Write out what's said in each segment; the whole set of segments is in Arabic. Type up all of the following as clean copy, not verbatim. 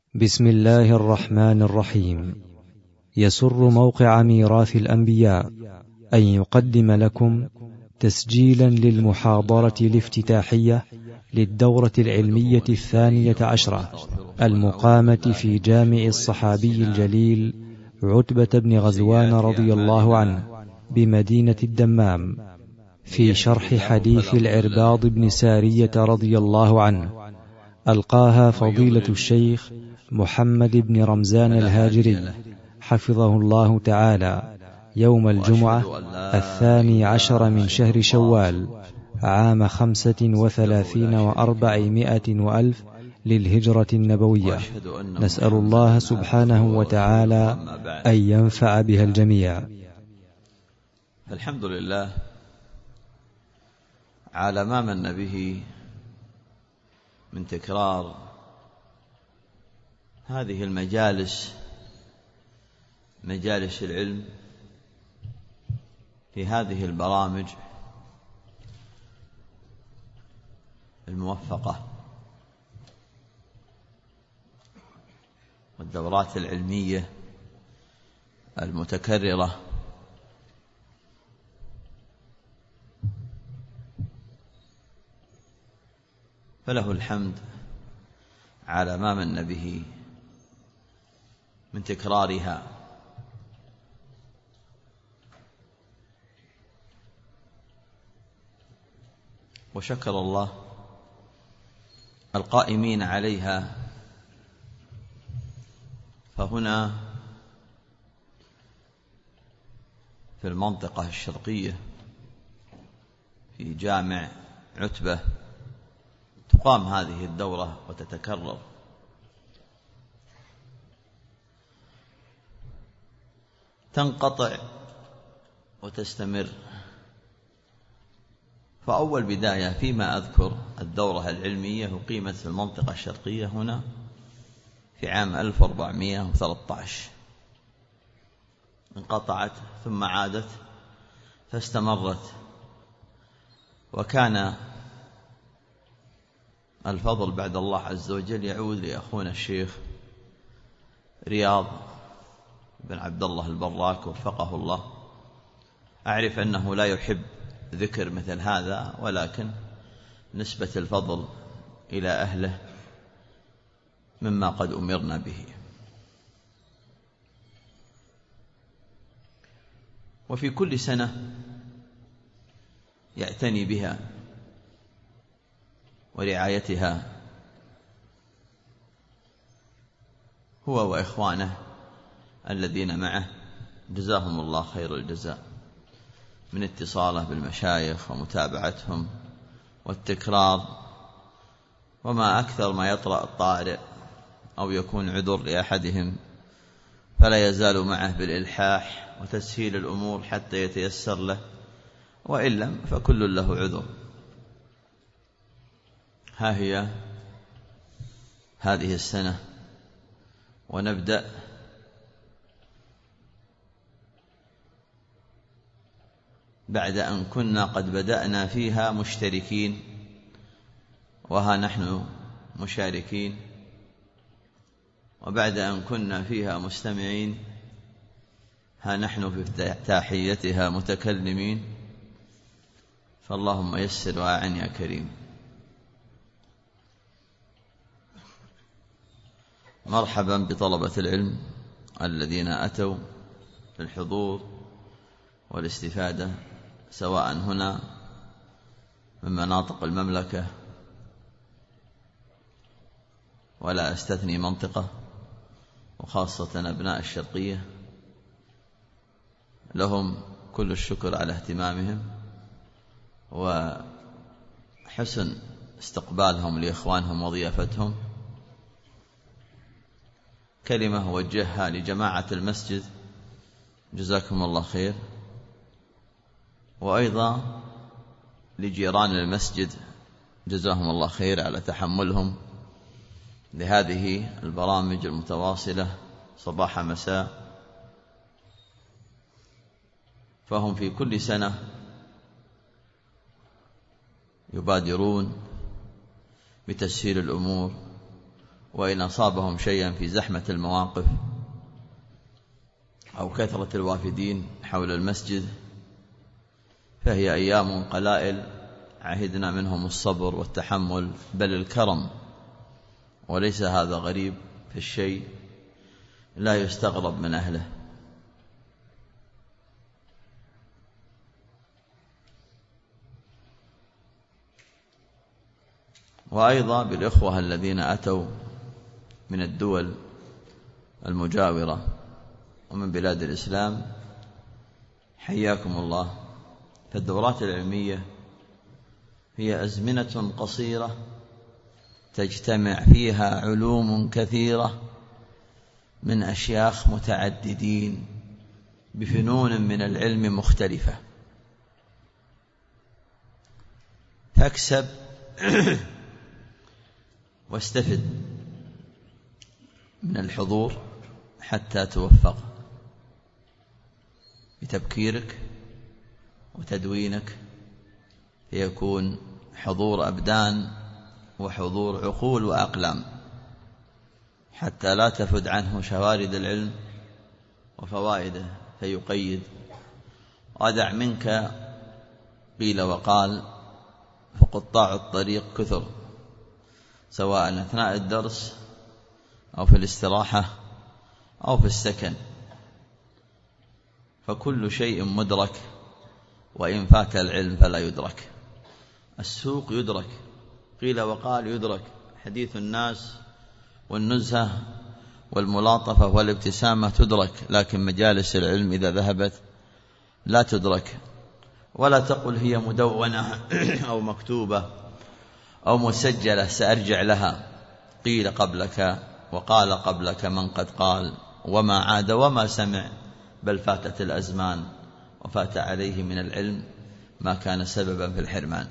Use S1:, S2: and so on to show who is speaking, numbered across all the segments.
S1: بسم الله الرحمن الرحيم. يسر موقع ميراث الأنبياء أن يقدم لكم تسجيلا للمحاضرة الافتتاحية للدورة العلمية 12 المقامة في جامع الصحابي الجليل عتبة بن غزوان رضي الله عنه بمدينة الدمام، في شرح حديث العرباض بن سارية رضي الله عنه، ألقاها فضيلة الشيخ محمد بن رمزان الهاجري حفظه الله تعالى يوم الجمعة 12 من شهر شوال عام 35 و400 وألف للهجرة النبوية. نسأل الله سبحانه وتعالى أن ينفع بها الجميع.
S2: الحمد لله على ما من به من تكرار هذه المجالس، مجالس العلم، في هذه البرامج الموفقة والدورات العلمية المتكررة. فله الحمد على ما من به من تكرارها. وشكر الله القائمين عليها. فهنا في المنطقة الشرقية في جامع عتبة تقام هذه الدورة وتتكرر، تنقطع وتستمر. فأول بداية فيما أذكر الدورة العلمية أقيمت في المنطقة الشرقية هنا في عام 1413، انقطعت ثم عادت فاستمرت. وكان الفضل بعد الله عز وجل يعود لأخونا الشيخ رياض بن عبد الله البراك وفقه الله. أعرف أنه لا يحب ذكر مثل هذا، ولكن نسبة الفضل إلى أهله مما قد أمرنا به. وفي كل سنة يعتني بها ورعايتها هو وإخوانه الذين معه، جزاهم الله خير الجزاء، من اتصاله بالمشايخ ومتابعتهم والتكرار. وما أكثر ما يطرأ الطارئ أو يكون عذر لأحدهم فلا يزال معه بالإلحاح وتسهيل الأمور حتى يتيسر له، وإن لم فكل له عذر. ها هي هذه السنة ونبدأ بعد أن كنا قد بدأنا فيها مشتركين، وها نحن مشاركين، وبعد أن كنا فيها مستمعين ها نحن في افتتاحيتها متكلمين. فاللهم يسر وأعن يا كريم. مرحبا بطلبة العلم الذين أتوا للحضور والاستفادة، سواء هنا من مناطق المملكة، ولا أستثني منطقة، وخاصة أبناء الشرقية، لهم كل الشكر على اهتمامهم وحسن استقبالهم لإخوانهم وضيافتهم. كلمة وجهها لجماعة المسجد، جزاكم الله خير، وأيضا لجيران المسجد جزاهم الله خير على تحملهم لهذه البرامج المتواصلة صباح مساء. فهم في كل سنة يبادرون بتسهيل الأمور وإن أصابهم شيئا في زحمة المواقف أو كثرة الوافدين حول المسجد فهي أيام قلائل عهدنا منهم الصبر والتحمل بل الكرم، وليس هذا غريب في الشيء لا يستغرب من أهله. وأيضا بالإخوة الذين أتوا من الدول المجاورة ومن بلاد الإسلام حياكم الله. فالدورات العلمية هي أزمنة قصيرة تجتمع فيها علوم كثيرة من أشياخ متعددين بفنون من العلم مختلفة، فاكسب واستفد من الحضور حتى توفق بتبكيرك وتدوينك، ليكون حضور أبدان وحضور عقول وأقلام حتى لا تفد عنه شوارد العلم وفوائده فيقيد. ودع منك قيل وقال، فقطاع الطريق كثر سواء أثناء الدرس أو في الاستراحة أو في السكن، فكل شيء مدرك، وإن فات العلم فلا يدرك. السوق يدرك، قيل وقال يدرك، حديث الناس والنزهة والملاطفة والابتسامة تدرك، لكن مجالس العلم إذا ذهبت لا تدرك. ولا تقل هي مدونة أو مكتوبة أو مسجلة سأرجع لها، قيل قبلك وقال قبلك من قد قال وما عاد وما سمع، بل فاتت الأزمان وفات عليه من العلم ما كان سببا في الحرمان.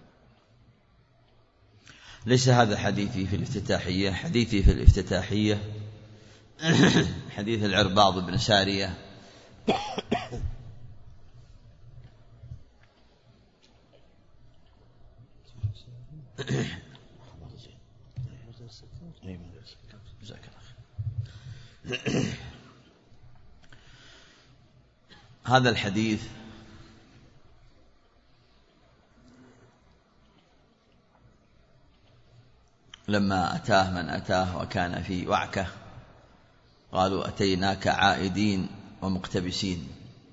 S2: ليس هذا حديثي في الافتتاحية، حديثي في الافتتاحية حديث العرباض بن سارية هذا الحديث لما أتاه من أتاه وكان في وعكة قالوا أتيناك عائدين ومقتبسين،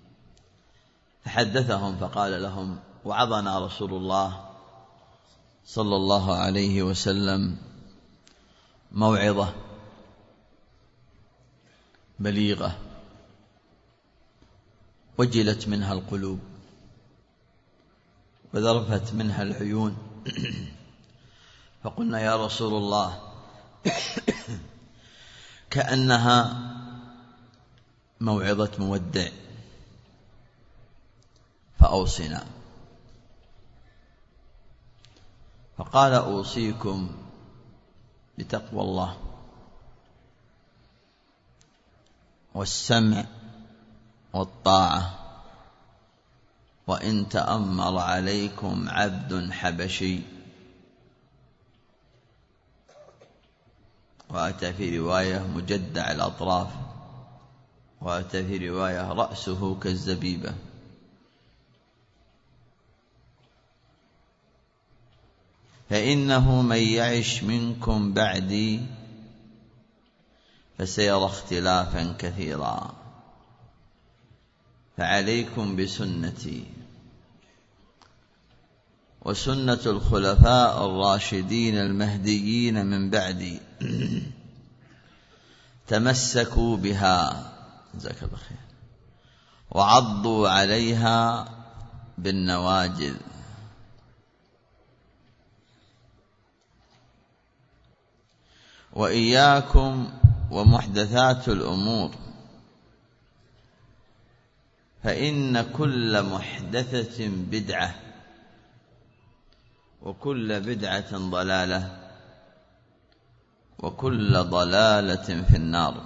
S2: فحدثهم فقال لهم: وعظنا رسول الله صلى الله عليه وسلم موعظة بليغة وجلت منها القلوب وذرفت منها العيون، فقلنا يا رسول الله كأنها موعظة مودع فأوصنا. فقال: أوصيكم بتقوى الله والسمع والطاعة، وإن تأمر عليكم عبد حبشي. وأتى في رواية مجدع الأطراف، وأتى في رواية رأسه كالزبيبة. فإنه من يعش منكم بعدي فسيرى اختلافا كثيرا، فعليكم بسنتي وسنة الخلفاء الراشدين المهديين من بعدي، تمسكوا بها جزاك الله خير وعضوا عليها بالنواجذ. وإياكم ومحدثات الأمور، فإن كل محدثة بدعة وكل بدعة ضلالة وكل ضلالة في النار.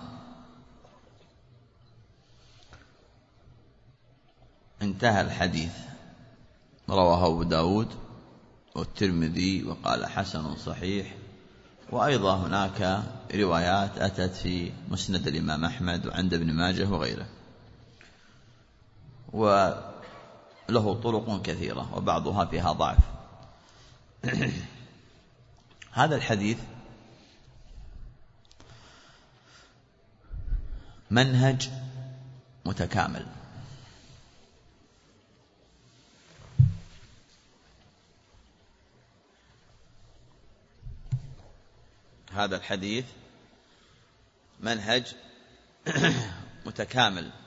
S2: انتهى الحديث. رواه أبو داود والترمذي وقال حسن صحيح، وأيضا هناك روايات أتت في مسند الإمام أحمد وعند ابن ماجه وغيره، وله طرق كثيرة وبعضها فيها ضعف. هذا الحديث منهج متكامل، هذا الحديث منهج متكامل،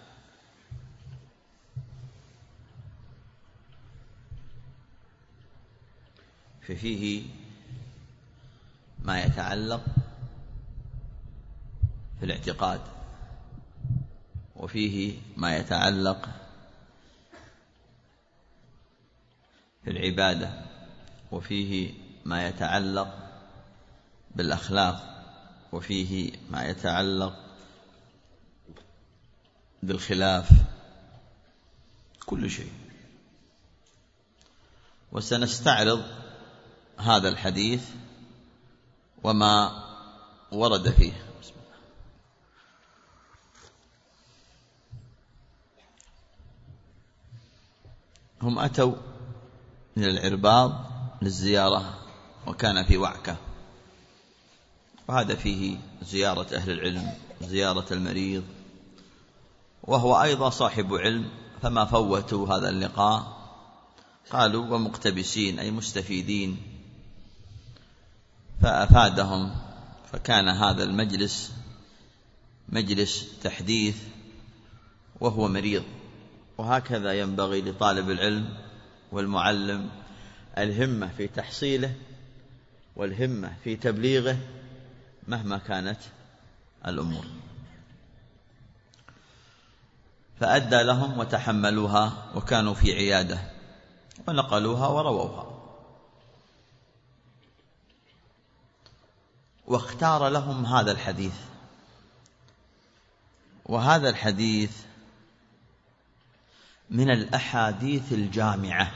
S2: فيه ما يتعلق في الاعتقاد، وفيه ما يتعلق في العبادة، وفيه ما يتعلق بالأخلاق، وفيه ما يتعلق بالخلاف، كل شيء. وسنستعرض هذا الحديث وما ورد فيه. بسم الله. هم أتوا من العرباض للزيارة، وكان في وعكة، وهذا فيه زيارة أهل العلم، زيارة المريض، وهو أيضا صاحب علم، فما فوتوا هذا اللقاء، قالوا ومقتبسين أي مستفيدين، فأفادهم، فكان هذا المجلس مجلس تحديث وهو مريض. وهكذا ينبغي لطالب العلم والمعلم الهمة في تحصيله والهمة في تبليغه مهما كانت الأمور. فأدى لهم وتحملوها، وكانوا في عيادة ونقلوها ورووها، واختار لهم هذا الحديث. وهذا الحديث من الأحاديث الجامعة،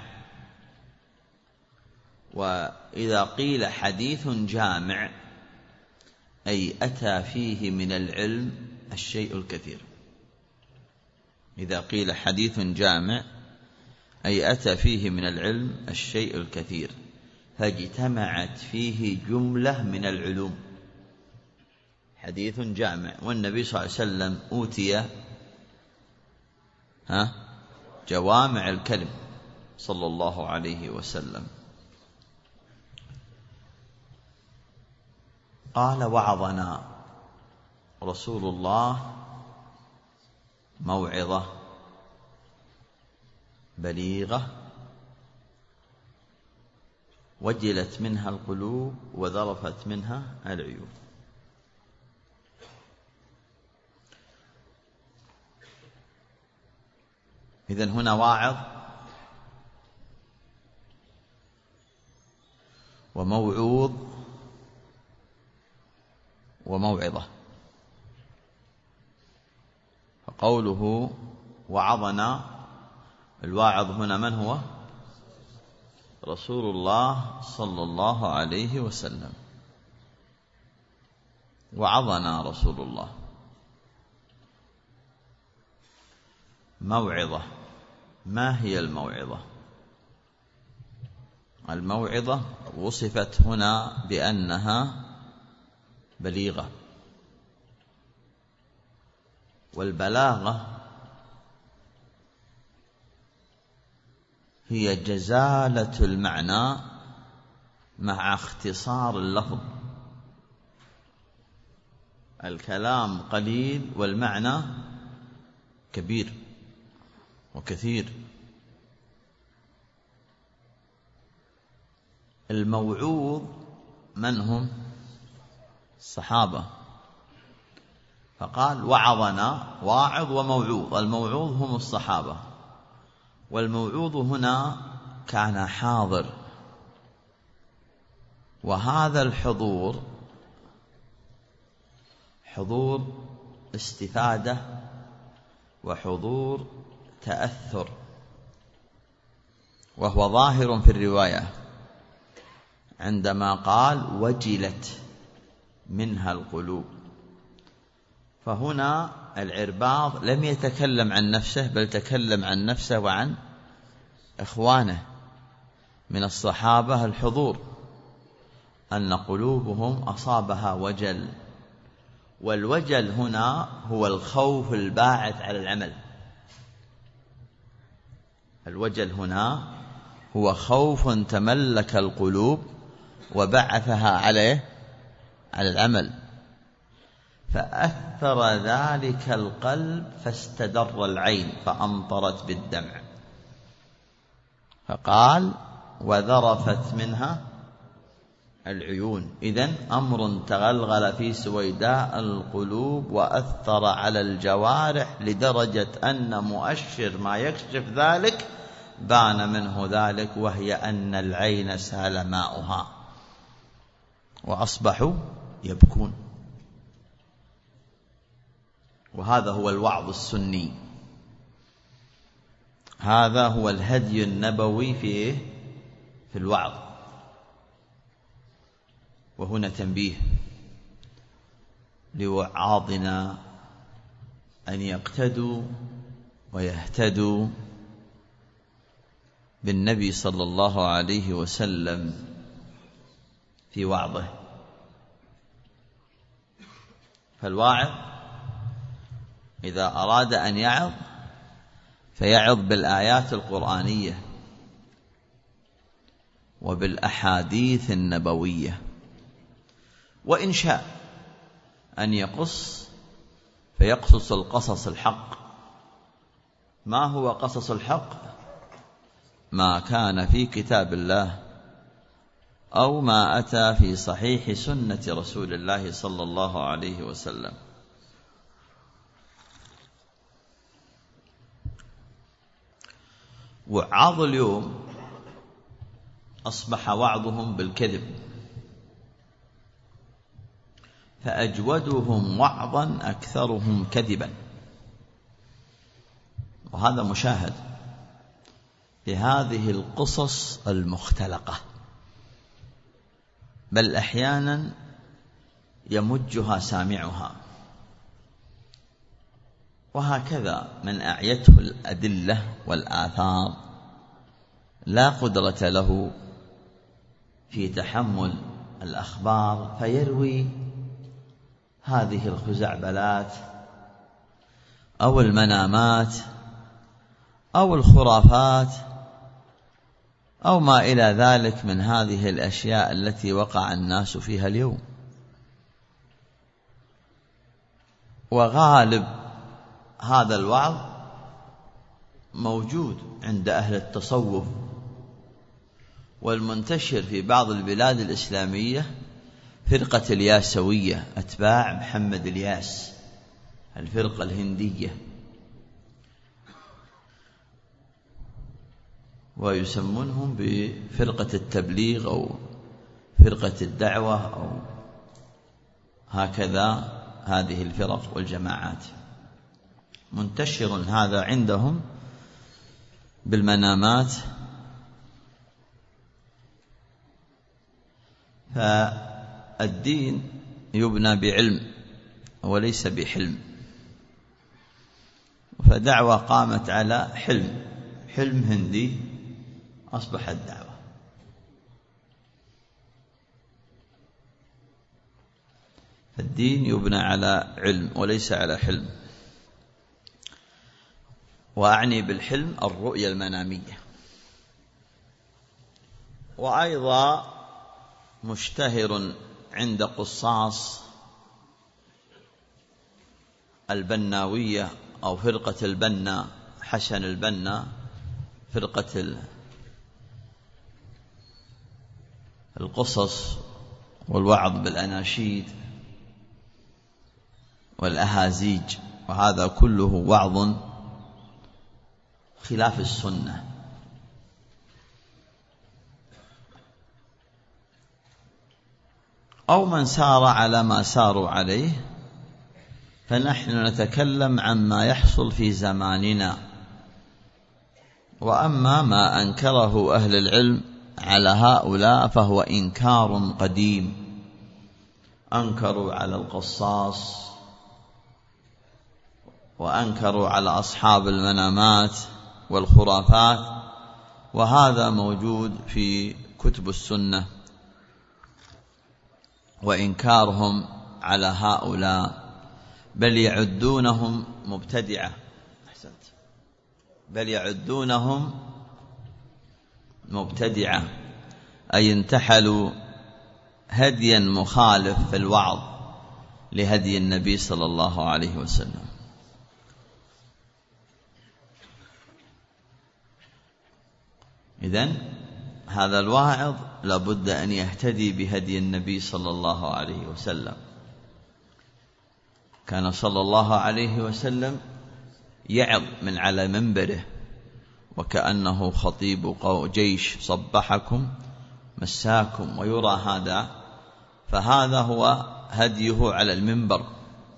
S2: وإذا قيل حديث جامع أي أتى فيه من العلم الشيء الكثير. إذا قيل حديث جامع أي أتى فيه من العلم الشيء الكثير، فاجتمعت فيه جملة من العلوم. حديث جامع، والنبي صلى الله عليه وسلم أوتي جوامع الكلم صلى الله عليه وسلم. قال وعظنا رسول الله موعظة بليغة وجلت منها القلوب وذرفت منها العيون. إذن هنا واعظ وموعوظ وموعظة. فقوله وعظنا، الواعظ هنا من هو؟ رسول الله صلى الله عليه وسلم. وعظنا رسول الله. موعظة، ما هي الموعظة؟ الموعظة وصفت هنا بأنها بليغة، والبلاغة هي جزالة المعنى مع اختصار اللفظ. الكلام قليل والمعنى كبير وكثير. الموعوظ من هم؟ الصحابة. فقال وعظنا، واعظ وموعوظ. الموعوظ هم الصحابة، والموعوظ هنا كان حاضر، وهذا الحضور حضور استفادة وحضور تأثر، وهو ظاهر في الرواية عندما قال وجلت منها القلوب. فهنا العرباض لم يتكلم عن نفسه، بل تكلم عن نفسه وعن إخوانه من الصحابة الحضور، أن قلوبهم أصابها وجل. والوجل هنا هو الخوف الباعث على العمل. الوجل هنا هو خوف تملك القلوب وبعثها على العمل، فأثر ذلك القلب فاستدر العين فأمطرت بالدمع. فقال وذرفت منها العيون. إذن أمر تغلغل في سويداء القلوب وأثر على الجوارح لدرجة أن مؤشر ما يكشف ذلك بان منه ذلك، وهي أن العين سال ماؤها وأصبحوا يبكون. وهذا هو الوعظ السني، هذا هو الهدي النبوي في الوعظ. وهنا تنبيه لوعاظنا أن يقتدوا ويهتدوا بالنبي صلى الله عليه وسلم في وعظه. فالواعظ إذا أراد أن يعظ فيعظ بالآيات القرآنية وبالأحاديث النبوية، وإن شاء أن يقص فيقصص القصص الحق. ما هو قصص الحق؟ ما كان في كتاب الله أو ما أتى في صحيح سنة رسول الله صلى الله عليه وسلم. وعظ اليوم أصبح وعظهم بالكذب، فأجودهم وعظا أكثرهم كذبا. وهذا مشاهد لهذه القصص المختلقة، بل أحيانا يمجها سامعها. وهكذا من أعيته الأدلة والآثار لا قدرة له في تحمل الأخبار، فيروي هذه الخزعبلات أو المنامات أو الخرافات أو ما إلى ذلك من هذه الأشياء التي وقع الناس فيها اليوم. وغالب هذا الوعظ موجود عند أهل التصوف، والمنتشر في بعض البلاد الإسلامية فرقة الياسوية، أتباع محمد الياس، الفرقة الهندية، ويسمونهم بفرقة التبليغ أو فرقة الدعوة أو هكذا. هذه الفرق والجماعات منتشر هذا عندهم بالمنامات. فالدين يبنى بعلم وليس بحلم، فدعوة قامت على حلم هندي أصبحت دعوة. الدين يبنى على علم وليس على حلم، وأعني بالحلم الرؤية المنامية. وأيضا مشتهر عند قصاص البناوية أو فرقة البنا، حسن البنا، فرقة القصص والوعظ بالأناشيد والأهازيج، وهذا كله وعظ خلاف السنة. أو من سار على ما ساروا عليه، فنحن نتكلم عما يحصل في زماننا. وأما ما أنكره أهل العلم على هؤلاء فهو إنكار قديم، أنكروا على القصاص، وأنكروا على أصحاب المنامات والخرافات، وهذا موجود في كتب السنة. وإنكارهم على هؤلاء بل يعدونهم مبتدعة، بل يعدونهم مبتدعة، أي انتحلوا هديا مخالف في الوعظ لهدي النبي صلى الله عليه وسلم. إذن هذا الواعظ لابد أن يهتدي بهدي النبي صلى الله عليه وسلم. كان صلى الله عليه وسلم يعظ من على منبره وكأنه خطيب جيش صبحكم مساكم، ويرى هذا، فهذا هو هديه على المنبر.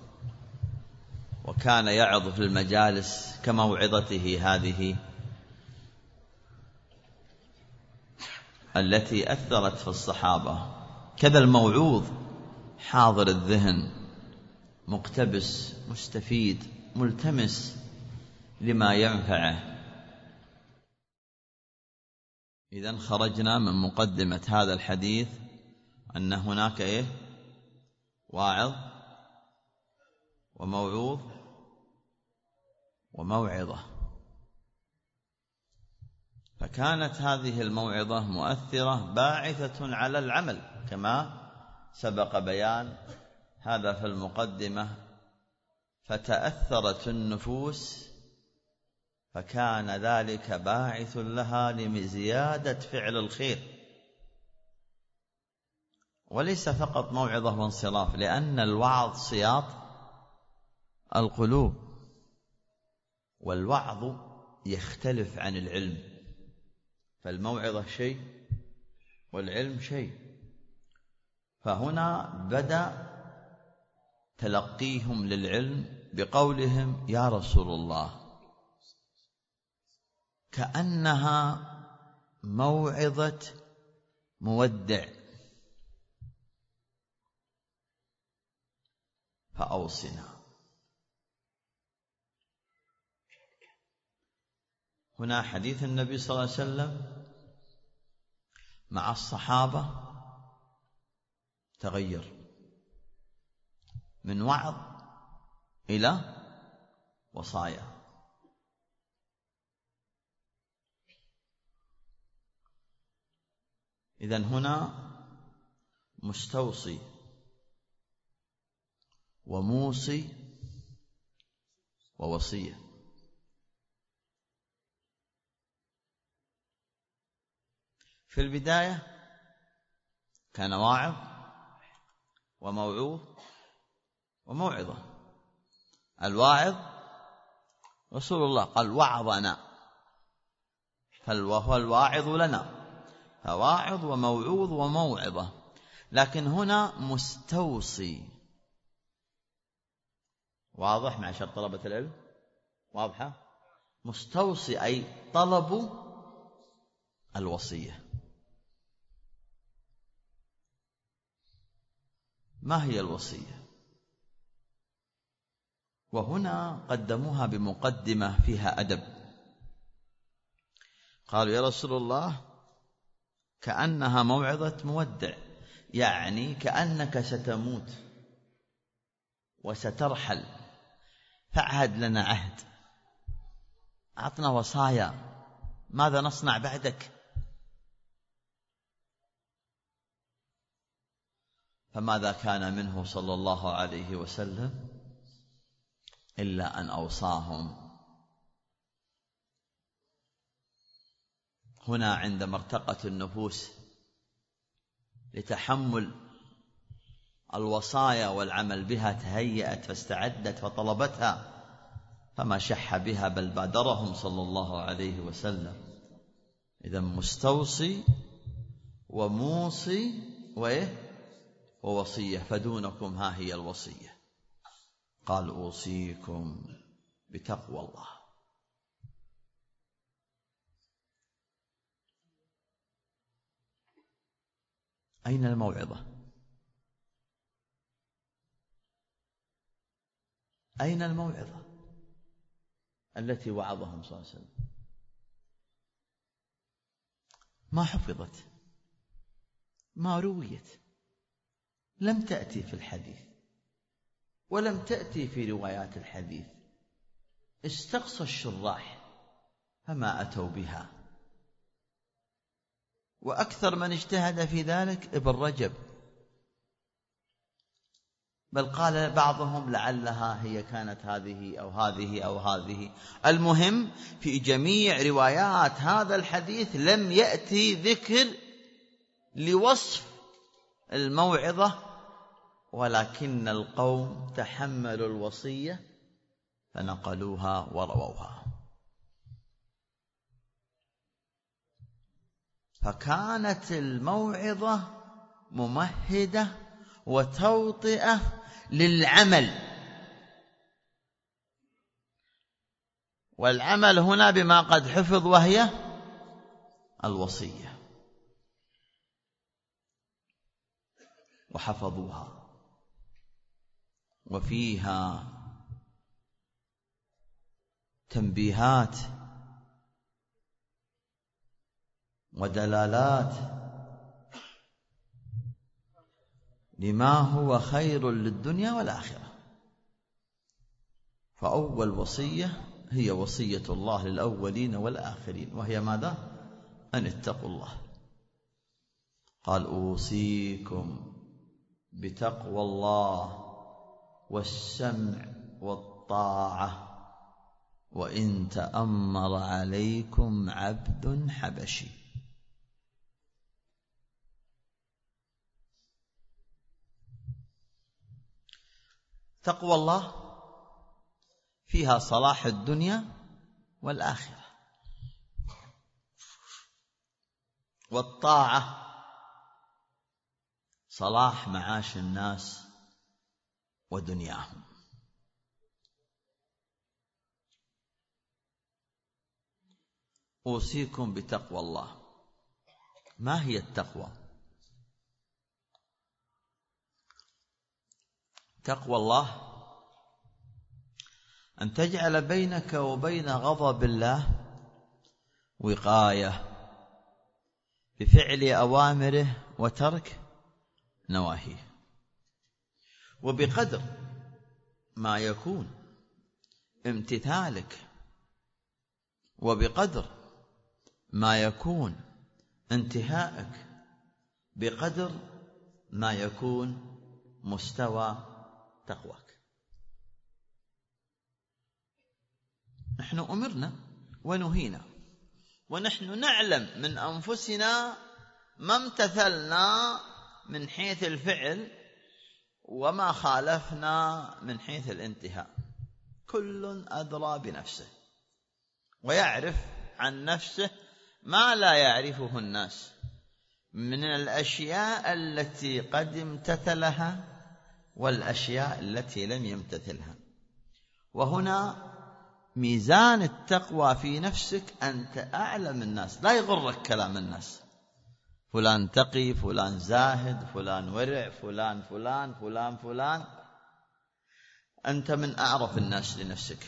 S2: وكان يعظ في المجالس كموعظته هذه التي أثرت في الصحابة. كذا الموعوظ حاضر الذهن، مقتبس، مستفيد، ملتمس لما ينفعه. إذن خرجنا من مقدمة هذا الحديث أن هناك واعظ وموعوظ وموعظة. فكانت هذه الموعظة مؤثرة باعثة على العمل كما سبق بيان هذا في المقدمة. فتأثرت النفوس فكان ذلك باعث لها لزيادة فعل الخير، وليس فقط موعظة وانصراف، لأن الوعظ صياط القلوب، والوعظ يختلف عن العلم، فالموعظة شيء والعلم شيء. فهنا بدأ تلقيهم للعلم بقولهم يا رسول الله، كأنها موعظة مودع، فأوصنا. هنا حديث النبي صلى الله عليه وسلم مع الصحابة تغير من وعظ إلى وصايا. إذن هنا مستوصي وموصي ووصية. في البداية كان واعظ وموعوظ وموعظة. الواعظ رسول الله قال وعظنا، فهو الواعظ لنا، فواعظ وموعوظ وموعظة. لكن هنا مستوصي، واضح معشر طلبة العلم؟ واضحة؟ مستوصي أي طلب الوصية. ما هي الوصية؟ وهنا قدموها بمقدمة فيها أدب. قالوا يا رسول الله كأنها موعظة مودع، يعني كأنك ستموت وسترحل، فاعهد لنا عهد، أعطنا وصايا، ماذا نصنع بعدك؟ فماذا كان منه صلى الله عليه وسلم إلا أن أوصاهم. هنا عندما ارتقت النفوس لتحمل الوصايا والعمل بها تهيأت فاستعدت فطلبتها، فما شح بها بل بادرهم صلى الله عليه وسلم. إذا مستوصي وموصي ووصية، فدونكم ها هي الوصية. قال أوصيكم بتقوى الله. أين الموعظة؟ أين الموعظة التي وعظهم صلى الله عليه وسلم؟ ما حفظت، ما رويت، لم تأتي في الحديث ولم تأتي في روايات الحديث. استقصى الشراح فما أتوا بها. وأكثر من اجتهد في ذلك ابن رجب، بل قال بعضهم لعلها هي كانت هذه أو هذه أو هذه. المهم في جميع روايات هذا الحديث لم يأتي ذكر لوصف الموعظة، ولكن القوم تحملوا الوصية فنقلوها ورووها. فكانت الموعظة ممهدة وتوطئة للعمل، والعمل هنا بما قد حفظ وهي الوصية، وحفظوها. وفيها تنبيهات ودلالات لما هو خير للدنيا والآخرة. فأول وصية هي وصية الله للأولين والآخرين، وهي ماذا؟ أن اتقوا الله. قال أوصيكم بتقوى الله والسمع والطاعة وإن تأمر عليكم عبد حبشي. تقوى الله فيها صلاح الدنيا والآخرة، والطاعة صلاح معاش الناس ودنياهم. أوصيكم بتقوى الله. ما هي التقوى؟ تقوى الله أن تجعل بينك وبين غضب الله وقاية بفعل أوامره وترك نواهيه. وبقدر ما يكون امتثالك وبقدر ما يكون انتهائك بقدر ما يكون مستوى تقواك. نحن أمرنا ونهينا، ونحن نعلم من أنفسنا ما امتثلنا من حيث الفعل وما خالفنا من حيث الانتهاء. كل أدرى بنفسه ويعرف عن نفسه ما لا يعرفه الناس من الأشياء التي قد امتثلها والأشياء التي لم يمتثلها. وهنا ميزان التقوى في نفسك أنت أعلم الناس، لا يغرك كلام الناس، فلان تقي، فلان زاهد، فلان ورع، فلان فلان فلان فلان. أنت من أعرف الناس لنفسك،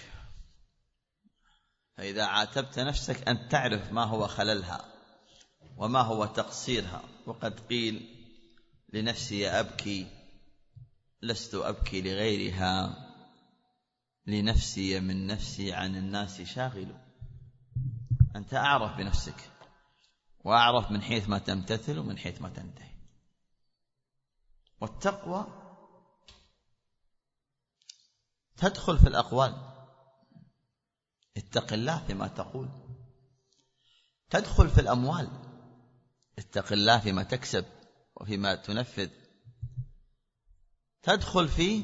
S2: فإذا عاتبت نفسك أن تعرف ما هو خللها وما هو تقصيرها. وقد قيل لنفسي أبكي لست أبكي لغيرها، لنفسي من نفسي عن الناس شاغل. أنت أعرف بنفسك وأعرف من حيث ما تمتثل ومن حيث ما تنتهي. والتقوى تدخل في الأقوال، اتق الله فيما تقول. تدخل في الأموال، اتق الله فيما تكسب وفيما تنفذ. تدخل في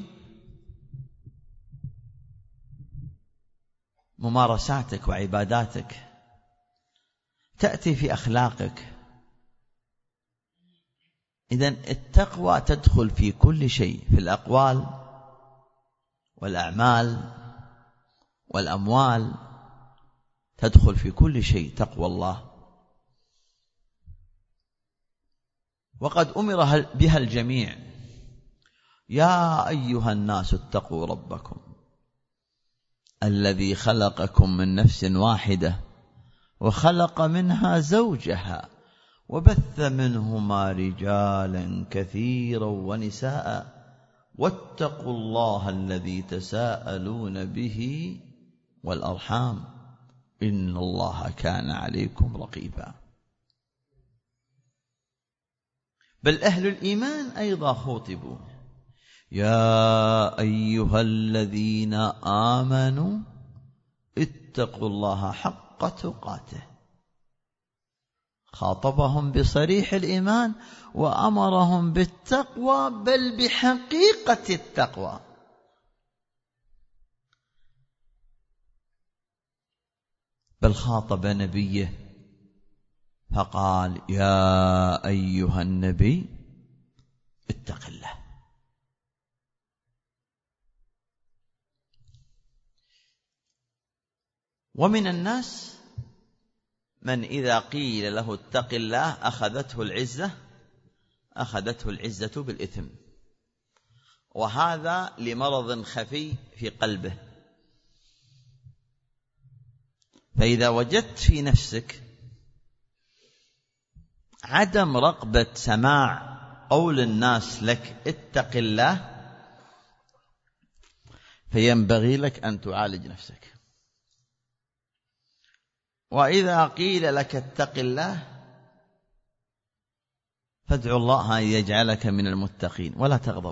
S2: ممارساتك وعباداتك، تأتي في أخلاقك. إذن التقوى تدخل في كل شيء، في الأقوال والأعمال والأموال، تدخل في كل شيء تقوى الله. وقد أمر بها الجميع. يا أيها الناس اتقوا ربكم الذي خلقكم من نفس واحدة وخلق منها زوجها وبث منهما رجالا كثيرا ونساء واتقوا الله الذي تساءلون به والأرحام إن الله كان عليكم رقيبا. بل أهل الإيمان أيضا خاطبوا يا أيها الذين آمنوا اتقوا الله حق تقاته. خاطبهم بصريح الإيمان وأمرهم بالتقوى بل بحقيقة التقوى. بل خاطب نبيه فقال يا أيها النبي اتق الله. ومن الناس من إذا قيل له اتق الله أخذته العزة بالإثم، وهذا لمرض خفي في قلبه. فإذا وجدت في نفسك عدم رغبة سماع قول الناس لك اتق الله، فينبغي لك أن تعالج نفسك. وإذا قيل لك اتق الله فادعو الله أن يجعلك من المتقين ولا تغضب.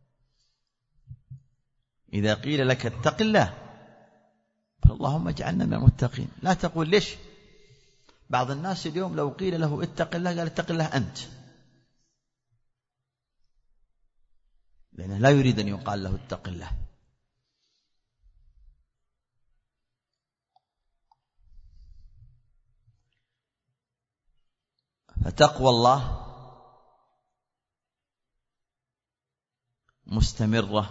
S2: إذا قيل لك اتق الله فاللهم اجعلنا من المتقين، لا تقول ليش. بعض الناس اليوم لو قيل له اتق الله قال اتق الله أنت، لأنه لا يريد أن يقال له اتق الله. فتقوى الله مستمرة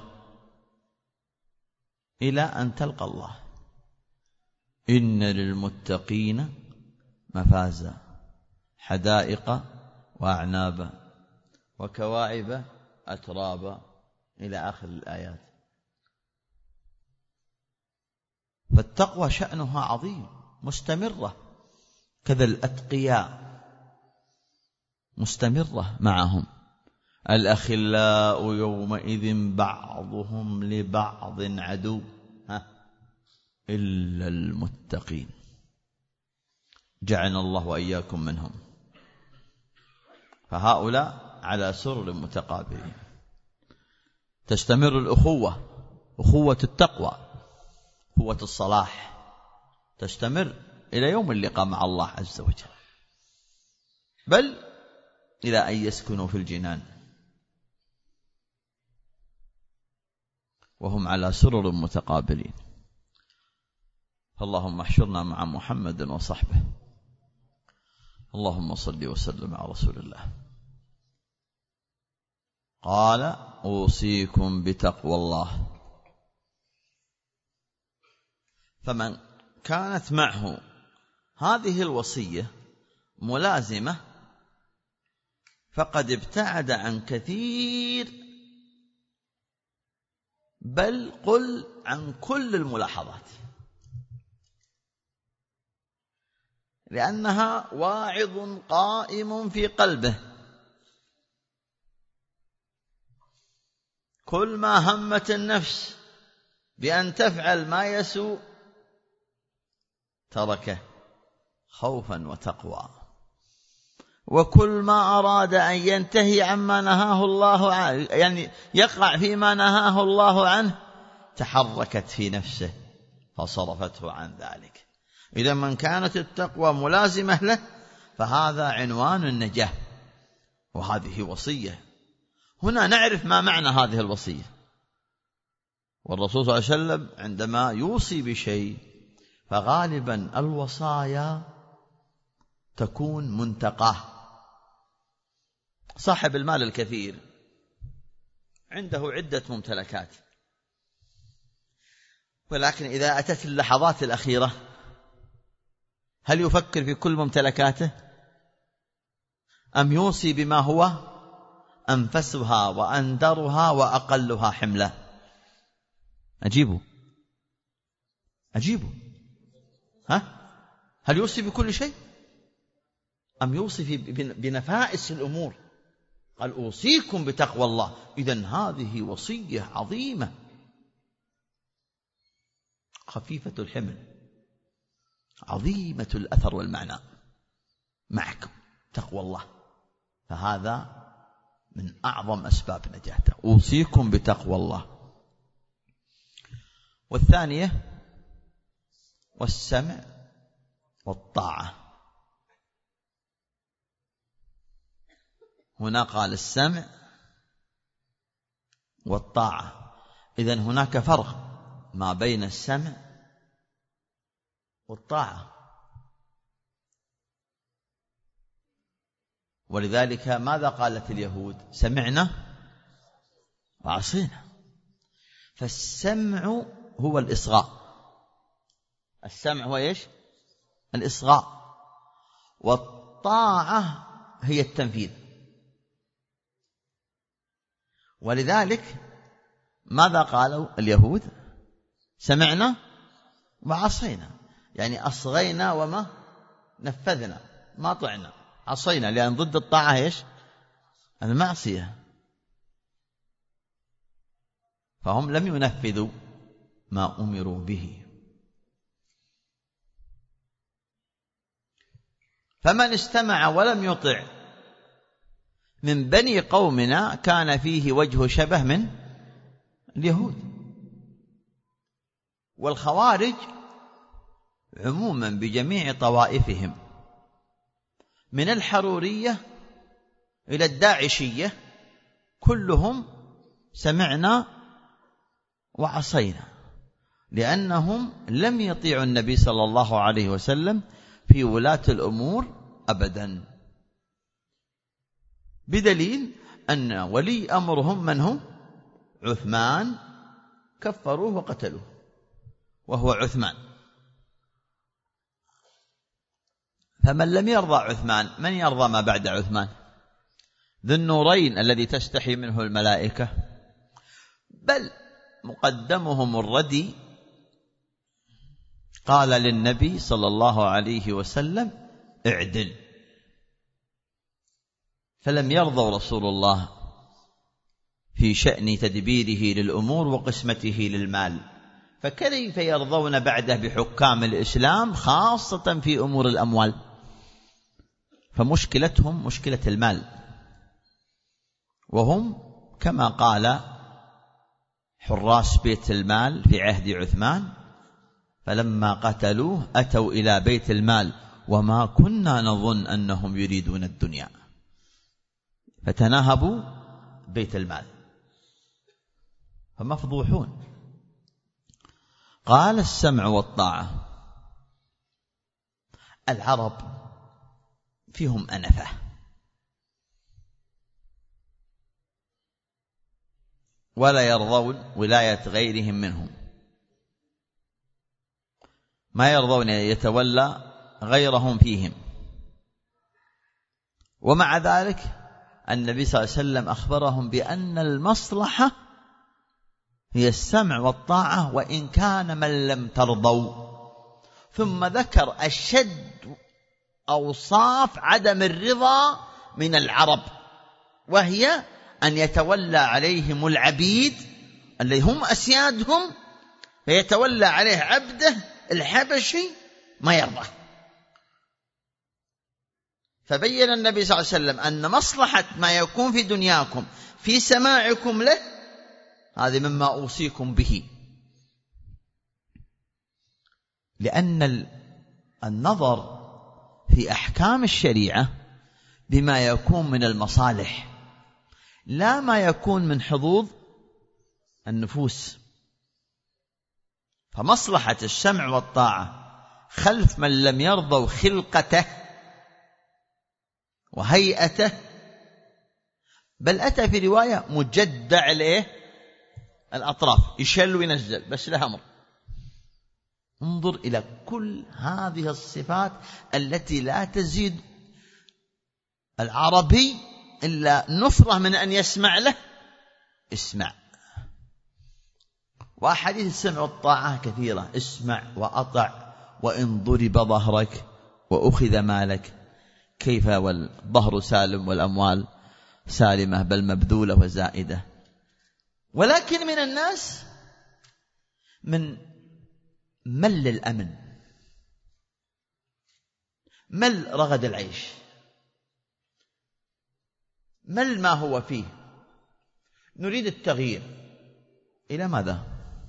S2: إلى أن تلقى الله. إن للمتقين مفازا حدائق وأعنابا وكواعب أترابا إلى آخر الآيات. فالتقوى شأنها عظيم مستمرة، كذا الأتقياء مستمرة معهم. الأخلاء يومئذ بعضهم لبعض عدو إلا المتقين، جعلنا الله وإياكم منهم. فهؤلاء على سرر متقابلين. تستمر الأخوة، أخوة التقوى، أخوة الصلاح، تستمر إلى يوم اللقاء مع الله عز وجل، بل إلى أن يسكنوا في الجنان وهم على سرر متقابلين. اللهم احشرنا مع محمد وصحبه. اللهم صل وسلم على رسول الله. قال أوصيكم بتقوى الله. فمن كانت معه هذه الوصية ملازمة فقد ابتعد عن كثير، بل قل عن كل الملاحظات، لأنها واعظ قائم في قلبه. كل ما همت النفس بأن تفعل ما يسوء تركه خوفا وتقوى، وكل ما أراد أن ينتهي عما نهاه الله عنه، يعني يقع فيما نهاه الله عنه، تحركت في نفسه فصرفته عن ذلك. إذا من كانت التقوى ملازمة له فهذا عنوان النجاة، وهذه وصية. هنا نعرف ما معنى هذه الوصية. والرسول صلى الله عليه وسلم عندما يوصي بشيء فغالبا الوصايا تكون منتقاه. صاحب المال الكثير عنده عدة ممتلكات، ولكن إذا أتت اللحظات الأخيرة هل يفكر في كل ممتلكاته أم يوصي بما هو أنفسها وأندرها وأقلها حملا؟ أجيبوا. أجيبه. هل يوصي بكل شيء أم يوصي بنفائس الأمور؟ قال أوصيكم بتقوى الله. إذن هذه وصية عظيمة خفيفة الحمل عظيمة الأثر والمعنى. معكم تقوى الله، فهذا من أعظم أسباب نجاته. أوصيكم بتقوى الله. والثانية والسمع والطاعة. هنا قال السمع والطاعة. إذن هناك فرق ما بين السمع والطاعة، ولذلك ماذا قالت اليهود؟ سمعنا وعصينا. فالسمع هو الإصغاء، السمع هو إيش؟ الإصغاء. والطاعة هي التنفيذ. ولذلك ماذا قالوا اليهود؟ سمعنا وعصينا، يعني أصغينا وما نفذنا، ما طعنا، عصينا، لأن ضد الطاعة إيش؟ المعصية. فهم لم ينفذوا ما أمروا به. فمن استمع ولم يطع من بني قومنا كان فيه وجه شبه من اليهود. والخوارج عموما بجميع طوائفهم من الحرورية إلى الداعشية كلهم سمعنا وعصينا، لأنهم لم يطيعوا النبي صلى الله عليه وسلم في ولاة الأمور أبدا، بدليل أن ولي أمرهم من هو؟ عثمان، كفروه وقتلوه وهو عثمان. فمن لم يرضى عثمان من يرضى ما بعد عثمان؟ ذو النورين الذي تستحي منه الملائكة. بل مقدمهم الردي قال للنبي صلى الله عليه وسلم اعدل، فلم يرضوا رسول الله في شأن تدبيره للأمور وقسمته للمال، فكيف يرضون بعده بحكام الإسلام خاصة في أمور الأموال؟ فمشكلتهم مشكلة المال، وهم كما قال حراس بيت المال في عهد عثمان فلما قتلوه أتوا إلى بيت المال وما كنا نظن أنهم يريدون الدنيا، فتناهبوا بيت المال فمفضوحون. قال السمع والطاعة. العرب فيهم أنفة، ولا يرضون ولاية غيرهم منهم، ما يرضون يتولى غيرهم فيهم. ومع ذلك النبي صلى الله عليه وسلم أخبرهم بأن المصلحة هي السمع والطاعة وإن كان من لم ترضوا، ثم ذكر أشد أوصاف عدم الرضا من العرب، وهي أن يتولى عليهم العبيد اللي هم أسيادهم، فيتولى عليه عبده الحبشي ما يرضى. فبين النبي صلى الله عليه وسلم أن مصلحة ما يكون في دنياكم في سماعكم له هذه مما أوصيكم به، لأن النظر في أحكام الشريعة بما يكون من المصالح لا ما يكون من حظوظ النفوس. فمصلحة السمع والطاعة خلف من لم يرضوا خلقته وهيئته، بل أتى في رواية مجدع له الأطراف، يشل وينزل بس له أمر. انظر إلى كل هذه الصفات التي لا تزيد العربي إلا نفرة من أن يسمع له. اسمع وأحاديث السمع والطاعة كثيرة: اسمع وأطع، وإن ضرب ظهرك وأخذ مالك كيف والظهر سالم والأموال سالمة بل مبذولة وزائدة. ولكن من الناس من مل الأمن، مل رغد العيش، مل ما هو فيه، نريد التغيير. إلى ماذا؟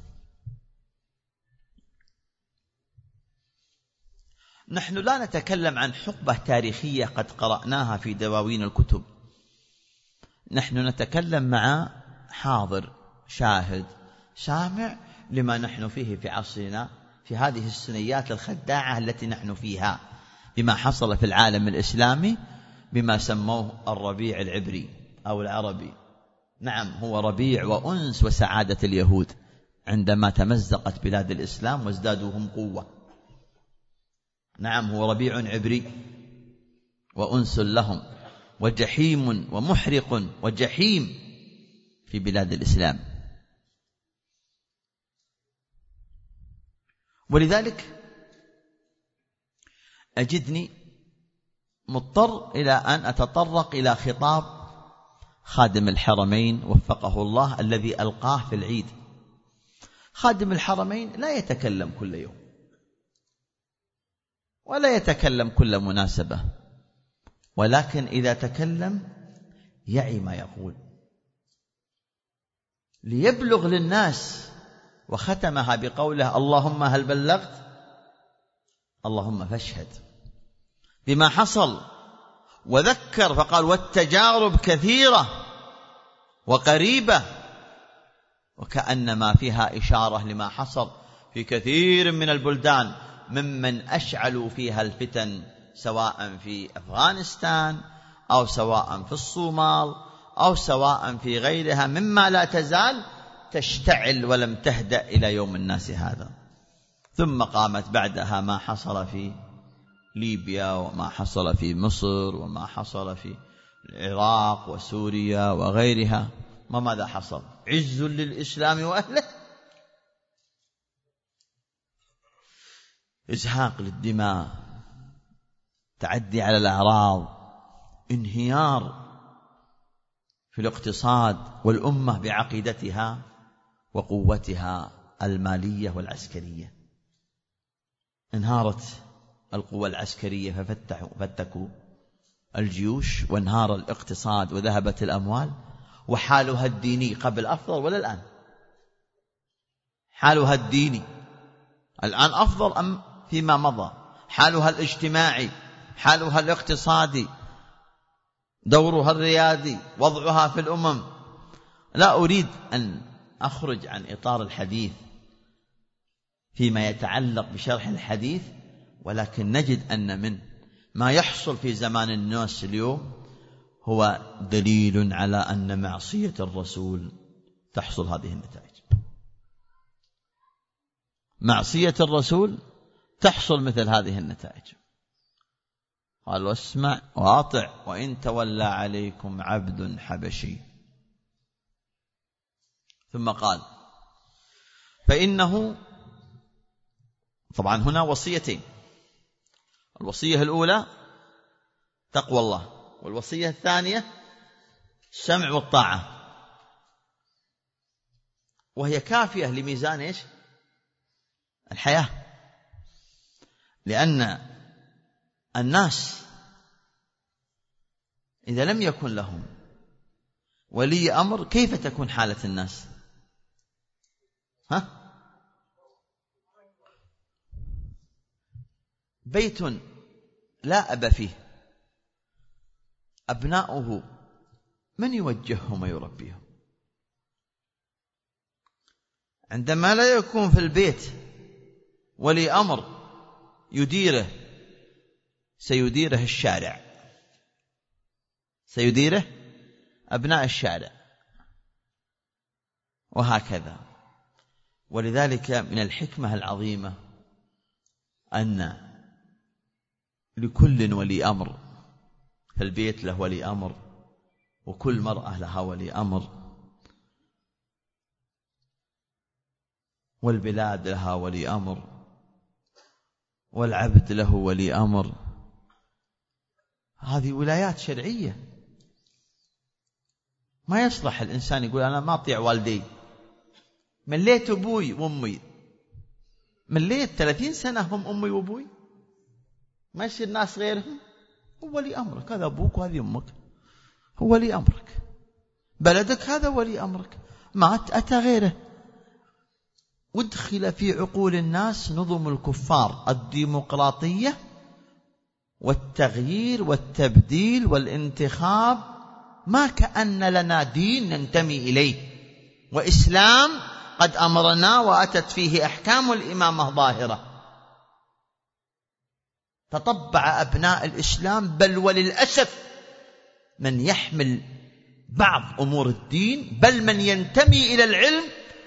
S2: نحن لا نتكلم عن حقبة تاريخية قد قرأناها في دواوين الكتب، نحن نتكلم مع حاضر شاهد سامع لما نحن فيه في عصرنا، في هذه السنيات الخداعة التي نحن فيها، بما حصل في العالم الإسلامي بما سموه الربيع العبري أو العربي. نعم، هو ربيع وأنس وسعادة اليهود عندما تمزقت بلاد الإسلام وازدادوا هم قوة. نعم، هو ربيع عبري وأنس لهم، وجحيم ومحرق وجحيم في بلاد الإسلام. ولذلك أجدني مضطر إلى أن أتطرق إلى خطاب خادم الحرمين وفقه الله الذي ألقاه في العيد. خادم الحرمين لا يتكلم كل يوم ولا يتكلم كل مناسبة، ولكن إذا تكلم يعي ما يقول ليبلغ للناس. وختمها بقوله: اللهم هل بلغت؟ اللهم فاشهد. بما حصل وذكر فقال: والتجارب كثيرة وقريبة، وكأنما فيها إشارة لما حصل في كثير من البلدان ممن أشعلوا فيها الفتن، سواء في أفغانستان أو سواء في الصومال أو سواء في غيرها مما لا تزال تشتعل ولم تهدأ إلى يوم الناس هذا. ثم قامت بعدها ما حصل في ليبيا وما حصل في مصر وما حصل في العراق وسوريا وغيرها. ماذا حصل؟ عز للإسلام وأهله، إزهاق للدماء، تعدي على الأعراض، انهيار في الاقتصاد والأمة بعقيدتها وقوتها المالية والعسكرية. انهارت القوى العسكرية ففتكوا الجيوش، وانهار الاقتصاد وذهبت الأموال. وحالها الديني قبل أفضل ولا الآن؟ حالها الديني الآن أفضل أم فيما مضى؟ حالها الاجتماعي، حالها الاقتصادي، دورها الريادي، وضعها في الأمم. لا أريد أن أخرج عن إطار الحديث فيما يتعلق بشرح الحديث، ولكن نجد أن من ما يحصل في زمان الناس اليوم هو دليل على أن معصية الرسول تحصل هذه النتائج. معصية الرسول تحصل مثل هذه النتائج. قال: واسمع وأطع وإن تولى عليكم عبد حبشي. ثم قال: فإنه، طبعا هنا وصيتين، الوصية الأولى تقوى الله، والوصية الثانية السمع والطاعة، وهي كافية لميزان إيش؟ الحياة. لأن الناس إذا لم يكن لهم ولي أمر كيف تكون حالة الناس؟ بيت لا أب فيه، أبناؤه من يوجههم ويربيهم؟ عندما لا يكون في البيت ولي أمر يديره، سيديره الشارع، سيديره أبناء الشارع، وهكذا. ولذلك من الحكمة العظيمة أن لكل ولي أمر، فالبيت له ولي أمر، وكل مرأة لها ولي أمر. والبلاد لها ولي أمر، والعبد له ولي أمر. هذه ولايات شرعية. ما يصلح الإنسان يقول أنا ما أطيع والدي، مليت أبوي وأمي، مليت 30 سنة هم أمي وأبوي، ما يصير ناس غيرهم. هو ولي أمرك، هذا أبوك وهذه أمك، هو ولي أمرك. بلدك هذا ولي أمرك، مات أتى غيره. ودخل في عقول الناس نظم الكفار الديمقراطية والتغيير والتبديل والانتخاب، ما كأن لنا دين ننتمي إليه، وإسلام قد أمرنا وأتت فيه أحكام الإمامة ظاهرة. تطبع أبناء الإسلام، بل وللأسف من يحمل بعض أمور الدين، بل من ينتمي إلى العلم،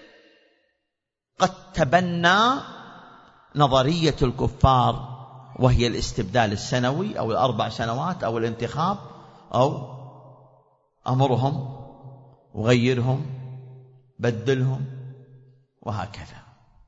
S2: قد تبنى نظرية الكفار، وهي الاستبدال السنوي أو ال4 سنوات أو الانتخاب، أو أمرهم وغيرهم بدلهم وهكذا.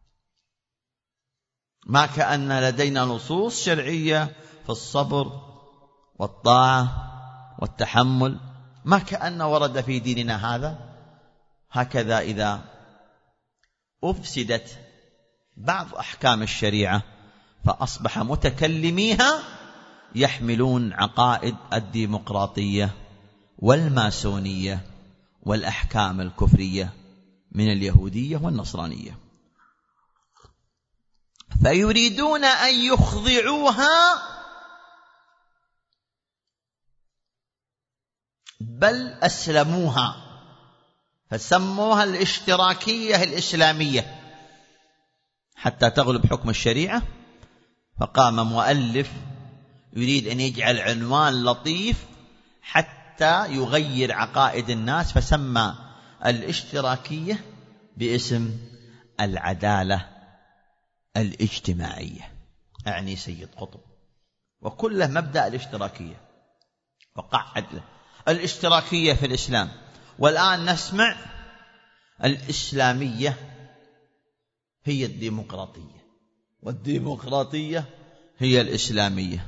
S2: ما كأن لدينا نصوص شرعية في الصبر والطاعة والتحمل، ما كأن ورد في ديننا هذا. هكذا إذا أفسدت بعض أحكام الشريعة فأصبح متكلميها يحملون عقائد الديمقراطية والماسونية والأحكام الكفرية من اليهودية والنصرانية، فيريدون أن يخضعوها، بل أسلموها، فسموها الاشتراكية الإسلامية حتى تغلب حكم الشريعة. فقام مؤلف يريد أن يجعل عنوان لطيف حتى يغير عقائد الناس، فسمى الاشتراكية باسم العدالة الاجتماعية، أعني سيد قطب، وكله مبدأ الاشتراكية، وقعد له الاشتراكية في الإسلام. والآن نسمع الإسلامية هي الديمقراطية، والديمقراطية هي الإسلامية،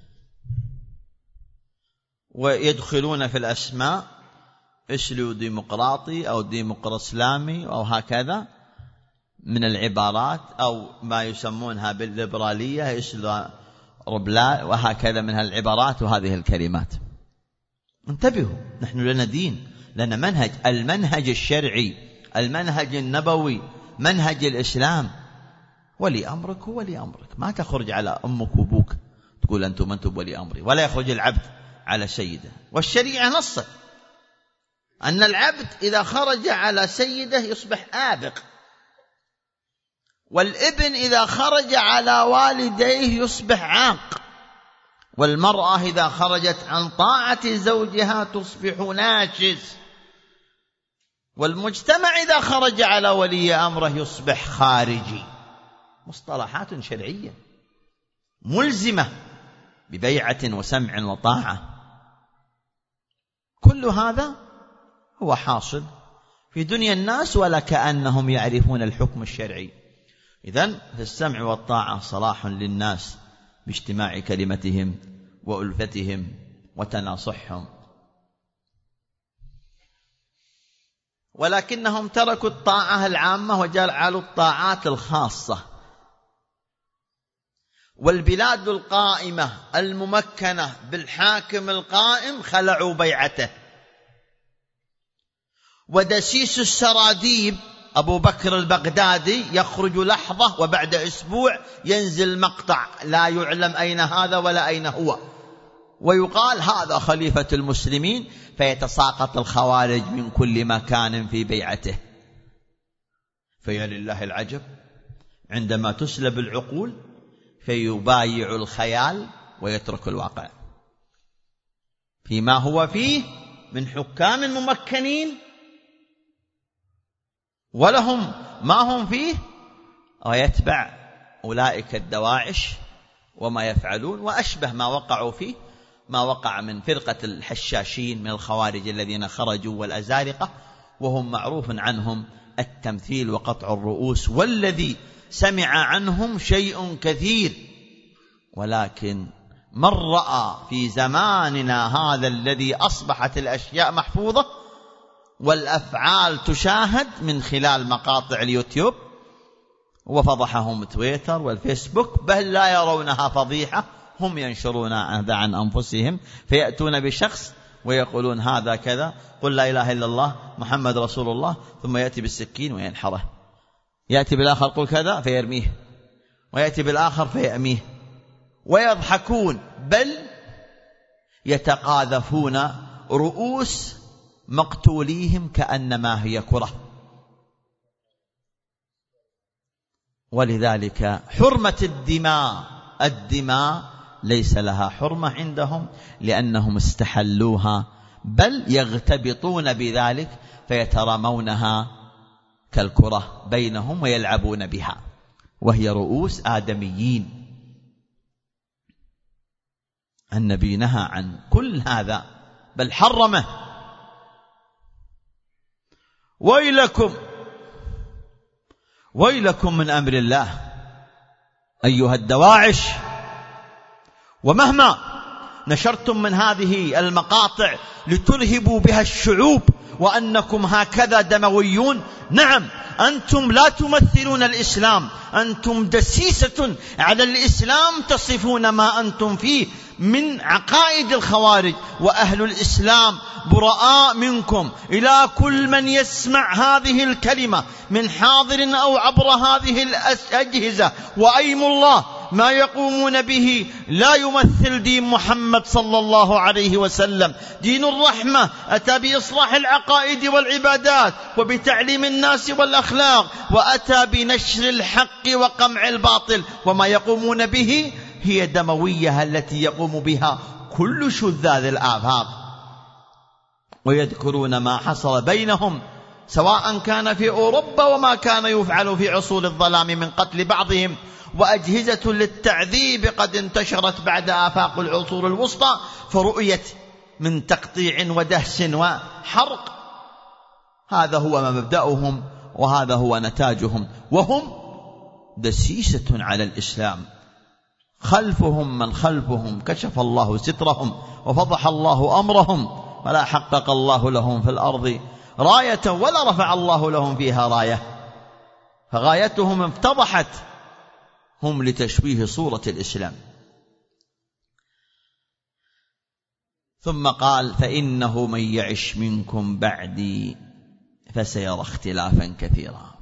S2: ويدخلون في الأسماء اسلو ديمقراطي أو ديمقراطي إسلامي أو هكذا من العبارات، أو ما يسمونها بالليبرالية اسلو ربلا، وهكذا من العبارات وهذه الكلمات. انتبهوا، نحن لنا دين، لنا منهج، المنهج الشرعي، المنهج النبوي، منهج الإسلام. ولي أمرك هو ولي أمرك، ما تخرج على أمك وأبوك تقول أنتم ولي أمري، ولا يخرج العبد على سيده. والشريعة نصت أن العبد إذا خرج على سيده يصبح آبق، والابن إذا خرج على والديه يصبح عاق، والمرأة إذا خرجت عن طاعة زوجها تصبح ناشز، والمجتمع إذا خرج على ولي أمره يصبح خارجي. مصطلحات شرعية ملزمة ببيعة وسمع وطاعة. كل هذا هو حاصل في دنيا الناس ولا كأنهم يعرفون الحكم الشرعي. إذن في السمع والطاعة صلاح للناس باجتماع كلمتهم وألفتهم وتناصحهم، ولكنهم تركوا الطاعة العامة وجعلوا الطاعات الخاصة. والبلاد القائمة الممكنة بالحاكم القائم خلعوا بيعته. ودسيس السراديب أبو بكر البغدادي يخرج لحظة وبعد أسبوع ينزل مقطع لا يعلم أين هذا ولا أين هو، ويقال هذا خليفة المسلمين، فيتساقط الخوارج من كل مكان في بيعته. فيا لله العجب عندما تسلب العقول فيبايع الخيال ويترك الواقع فيما هو فيه من حكام ممكنين ولهم ما هم فيه، ويتبع أولئك الدواعش وما يفعلون، وأشبه ما وقعوا فيه ما وقع من فرقة الحشاشين من الخوارج الذين خرجوا والأزارقة وهم معروف عنهم التمثيل وقطع الرؤوس، والذي سمع عنهم شيء كثير. ولكن من رأى في زماننا هذا الذي أصبحت الأشياء محفوظة والأفعال تشاهد من خلال مقاطع اليوتيوب وفضحهم تويتر والفيسبوك، بل لا يرونها فضيحة، هم ينشرون هذا عن أنفسهم، فيأتون بشخص ويقولون هذا كذا، قل لا إله إلا الله محمد رسول الله، ثم يأتي بالسكين وينحره، يأتي بالآخر قل كذا فيرميه، ويأتي بالآخر فيأميه، ويضحكون، بل يتقاذفون رؤوس مقتوليهم كأنما هي كرة. ولذلك حرمة الدماء ليس لها حرمة عندهم، لأنهم استحلوها، بل يغتبطون بذلك فيترمونها كالكرة بينهم ويلعبون بها، وهي رؤوس آدميين. النبي نهى عن كل هذا بل حرمه. ويلكم من أمر الله أيها الدواعش، ومهما نشرتم من هذه المقاطع لترهبوا بها الشعوب وأنكم هكذا دمويون، نعم أنتم لا تمثلون الإسلام، أنتم دسيسة على الإسلام تصفون ما أنتم فيه من عقائد الخوارج، وأهل الإسلام براء منكم. إلى كل من يسمع هذه الكلمة من حاضر أو عبر هذه الأجهزة، وأيم الله ما يقومون به لا يمثل دين محمد صلى الله عليه وسلم. دين الرحمة أتى بإصلاح العقائد والعبادات وبتعليم الناس والأخلاق، وأتى بنشر الحق وقمع الباطل، وما يقومون به هي دموية التي يقوم بها كل شذاذ الآفاق. ويذكرون ما حصل بينهم سواء كان في أوروبا وما كان يفعل في عصور الظلام من قتل بعضهم، وأجهزة للتعذيب قد انتشرت بعد آفاق العصور الوسطى، فرؤيت من تقطيع ودهس وحرق. هذا هو مبدأهم وهذا هو نتاجهم، وهم دسيسة على الإسلام. خلفهم من خلفهم كشف الله سترهم وفضح الله أمرهم، ولا حقق الله لهم في الأرض راية ولا رفع الله لهم فيها راية، فغايتهم افتضحت، هم لتشويه صورة الإسلام. ثم قال فإنه من يعش منكم بعدي فسيرى اختلافا كثيرا.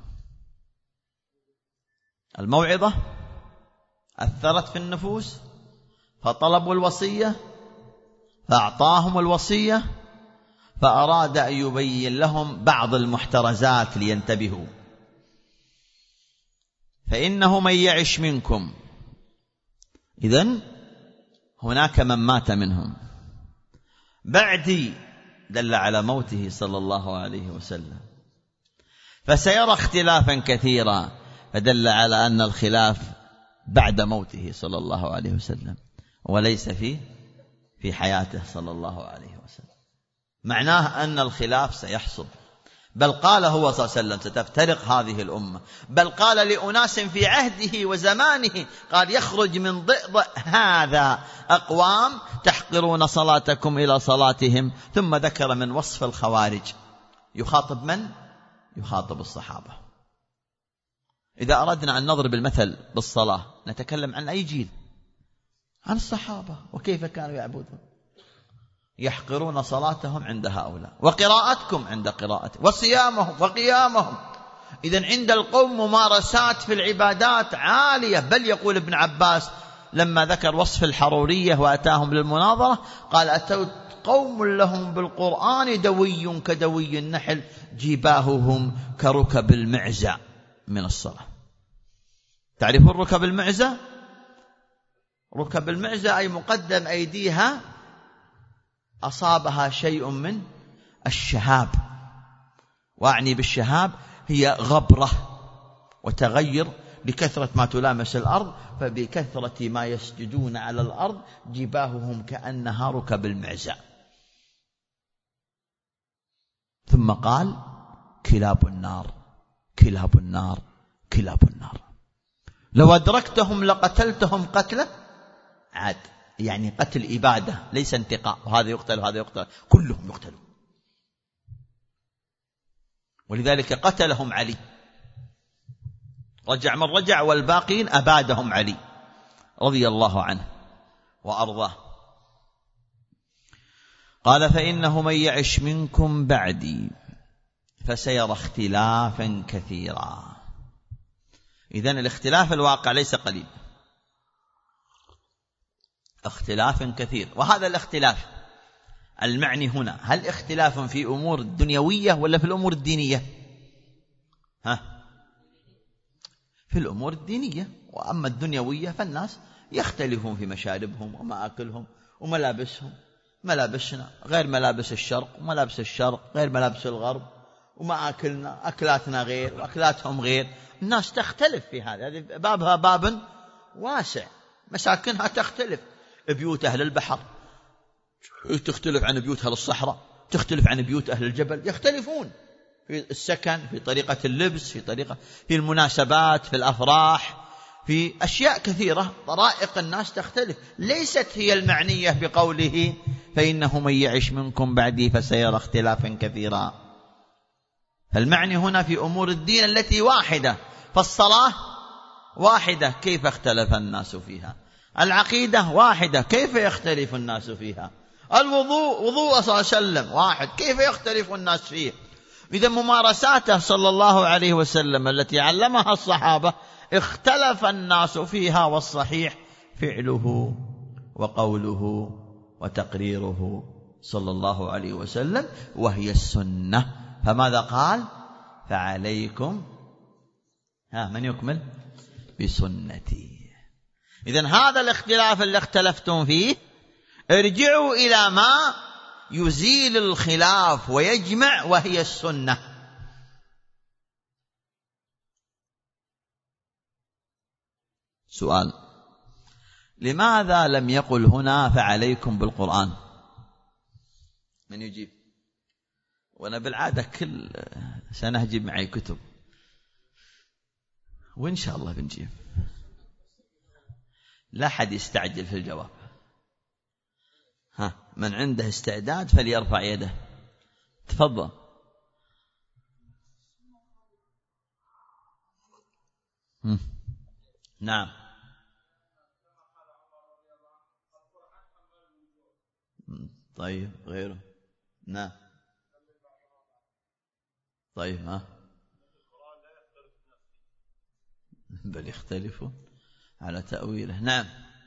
S2: الموعظة أثرت في النفوس فطلبوا الوصية، فأعطاهم الوصية، فأراد أن يبين لهم بعض المحترزات لينتبهوا. فإنه من يعش منكم، إذن هناك من مات منهم، بعدي دل على موته صلى الله عليه وسلم، فسيرى اختلافا كثيرا فدل على أن الخلاف بعد موته صلى الله عليه وسلم وليس في حياته صلى الله عليه وسلم. معناه أن الخلاف سيحصل، بل قال هو صلى الله عليه وسلم ستفترق هذه الأمة، بل قال لأناس في عهده وزمانه، قال يخرج من ضئضئ هذا أقوام تحقرون صلاتكم إلى صلاتهم. ثم ذكر من وصف الخوارج، يخاطب من؟ يخاطب الصحابة. إذا أردنا أن نضرب المثل بالصلاة نتكلم عن أي جيل؟ عن الصحابة، وكيف كانوا يعبدون، يحقرون صلاتهم عند هؤلاء، وقراءتكم عند قراءتهم، وصيامهم وقيامهم. إذن عند القوم ممارسات في العبادات عالية. بل يقول ابن عباس لما ذكر وصف الحرورية وأتاهم للمناظرة قال أتوا قوم لهم بالقرآن دوي كدوي النحل جباههم كركب المعزة من الصلاة. تعرفون ركب المعزة؟ ركب المعزة أي مقدم أيديها أصابها شيء من الشهاب، وأعني بالشهاب هي غبرة وتغير بكثرة ما تلامس الأرض، فبكثرة ما يسجدون على الأرض جباههم كأنها ركب المعزة. ثم قال كلاب النار كلاب النار كلاب النار. لو أدركتهم لقتلتهم قتله عاد، يعني قتل إبادة ليس انتقاء، وهذا يقتل وهذا يقتل، كلهم يقتلون. ولذلك قتلهم علي، رجع من رجع، والباقين أبادهم علي رضي الله عنه وأرضاه. قال فإنه من يعش منكم بعدي فسيرى اختلافا كثيرا. إذن الاختلاف الواقع ليس قليل، اختلاف كثير. وهذا الاختلاف المعني هنا هل اختلاف في أمور الدنيوية ولا في الأمور الدينية؟ في الأمور الدينية. وأما الدنيوية فالناس يختلفون في مشاربهم ومآكلهم وملابسهم، ملابسنا غير ملابس الشرق، وملابس الشرق غير ملابس الغرب، ومآكلنا أكلاتنا غير وأكلاتهم غير. الناس تختلف في هذا، بابها باب واسع، مساكنها تختلف، بيوت أهل البحر تختلف عن بيوت أهل الصحراء، تختلف عن بيوت أهل الجبل، يختلفون في السكن، في طريقة اللبس، في المناسبات، في الأفراح، في أشياء كثيرة. طرائق الناس تختلف، ليست هي المعنية بقوله فإنه من يعش منكم بعدي فسيرى اختلافا كثيرا. فالمعني هنا في أمور الدين التي واحدة، فالصلاة واحدة كيف اختلف الناس فيها، العقيدة واحدة كيف يختلف الناس فيها، الوضوء وضوء صلى الله عليه وسلم واحد كيف يختلف الناس فيه. إذا ممارساته صلى الله عليه وسلم التي علمها الصحابة اختلف الناس فيها، والصحيح فعله وقوله وتقريره صلى الله عليه وسلم، وهي السنة. فماذا قال؟ فعليكم من يكمل بسنتي. إذن هذا الاختلاف اللي اختلفتم فيه ارجعوا إلى ما يزيل الخلاف ويجمع، وهي السنة. سؤال: لماذا لم يقل هنا فعليكم بالقرآن؟ من يجيب؟ وأنا بالعادة كل سنة أجيب معي كتب، وإن شاء الله بنجيب. لا حد يستعجل في الجواب. من عنده استعداد فليرفع يده. تفضل. نعم. طيب غيره. نعم. طيب بل يختلفون على تأويله. نعم.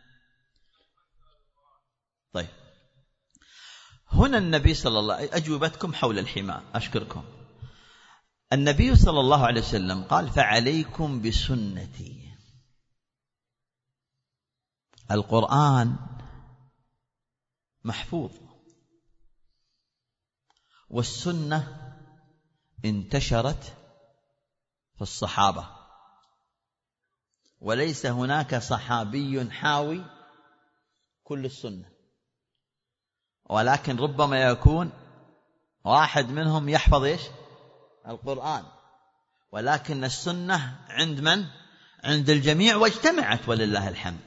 S2: طيب هنا النبي صلى الله عليه وسلم، أجوبتكم حول الحمار، أشكركم. النبي صلى الله عليه وسلم قال فعليكم بسنتي. القرآن محفوظ، والسنة انتشرت في الصحابة، وليس هناك صحابي حاوي كل السنة، ولكن ربما يكون واحد منهم يحفظ القرآن، ولكن السنة عند من؟ عند الجميع، واجتمعت ولله الحمد.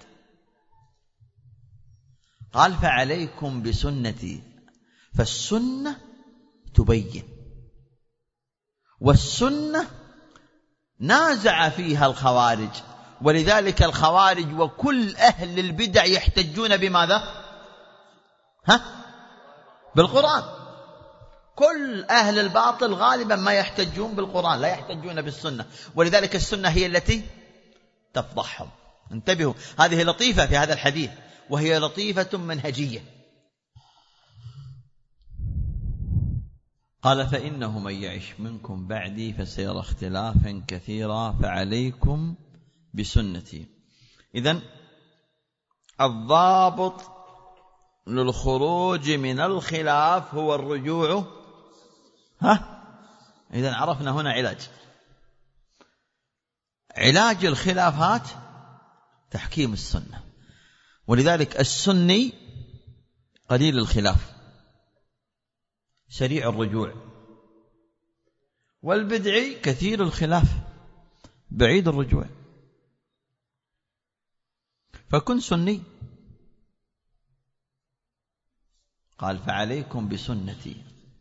S2: قال فعليكم بسنتي، فالسنة تبين، والسنة نازع فيها الخوارج، ولذلك الخوارج وكل أهل البدع يحتجون بماذا؟ بالقرآن. كل أهل الباطل غالبا ما يحتجون بالقرآن، لا يحتجون بالسنة، ولذلك السنة هي التي تفضحهم. انتبهوا، هذه لطيفة في هذا الحديث، وهي لطيفة منهجية. قال فإنه من يعش منكم بعدي فسيرى اختلافا كثيرا فعليكم بسنتي. إذن الضابط للخروج من الخلاف هو الرجوع. إذن عرفنا هنا علاج الخلافات تحكيم السنة، ولذلك السني قليل الخلاف، سريع الرجوع، والبدعي كثير الخلاف بعيد الرجوع. فكن سني. قال فعليكم بسنتي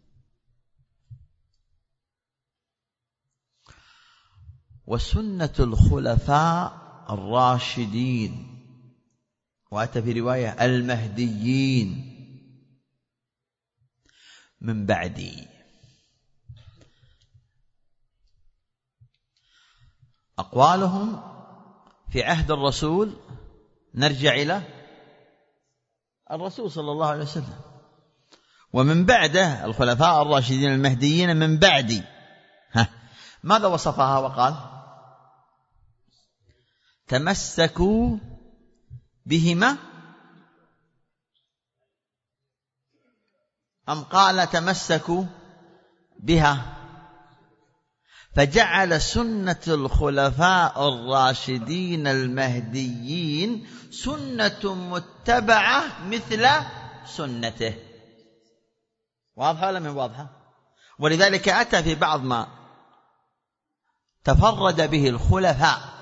S2: وسنة الخلفاء الراشدين، وأتى في رواية المهديين من بعدي. أقوالهم في عهد الرسول نرجع إلى الرسول صلى الله عليه وسلم، ومن بعده الخلفاء الراشدين المهديين من بعدي. ماذا وصفها وقال؟ تمسكوا بهما أم قال تمسكوا بها؟ فجعل سنة الخلفاء الراشدين المهديين سنة متبعة مثل سنته. واضحة ولا من واضحة؟ ولذلك أتى في بعض ما تفرد به الخلفاء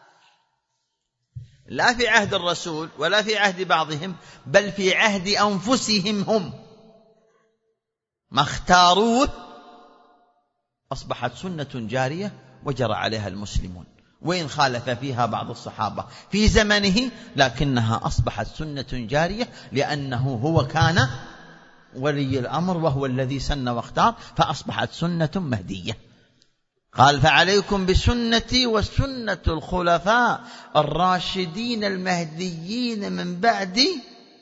S2: لا في عهد الرسول ولا في عهد بعضهم، بل في عهد أنفسهم هم ما اختاروه أصبحت سنة جارية وجرى عليها المسلمون، وإن خالف فيها بعض الصحابة في زمنه لكنها أصبحت سنة جارية لأنه هو كان ولي الأمر وهو الذي سن واختار، فأصبحت سنة مهدية. قال فعليكم بسنتي وسنة الخلفاء الراشدين المهديين من بعدي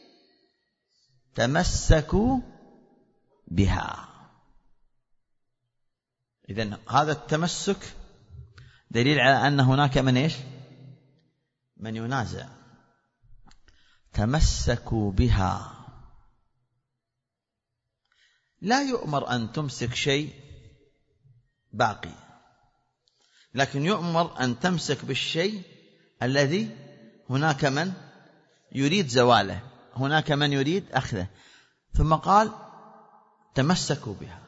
S2: تمسكوا بها. إذن هذا التمسك دليل على أن هناك من ينازع. تمسكوا بها، لا يؤمر أن تمسك شيء باقي، لكن يؤمر أن تمسك بالشيء الذي هناك من يريد زواله، هناك من يريد أخذه. ثم قال تمسكوا بها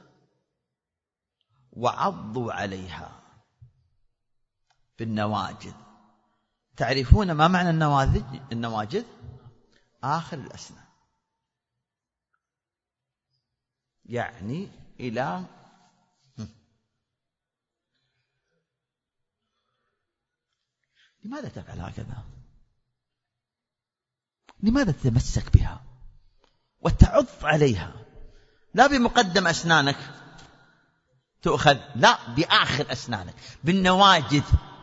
S2: وعضوا عليها بالنواجذ. تعرفون ما معنى النواجذ؟ آخر الأسنان، يعني إلى لماذا تفعل هكذا؟ لماذا تتمسك بها وتعض عليها؟ لا بمقدم أسنانك تؤخذ، لا بآخر أسنانك بالنواجذ،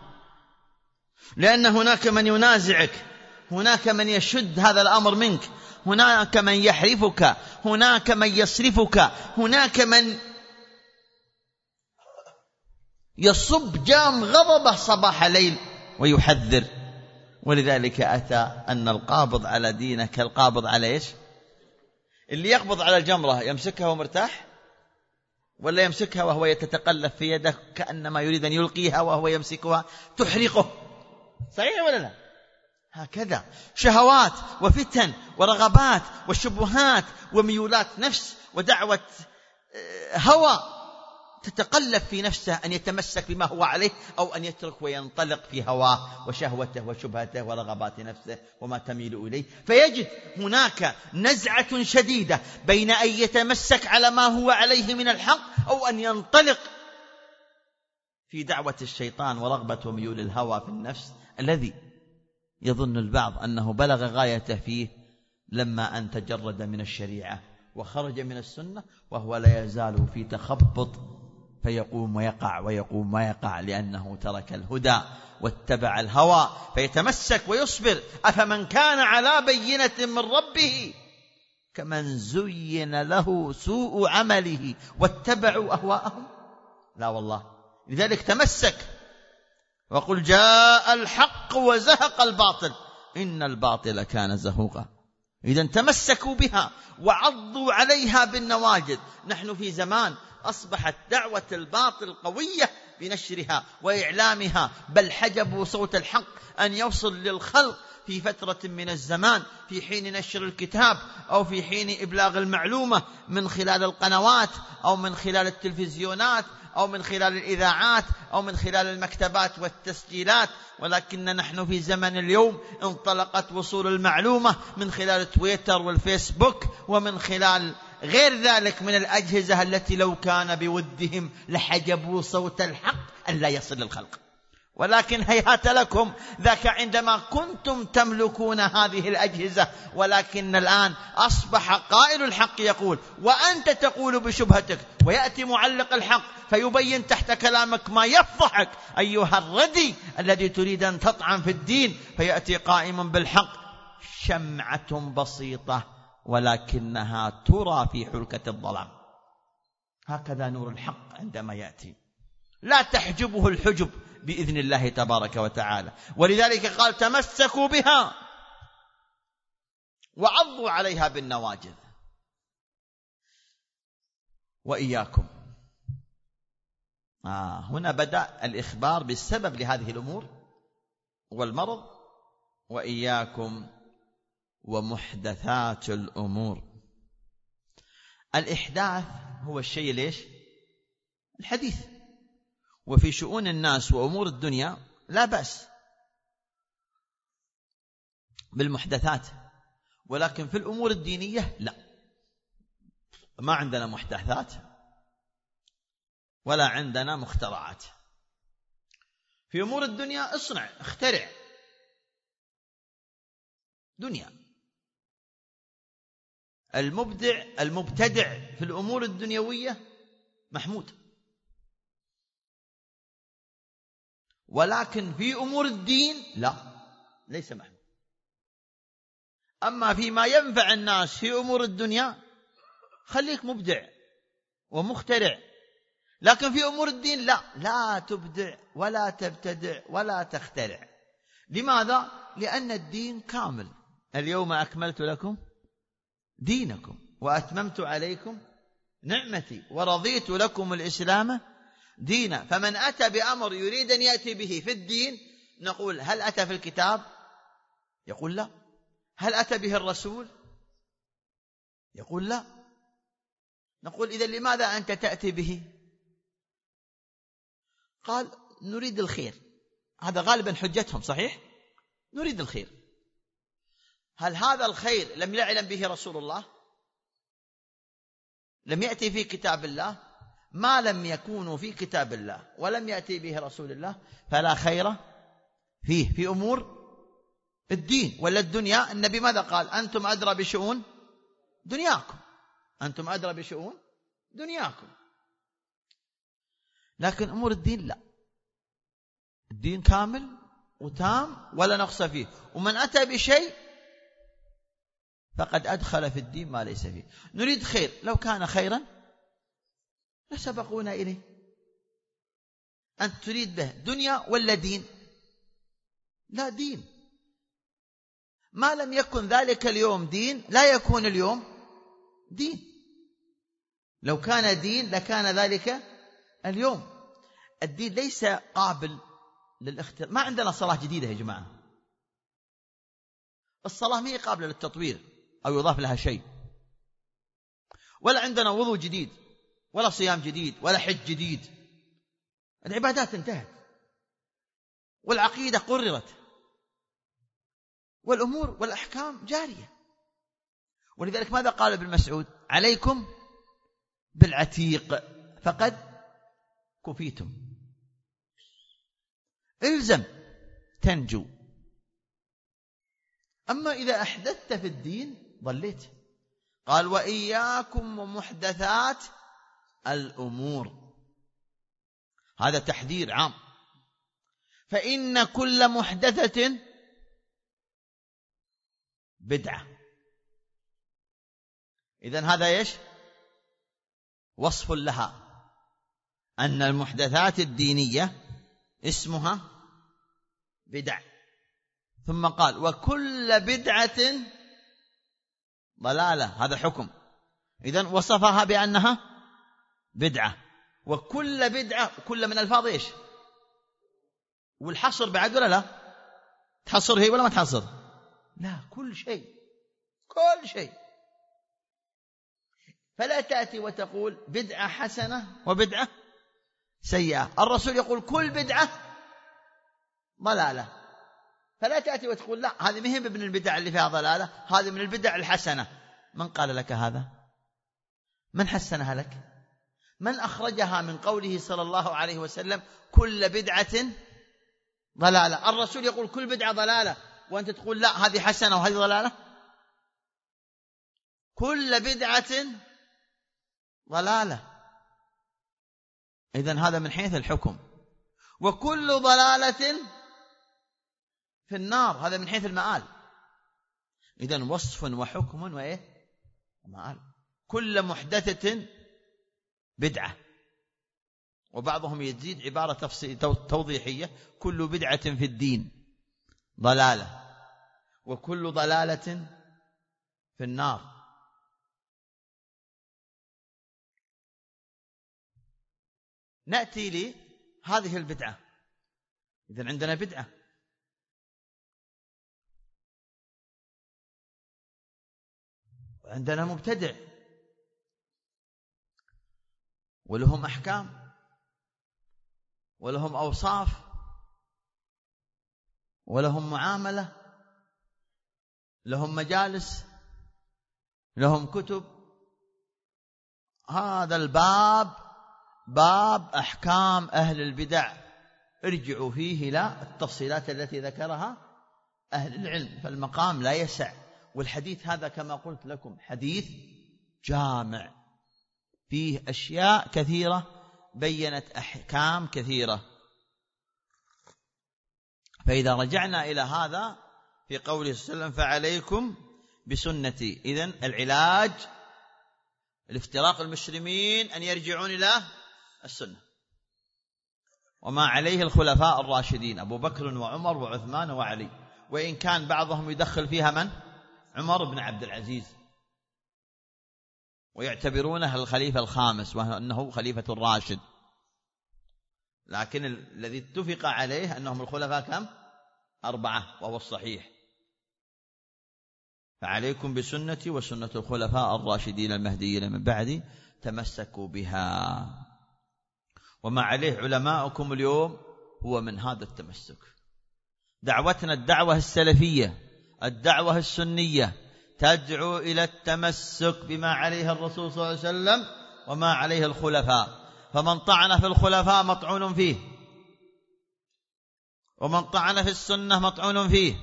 S2: لأن هناك من ينازعك، هناك من يشد هذا الأمر منك، هناك من يحرفك، هناك من يصرفك، هناك من يصب جام غضبه صباح ليل ويحذر. ولذلك أتى أن القابض على دينك كالقابض على إيش؟ اللي يقبض على الجمرة يمسكها ومرتاح، ولا يمسكها وهو يتتقلب في يده كأنما يريد أن يلقيها وهو يمسكها تحرقه؟ صحيح ولا لا؟ هكذا شهوات وفتن ورغبات وشبهات وميولات نفس ودعوة هوى تتقلب في نفسه أن يتمسك بما هو عليه أو أن يترك وينطلق في هواه وشهوته وشبهته ورغبات نفسه وما تميل إليه. فيجد هناك نزعة شديدة بين أن يتمسك على ما هو عليه من الحق أو أن ينطلق في دعوة الشيطان ورغبة وميول الهوى في النفس، الذي يظن البعض أنه بلغ غايته فيه لما أن تجرد من الشريعة وخرج من السنة، وهو لا يزال في تخبط فيقوم ويقع ويقوم ويقع، لأنه ترك الهدى واتبع الهوى. فيتمسك ويصبر. أفمن كان على بينة من ربه كمن زين له سوء عمله واتبعوا أهواءهم؟ لا والله. لذلك تمسك وقل جاء الحق وزهق الباطل إن الباطل كان زهوقا. إذن تمسكوا بها وعضوا عليها بالنواجذ. نحن في زمان أصبحت دعوة الباطل قوية بنشرها وإعلامها، بل حجبوا صوت الحق أن يوصل للخلق في فترة من الزمان في حين نشر الكتاب أو في حين إبلاغ المعلومة من خلال القنوات أو من خلال التلفزيونات أو من خلال الإذاعات أو من خلال المكتبات والتسجيلات، ولكن نحن في زمن اليوم انطلقت وصول المعلومة من خلال تويتر والفيسبوك ومن خلال غير ذلك من الأجهزة التي لو كان بودهم لحجبوا صوت الحق أن لا يصل للخلق. ولكن هيهات لكم ذاك عندما كنتم تملكون هذه الأجهزة، ولكن الآن أصبح قائل الحق يقول وأنت تقول بشبهتك، ويأتي معلق الحق فيبين تحت كلامك ما يفضحك أيها الردي الذي تريد أن تطعن في الدين، فيأتي قائما بالحق شمعة بسيطة ولكنها ترى في حلكة الظلام. هكذا نور الحق عندما يأتي لا تحجبه الحجب بإذن الله تبارك وتعالى. ولذلك قال تمسكوا بها وعضوا عليها بالنواجذ. وإياكم، هنا بدأ الإخبار بالسبب لهذه الأمور والمرض. وإياكم ومحدثات الأمور. الإحداث هو الشيء ليش؟ الحديث. وفي شؤون الناس وأمور الدنيا لا بأس بالمحدثات، ولكن في الأمور الدينية لا، ما عندنا محدثات ولا عندنا مخترعات. في أمور الدنيا اصنع اخترع دنيا. المبتدع في الأمور الدنيوية محمود، ولكن في أمور الدين لا، ليس محمود. أما فيما ينفع الناس في أمور الدنيا خليك مبدع ومخترع، لكن في أمور الدين لا تبدع ولا تبتدع ولا تخترع. لماذا؟ لأن الدين كامل. اليوم أكملت لكم دينكم وأتممت عليكم نعمتي ورضيت لكم الإسلام دينا. فمن أتى بأمر يريد أن يأتي به في الدين نقول هل أتى في الكتاب؟ يقول لا. هل أتى به الرسول؟ يقول لا. نقول إذن لماذا أنت تأتي به؟ قال نريد الخير. هذا غالبا حجتهم، صحيح؟ نريد الخير. هل هذا الخير لم يعلم به رسول الله؟ لم يأتي في كتاب الله؟ ما لم يكونوا في كتاب الله ولم يأتي به رسول الله فلا خير فيه في أمور الدين ولا الدنيا. النبي ماذا قال؟ أنتم أدرى بشؤون دنياكم، أنتم أدرى بشؤون دنياكم. لكن أمور الدين لا، الدين كامل وتام ولا نقص فيه. ومن أتى بشيء فقد أدخل في الدين ما ليس فيه. نريد خير، لو كان خيرا لسبقونا إليه. أنت تريد به دنيا ولا دين؟ لا، دين. ما لم يكن ذلك اليوم دين لا يكون اليوم دين. لو كان دين لكان ذلك اليوم. الدين ليس قابل للاختراع. ما عندنا صلاة جديدة يا جماعة. الصلاة ما هي قابلة للتطوير أو يضاف لها شيء. ولا عندنا وضوء جديد ولا صيام جديد ولا حج جديد. العبادات انتهت والعقيدة قررت والأمور والأحكام جارية. ولذلك ماذا قال ابن مسعود؟ عليكم بالعتيق فقد كفيتم. الزم تنجو. أما إذا أحدثت في الدين ضليت. قال وإياكم ومحدثات الأمور. هذا تحذير عام. فإن كل محدثة بدعة. إذن هذا إيش؟ وصف لها أن المحدثات الدينية اسمها بدع. ثم قال وكل بدعة ضلالة. هذا حكم. إذن وصفها بأنها بدعة. وكل بدعة، كل من الفاظ إيش؟ والحصر بعد ولا لا؟ تحصر هي ولا ما تحصر؟ لا، كل شيء، كل شيء. فلا تأتي وتقول بدعة حسنة وبدعة سيئة. الرسول يقول كل بدعة ضلالة، فلا تأتي وتقول لا هذه مهم من البدع اللي فيها ضلالة، هذه من البدع الحسنة. من قال لك هذا؟ من حسنها لك؟ من أخرجها من قوله صلى الله عليه وسلم كل بدعة ضلالة؟ الرسول يقول كل بدعة ضلالة، وأنت تقول لا هذه حسنة وهذه ضلالة. كل بدعة ضلالة، إذن هذا من حيث الحكم. وكل ضلالة في النار، هذا من حيث المآل. إذن وصف وحكم ومآل. كل محدثة بدعة. وبعضهم يزيد عبارة توضيحية: كل بدعة في الدين ضلالة، وكل ضلالة في النار. نأتي لهذه البدعة. إذن عندنا بدعة، وعندنا مبتدع، ولهم أحكام ولهم أوصاف ولهم معاملة، لهم مجالس، لهم كتب. هذا الباب باب أحكام أهل البدع، ارجعوا فيه إلى التفصيلات التي ذكرها أهل العلم، فالمقام لا يسع. والحديث هذا كما قلت لكم حديث جامع، فيه أشياء كثيرة بيّنت أحكام كثيرة. فإذا رجعنا إلى هذا في قوله صلى الله عليه وسلم فعليكم بسنتي، إذن العلاج لافتراق المسلمين أن يرجعون إلى السنة وما عليه الخلفاء الراشدين أبو بكر وعمر وعثمان وعلي، وإن كان بعضهم يدخل فيها من؟ عمر بن عبد العزيز، ويعتبرونه الخليفة الخامس وأنه خليفة الراشد، لكن الذي اتفق عليه أنهم الخلفاء كم؟ 4، وهو الصحيح. فعليكم بسنتي وسنة الخلفاء الراشدين المهديين من بعدي تمسكوا بها. وما عليه علماؤكم اليوم هو من هذا التمسك. دعوتنا الدعوة السلفية، الدعوة السنية، تدعو إلى التمسك بما عليه الرسول صلى الله عليه وسلم وما عليه الخلفاء. فمن طعن في الخلفاء مطعون فيه، ومن طعن في السنة مطعون فيه.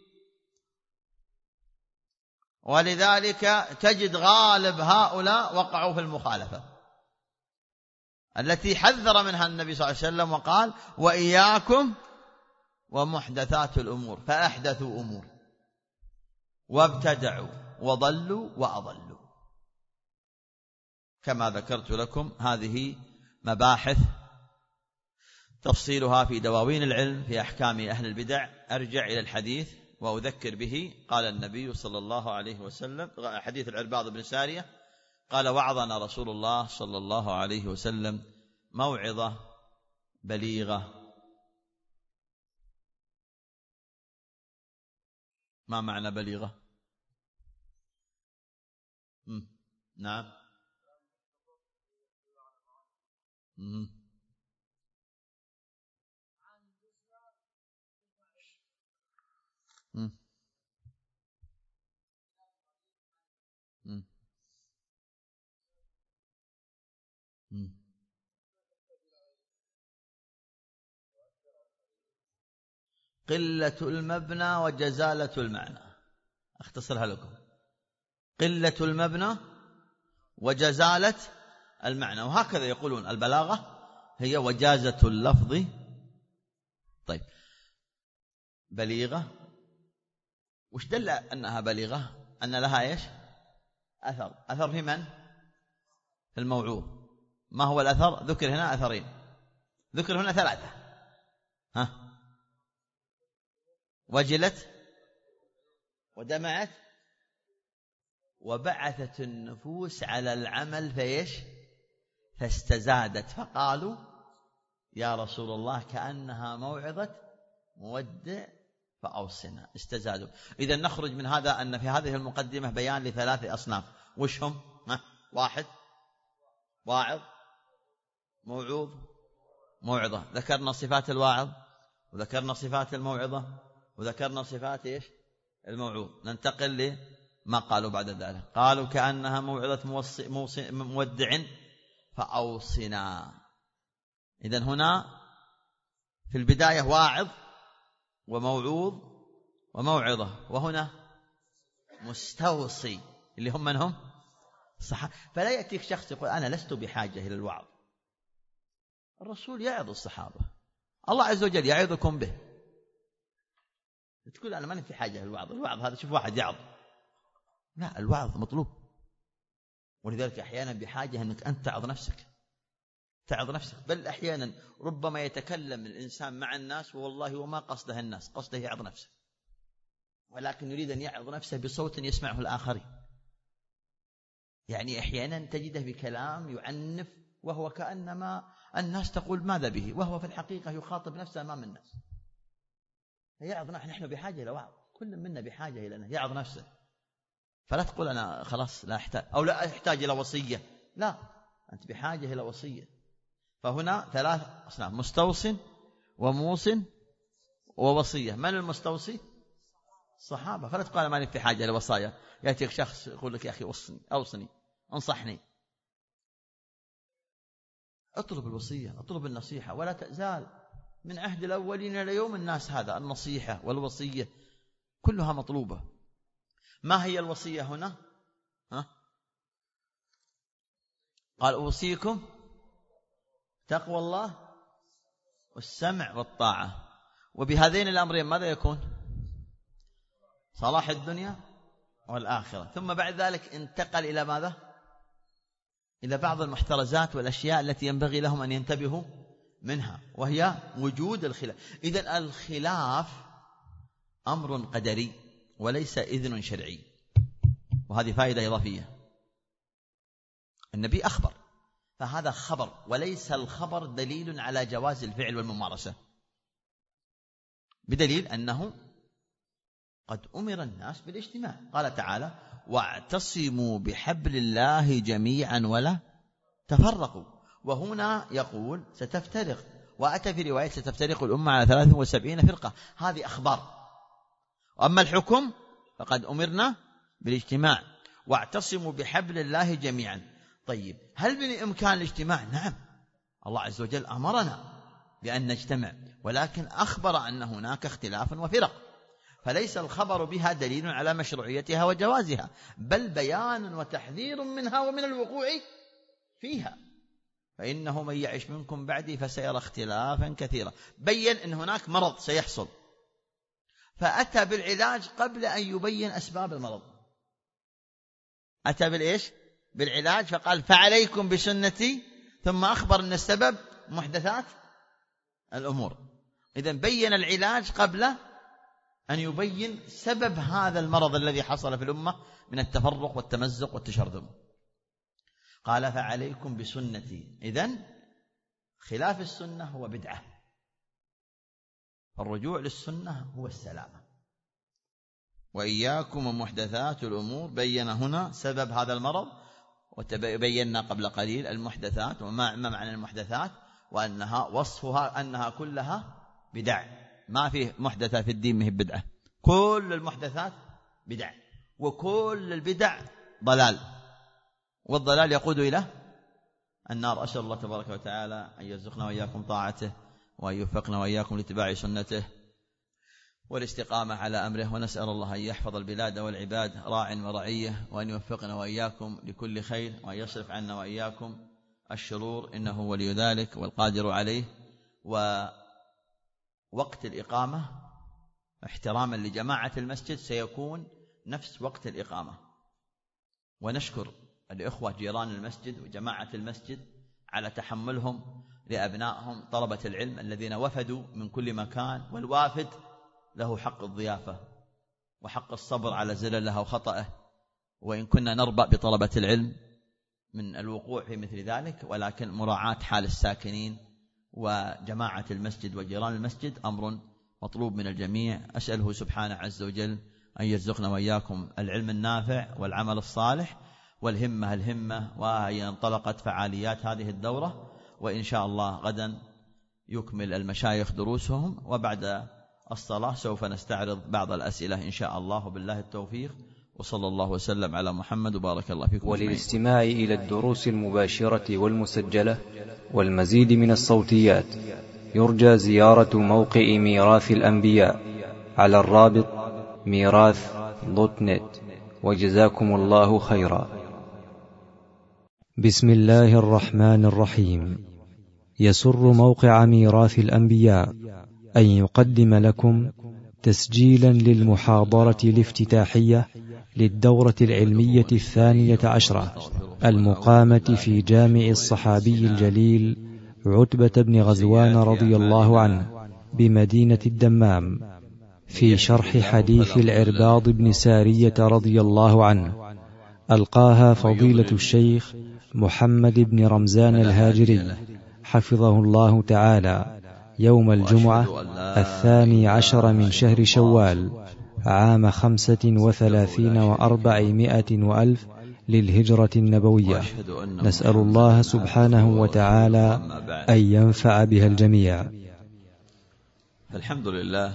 S2: ولذلك تجد غالب هؤلاء وقعوا في المخالفة التي حذر منها النبي صلى الله عليه وسلم وقال وإياكم ومحدثات الأمور، فأحدثوا أمور وابتدعوا وضلوا وأضلوا. كما ذكرت لكم هذه مباحث تفصيلها في دواوين العلم في أحكام أهل البدع. أرجع إلى الحديث وأذكر به. قال النبي صلى الله عليه وسلم، حديث العرباض بن سارية قال وعظنا رسول الله صلى الله عليه وسلم موعظة بليغة. ما معنى بليغة؟ نعم. قلة المبنى وجزالة المعنى. اختصرها لكم: قلة المبنى وجزالة المعنى. وهكذا يقولون البلاغة هي وجازة اللفظ. طيب، بليغة وش دل أنها بليغة؟ أن لها إيش؟ أثر في من؟ في الموعوظ. ما هو الأثر؟ ذكر هنا أثرين، ذكر هنا 3. وجلت ودمعت وبعثت النفوس على العمل فيش فاستزادت، فقالوا يا رسول الله كأنها موعظة مودع فأوصنا استزادوا. إذا نخرج من هذا أن في هذه المقدمة بيان لثلاث أصناف. وش هم؟ واحد واعظ، موعوظ، موعظة. ذكرنا صفات الواعظ وذكرنا صفات الموعظة وذكرنا صفات إيش؟ الموعوظ. ننتقل لما قالوا بعد ذلك. قالوا كأنها موعظة مودع فأوصنا. إذن هنا في البداية واعظ وموعوظ وموعظة، وهنا مستوصي اللي هم من هم؟ الصحابة. فلا يأتيك شخص يقول أنا لست بحاجة إلى الوعظ. الرسول يعظ الصحابة، الله عز وجل يعظكم به. تقول أنا ما في حاجة إلى الوعظ. الوعظ هذا شوف واحد يعظ، لا، الوعظ مطلوب. ولذلك أحيانا بحاجة أنك أنت تعظ نفسك، تعظ نفسك. بل أحيانا ربما يتكلم الإنسان مع الناس والله وما قصده الناس، قصده يعظ نفسه، ولكن يريد أن يعظ نفسه بصوت يسمعه الآخرين. يعني أحيانا تجده بكلام يعنف وهو كأنما الناس تقول ماذا به، وهو في الحقيقة يخاطب نفسه أمام الناس. يعظ. نحن بحاجة إلى وعظ، كل منا بحاجة إلى أن يعظ نفسه. فلا تقول أنا خلاص لا أحتاج أو لا أحتاج إلى وصية، لا، أنت بحاجة إلى وصية. فهنا ثلاث أصناف: مستوص وموص ووصية. من المستوصي؟ الصحابة. فلا تقول ما في حاجة إلى وصايا. يأتيك شخص يقول لك يا أخي وصني، أوصني، انصحني. اطلب الوصية، اطلب النصيحة، ولا تزال من عهد الأولين إلى يوم الناس هذا النصيحة والوصية كلها مطلوبة. ما هي الوصية هنا؟ قال أوصيكم تقوى الله والسمع والطاعة. وبهذين الأمرين ماذا يكون؟ صلاح الدنيا والآخرة. ثم بعد ذلك انتقل إلى ماذا؟ إلى بعض المحترزات والأشياء التي ينبغي لهم أن ينتبهوا منها، وهي وجود الخلاف. إذن الخلاف أمر قدري وليس إذن شرعي، وهذه فائدة إضافية. النبي أخبر، فهذا خبر، وليس الخبر دليل على جواز الفعل والممارسة، بدليل أنه قد أمر الناس بالاجتماع. قال تعالى: واعتصموا بحبل الله جميعا ولا تفرقوا. وهنا يقول ستفترق، وأتى في رواية ستفترق الأمة على 73 فرقة. هذه أخبار. وأما الحكم فقد أمرنا بالاجتماع. واعتصموا بحبل الله جميعا. طيب، هل من إمكان الاجتماع؟ نعم، الله عز وجل أمرنا بأن نجتمع، ولكن أخبر أن هناك اختلافا وفرق، فليس الخبر بها دليل على مشروعيتها وجوازها، بل بيان وتحذير منها ومن الوقوع فيها. فإنه من يعش منكم بعدي فسيرى اختلافا كثيرا. بين أن هناك مرض سيحصل، فأتى بالعلاج قبل أن يبين أسباب المرض. أتى بالإيش؟ بالعلاج، فقال: فعليكم بسنتي، ثم أخبر أن السبب محدثات الأمور. إذن بين العلاج قبل أن يبين سبب هذا المرض الذي حصل في الأمة من التفرق والتمزق والتشرذم. قال: فعليكم بسنتي. إذن خلاف السنة هو بدعة، الرجوع للسنة هو السلامة. وإياكم ومحدثات الأمور. بين هنا سبب هذا المرض، وبينا قبل قليل المحدثات وما معنى المحدثات، وأنها وصفها أنها كلها بدع. ما فيه محدثة في الدين مهي بدعة، كل المحدثات بدع، وكل البدع ضلال، والضلال يقود إلى النار. أسأل الله تبارك وتعالى أن يرزقنا وإياكم طاعته، وأن يوفقنا وإياكم لاتباع سنته والاستقامة على أمره. ونسأل الله أن يحفظ البلاد والعباد راع ورعية، وأن يوفقنا وإياكم لكل خير، وأن يصرف عنا وإياكم الشرور، إنه ولي ذلك والقادر عليه. ووقت الإقامة احتراما لجماعة المسجد سيكون نفس وقت الإقامة. ونشكر الإخوة جيران المسجد وجماعة المسجد على تحملهم لأبنائهم طلبة العلم الذين وفدوا من كل مكان، والوافد له حق الضيافة وحق الصبر على زلله وخطأه، وإن كنا نربأ بطلبة العلم من الوقوع في مثل ذلك، ولكن مراعاة حال الساكنين وجماعة المسجد وجيران المسجد أمر مطلوب من الجميع. أسأله سبحانه عز وجل أن يرزقنا وإياكم العلم النافع والعمل الصالح والهمة. وهي انطلقت فعاليات هذه الدورة، وإن شاء الله غدا يكمل المشايخ دروسهم، وبعد الصلاة سوف نستعرض بعض الأسئلة إن شاء الله، وبالله التوفيق، وصلى الله وسلم على محمد وبارك الله فيكم.
S1: وللاستماع إلى الدروس المباشرة والمسجلة والمزيد من الصوتيات يرجى زيارة موقع ميراث الأنبياء على الرابط ميراث.net. وجزاكم الله خيرا. بسم الله الرحمن الرحيم. يسر موقع ميراث الأنبياء أن يقدم لكم تسجيلا للمحاضرة الافتتاحية للدورة العلمية 12 المقامة في جامع الصحابي الجليل عتبة بن غزوان رضي الله عنه بمدينة الدمام، في شرح حديث العرباض بن سارية رضي الله عنه، ألقاها فضيلة الشيخ محمد بن رمزان الهاجري حفظه الله تعالى يوم الجمعة 12 من شهر شوال عام 35 و400 وألف للهجرة النبوية. نسأل الله سبحانه وتعالى أن ينفع بها الجميع.
S2: الحمد لله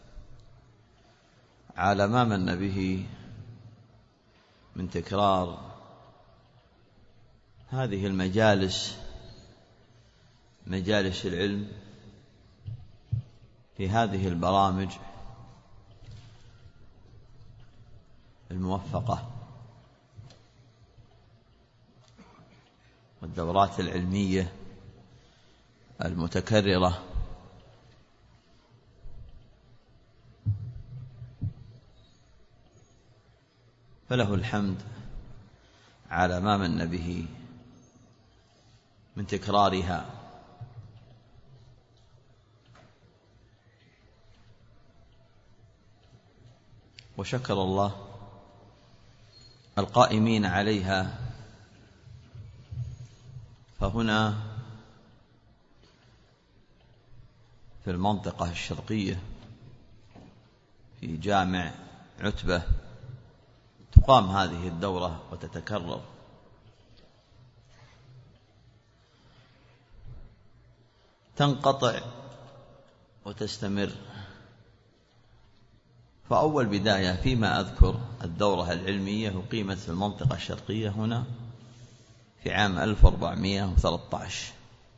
S2: على ما من به من تكرار هذه المجالس، مجالس العلم، في هذه البرامج الموفقة والدورات العلمية المتكررة. فله الحمد على ما من به من تكرارها. وشكر الله القائمين عليها. فهنا في المنطقة الشرقية في جامع عتبة تقام هذه الدورة وتتكرر، تنقطع وتستمر. فأول بداية فيما أذكر الدورة العلمية أقيمت في المنطقة الشرقية هنا في عام 1413،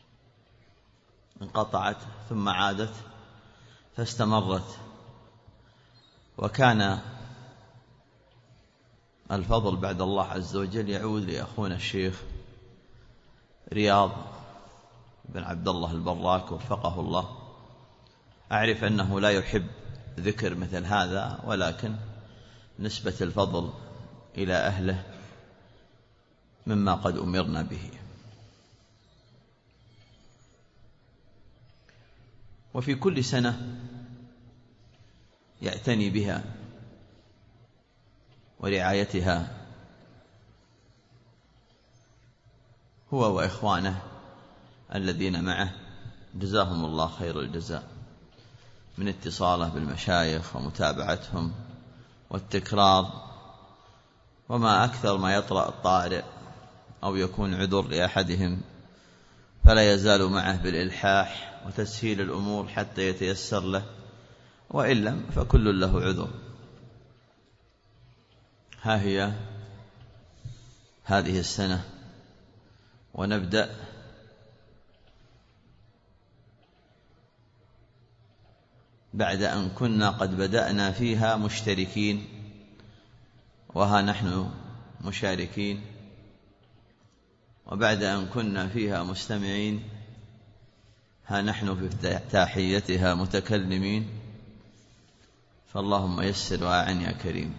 S2: انقطعت ثم عادت فاستمرت. وكان الفضل بعد الله عز وجل يعود لأخونا الشيخ رياض بن عبد الله البراك وفقه الله. أعرف أنه لا يحب ذكر مثل هذا، ولكن نسبة الفضل إلى أهله مما قد أمرنا به. وفي كل سنة يعتني بها ورعايتها هو وإخوانه الذين معه، جزاهم الله خير الجزاء، من اتصاله بالمشايخ ومتابعتهم والتكرار. وما أكثر ما يطرأ الطارئ أو يكون عذر لأحدهم فلا يزال معه بالإلحاح وتسهيل الأمور حتى يتيسر له، وإن لم فكل له عذر. ها هي هذه السنة ونبدأ بعد أن كنا قد بدأنا فيها مشتركين، وها نحن مشاركين، وبعد أن كنا فيها مستمعين ها نحن في افتتاحيتها متكلمين. فاللهم يسر وأعن يا كريم.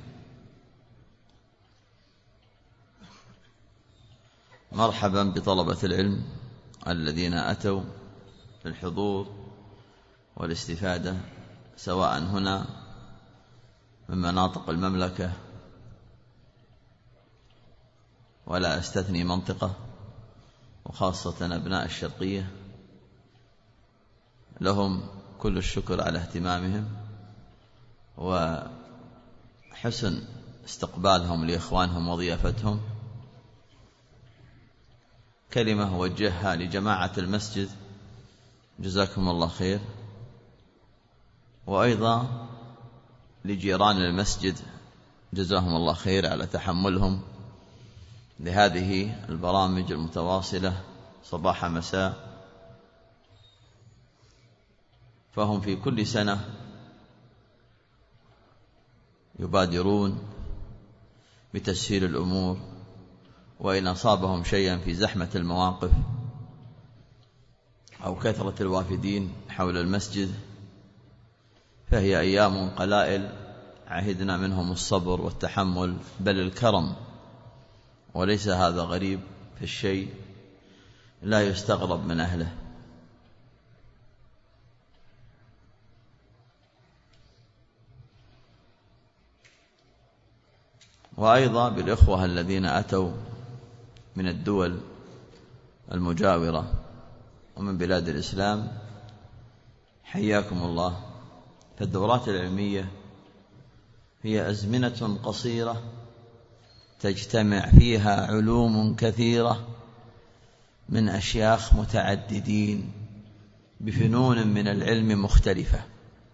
S2: مرحبا بطلبة العلم الذين أتوا للحضور والاستفادة، سواء هنا من مناطق المملكة، ولا أستثني منطقة، وخاصة أبناء الشرقية، لهم كل الشكر على اهتمامهم وحسن استقبالهم لإخوانهم وضيافتهم. كلمة أوجهها لجماعة المسجد جزاكم الله خير، وأيضا لجيران المسجد جزاهم الله خير على تحملهم لهذه البرامج المتواصلة صباح مساء. فهم في كل سنة يبادرون بتسهيل الأمور، وإن أصابهم شيئا في زحمة المواقف أو كثرة الوافدين حول المسجد فهي أيام قلائل عهدنا منهم الصبر والتحمل بل الكرم، وليس هذا غريب في الشيء لا يستغرب من أهله. وأيضا بالإخوة الذين أتوا من الدول المجاورة ومن بلاد الإسلام حياكم الله. فالدورات العلمية هي أزمنة قصيرة تجتمع فيها علوم كثيرة من أشياخ متعددين بفنون من العلم مختلفة،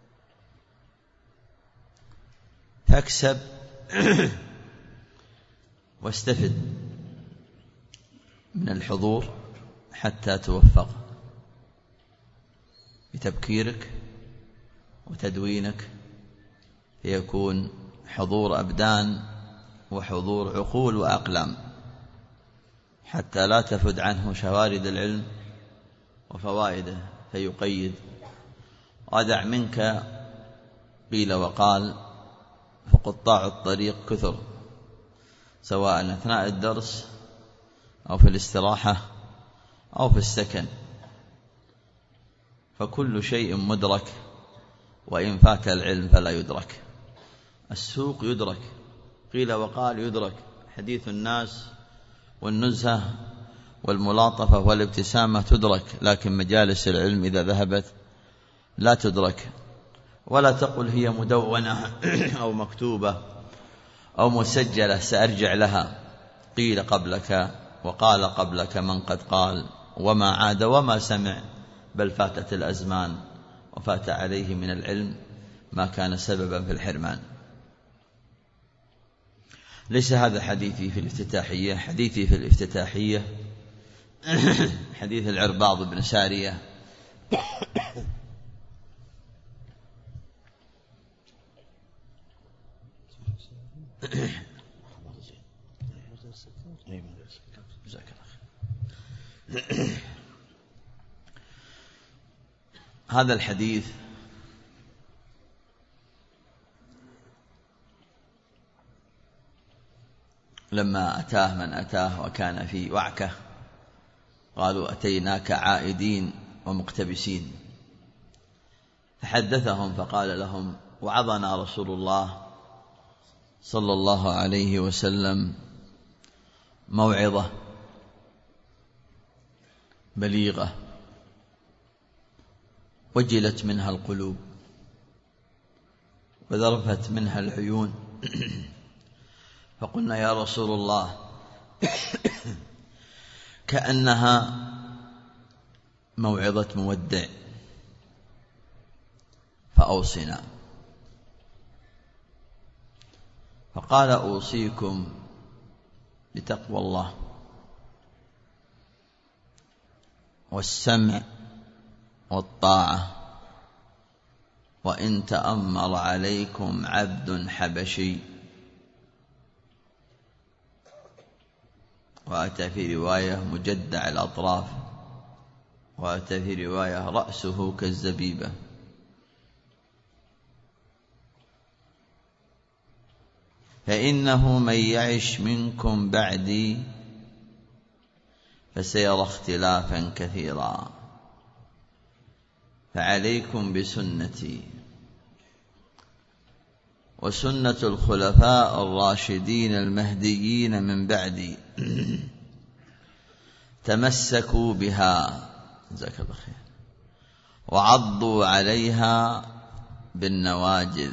S2: فاكسب واستفد من الحضور حتى توفق بتبكيرك وتدوينك، ليكون حضور أبدان وحضور عقول وأقلام حتى لا تفد عنه شوارد العلم وفوائده فيقيد. ودع منك قيل وقال، فقطاع الطريق كثر سواء أثناء الدرس أو في الاستراحة أو في السكن، فكل شيء مدرك، وإن فات العلم فلا يدرك. السوق يدرك، قيل وقال يدرك، حديث الناس والنزهة والملاطفة والابتسامة تدرك، لكن مجالس العلم إذا ذهبت لا تدرك. ولا تقل هي مدونة أو مكتوبة أو مسجلة سأرجع لها، قيل قبلك وقال قبلك من قد قال وما عاد وما سمع، بل فاتت الأزمان وفات عليه من العلم ما كان سببا في الحرمان. ليس هذا حديثي في الافتتاحية، حديثي في الافتتاحية حديث العرباض بن سارية هذا الحديث لما أتاه من أتاه وكان في وعكة قالوا أتيناك عائدين ومقتبسين، فحدثهم فقال لهم وعظنا رسول الله صلى الله عليه وسلم موعظة بليغة وجلت منها القلوب وذرفت منها العيون، فقلنا يا رسول الله كأنها موعظة مودع فأوصنا. فقال أوصيكم بتقوى الله والسمع والطاعة، وإن تأمر عليكم عبد حبشي. وأتى في رواية مجدع الأطراف، وأتى في رواية رأسه كالزبيبة. فإنه من يعش منكم بعدي فسيرى اختلافا كثيرا، فعليكم بسنتي وسنة الخلفاء الراشدين المهديين من بعدي، تمسكوا بها جزاك الله خير وعضوا عليها بالنواجذ.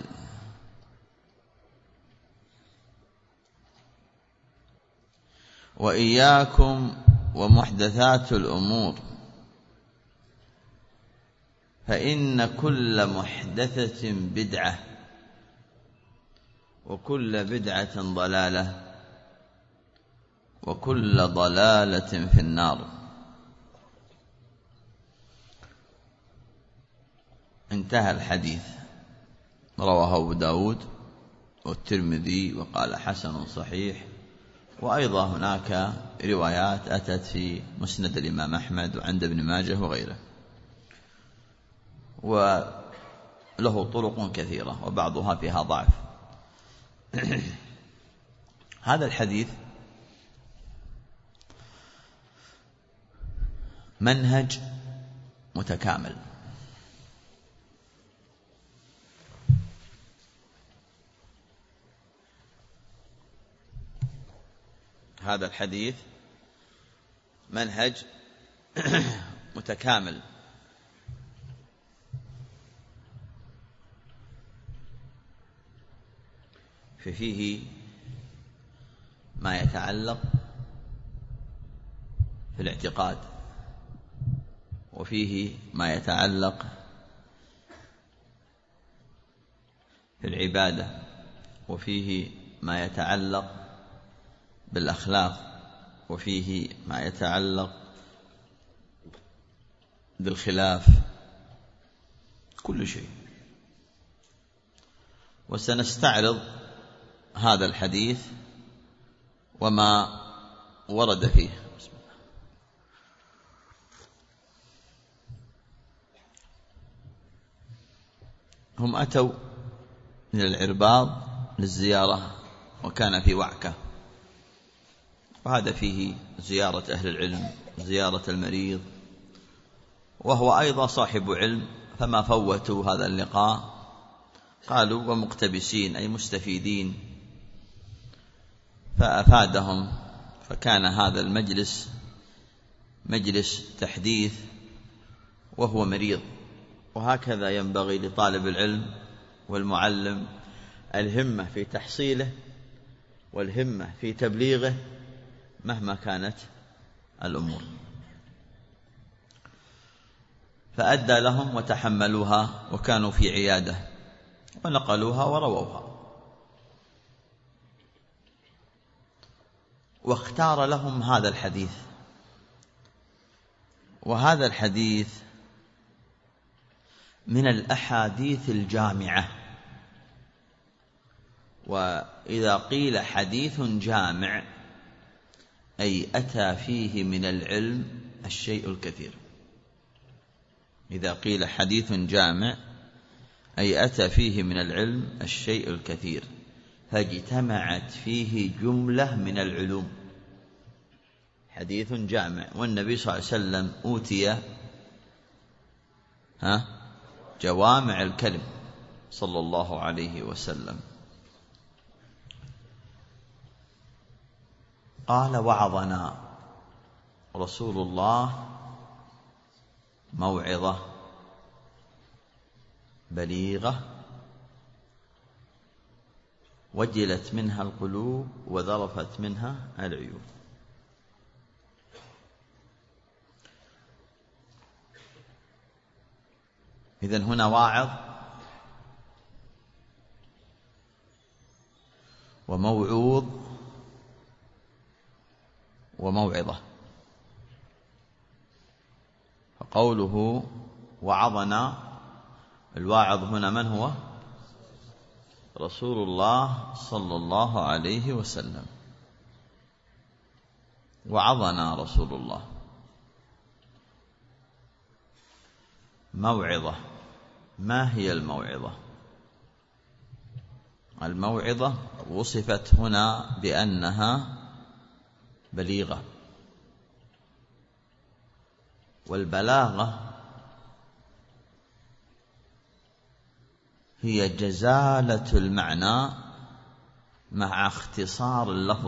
S2: وإياكم ومحدثات الأمور، فإن كل محدثة بدعة، وكل بدعة ضلالة، وكل ضلالة في النار. انتهى الحديث. رواه أبو داود والترمذي وقال حسن صحيح. وأيضا هناك روايات أتت في مسند الإمام أحمد وعند ابن ماجه وغيره، وله طرق كثيرة وبعضها فيها ضعف. هذا الحديث منهج متكامل. هذا الحديث منهج متكامل، فيه ما يتعلق في الاعتقاد، وفيه ما يتعلق في العبادة، وفيه ما يتعلق بالأخلاق، وفيه ما يتعلق بالخلاف، كل شيء. وسنستعرض هذا الحديث وما ورد فيه. بسم الله. هم أتوا من العرباض للزيارة، وكان في وعكة، وهذا فيه زيارة أهل العلم، زيارة المريض، وهو أيضا صاحب علم، فما فوتوا هذا اللقاء. قالوا ومقتبسين أي مستفيدين، فأفادهم، فكان هذا المجلس مجلس تحديث وهو مريض. وهكذا ينبغي لطالب العلم والمعلم الهمة في تحصيله والهمة في تبليغه مهما كانت الأمور. فأدى لهم وتحملوها، وكانوا في عيادة ونقلوها ورووها. واختار لهم هذا الحديث، وهذا الحديث من الأحاديث الجامعة. وإذا قيل حديث جامع أي أتى فيه من العلم الشيء الكثير. إذا قيل حديث جامع أي أتى فيه من العلم الشيء الكثير، فاجتمعت فيه جملة من العلوم. حديث جامع، والنبي صلى الله عليه وسلم أوتي جوامع الكلم صلى الله عليه وسلم. قال وعظنا رسول الله موعظة بليغة وجلت منها القلوب وذرفت منها العيون. إذن هنا واعظ وموعوظ وموعظة. فقوله وعظنا، الواعظ هنا من هو؟ رسول الله صلى الله عليه وسلم. وعظنا رسول الله. موعظة، ما هي الموعظة؟ الموعظة وصفت هنا بأنها بليغة، والبلاغة هي جزالة المعنى مع اختصار اللفظ.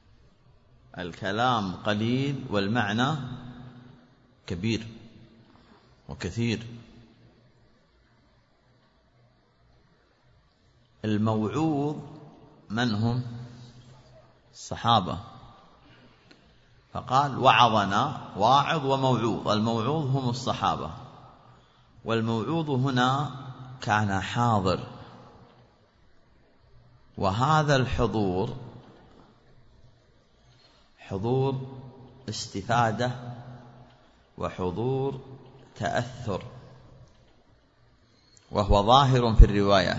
S2: الكلام قليل والمعنى كبير. وكثير. الموعوظ من هم؟ الصحابة، فقال وعظنا واعظ وموعوظ. الموعوظ هم الصحابة، والموعوظ هنا كان حاضر، وهذا الحضور حضور استفادة وحضور تأثر، وهو ظاهر في الرواية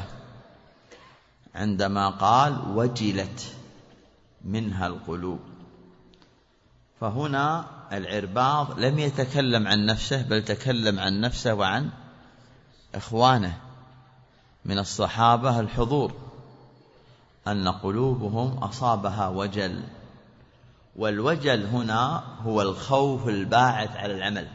S2: عندما قال وجلت منها القلوب. فهنا العرباض لم يتكلم عن نفسه، بل تكلم عن نفسه وعن إخوانه من الصحابة الحضور، أن قلوبهم أصابها وجل. والوجل هنا هو الخوف الباعث على العمل.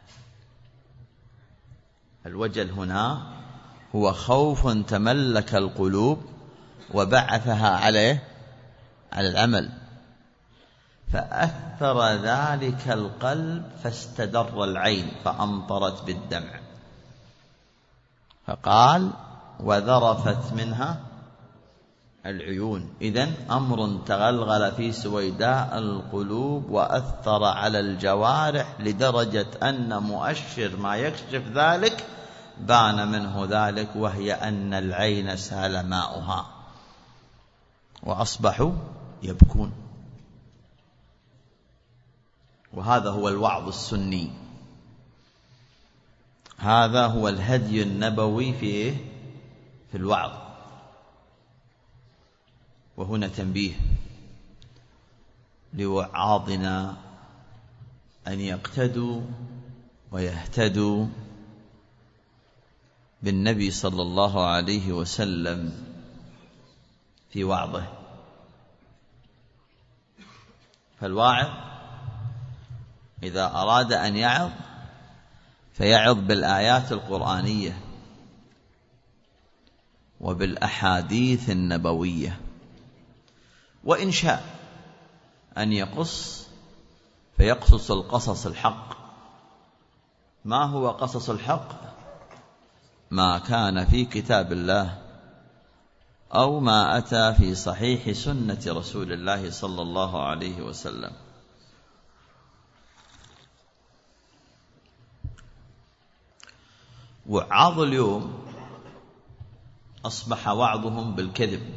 S2: الوجل هنا هو خوف تملك القلوب وبعثها على العمل، فأثر ذلك القلب فاستدر العين فأمطرت بالدمع. فقال وذرفت منها العيون. إذن أمر تغلغل في سويداء القلوب وأثر على الجوارح لدرجة أن مؤشر ما يكشف ذلك بان منه ذلك، وهي أن العين سال ماؤها وأصبحوا يبكون. وهذا هو الوعظ السني، هذا هو الهدي النبوي في الوعظ. وهنا تنبيه لوعاظنا أن يقتدوا ويهتدوا بالنبي صلى الله عليه وسلم في وعظه. فالواعظ إذا أراد أن يعظ فيعظ بالآيات القرآنية وبالأحاديث النبوية، وإن شاء أن يقص فيقصص القصص الحق. ما هو قصص الحق؟ ما كان في كتاب الله أو ما أتى في صحيح سنة رسول الله صلى الله عليه وسلم. وعظ اليوم أصبح وعظهم بالكذب،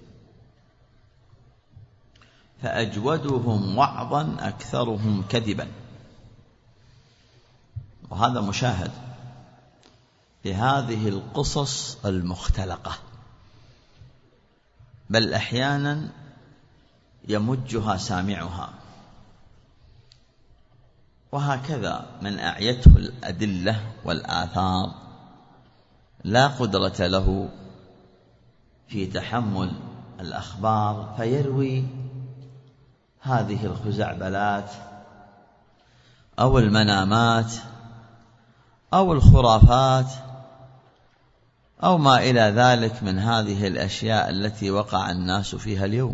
S2: فأجودهم وعظا أكثرهم كذبا. وهذا مشاهد في هذه القصص المختلقة، بل أحيانا يمجها سامعها. وهكذا من أعيته الأدلة والآثار لا قدرة له في تحمل الأخبار، فيروي هذه الخزعبلات أو المنامات أو الخرافات أو ما إلى ذلك من هذه الأشياء التي وقع الناس فيها اليوم.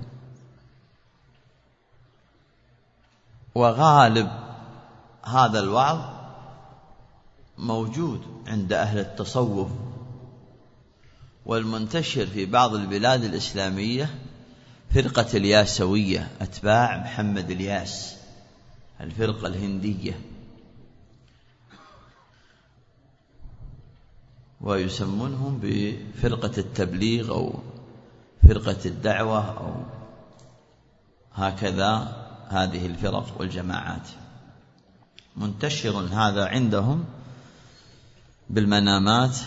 S2: وغالب هذا الوعظ موجود عند أهل التصوف، والمنتشر في بعض البلاد الإسلامية فرقة الياسوية، أتباع محمد الياس، الفرقة الهندية، ويسمونهم بفرقة التبليغ أو فرقة الدعوة أو هكذا. هذه الفرق والجماعات منتشر هذا عندهم بالمنامات.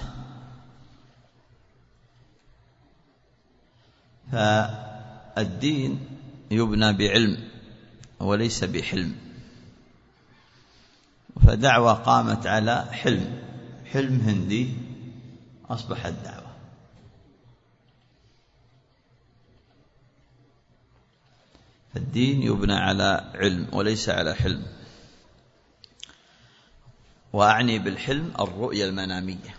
S2: فالدين يبنى بعلم وليس بحلم، فدعوة قامت على حلم هندي أصبحت دعوة. فالدين يبنى على علم وليس على حلم. وأعني بالحلم الرؤية المنامية.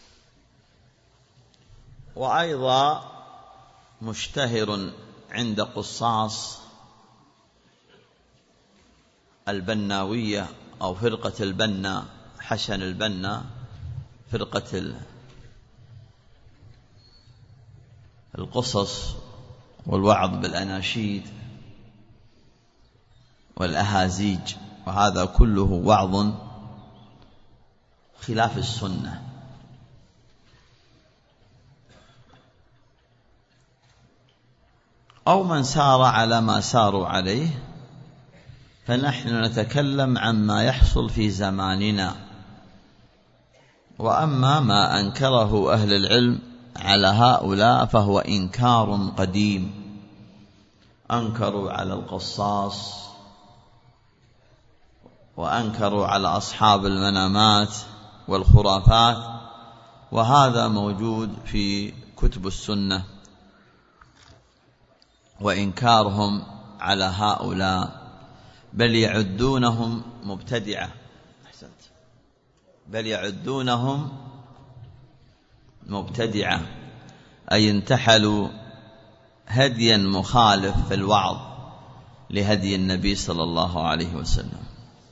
S2: وأيضا مشتهر عند قصاص البناوية أو فرقة البنا حسن البنا فرقة القصص والوعظ بالأناشيد والأهازيج، وهذا كله وعظ خلاف السنة. أو من سار على ما ساروا عليه، فنحن نتكلم عما يحصل في زماننا. وأما ما أنكره أهل العلم على هؤلاء فهو إنكار قديم. أنكروا على القصاص، وأنكروا على أصحاب المنامات والخرافات، وهذا موجود في كتب السنة. وإنكارهم على هؤلاء بل يعدونهم مبتدعة، بل يعدونهم مبتدعة، أي انتحلوا هديا مخالف في الوعظ لهدي النبي صلى الله عليه وسلم.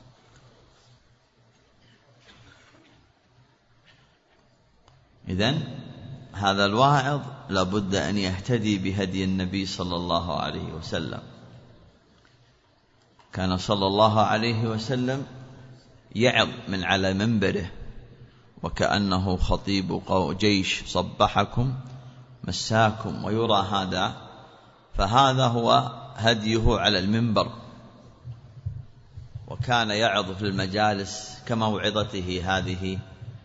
S2: إذن هذا الواعظ لابد أن يهتدي بهدي النبي صلى الله عليه وسلم. كان صلى الله عليه وسلم يعظ من على منبره وكأنه خطيب جيش صبحكم مساكم ويرى هذا، فهذا هو هديه على المنبر. وكان يعظ في المجالس كموعظته هذه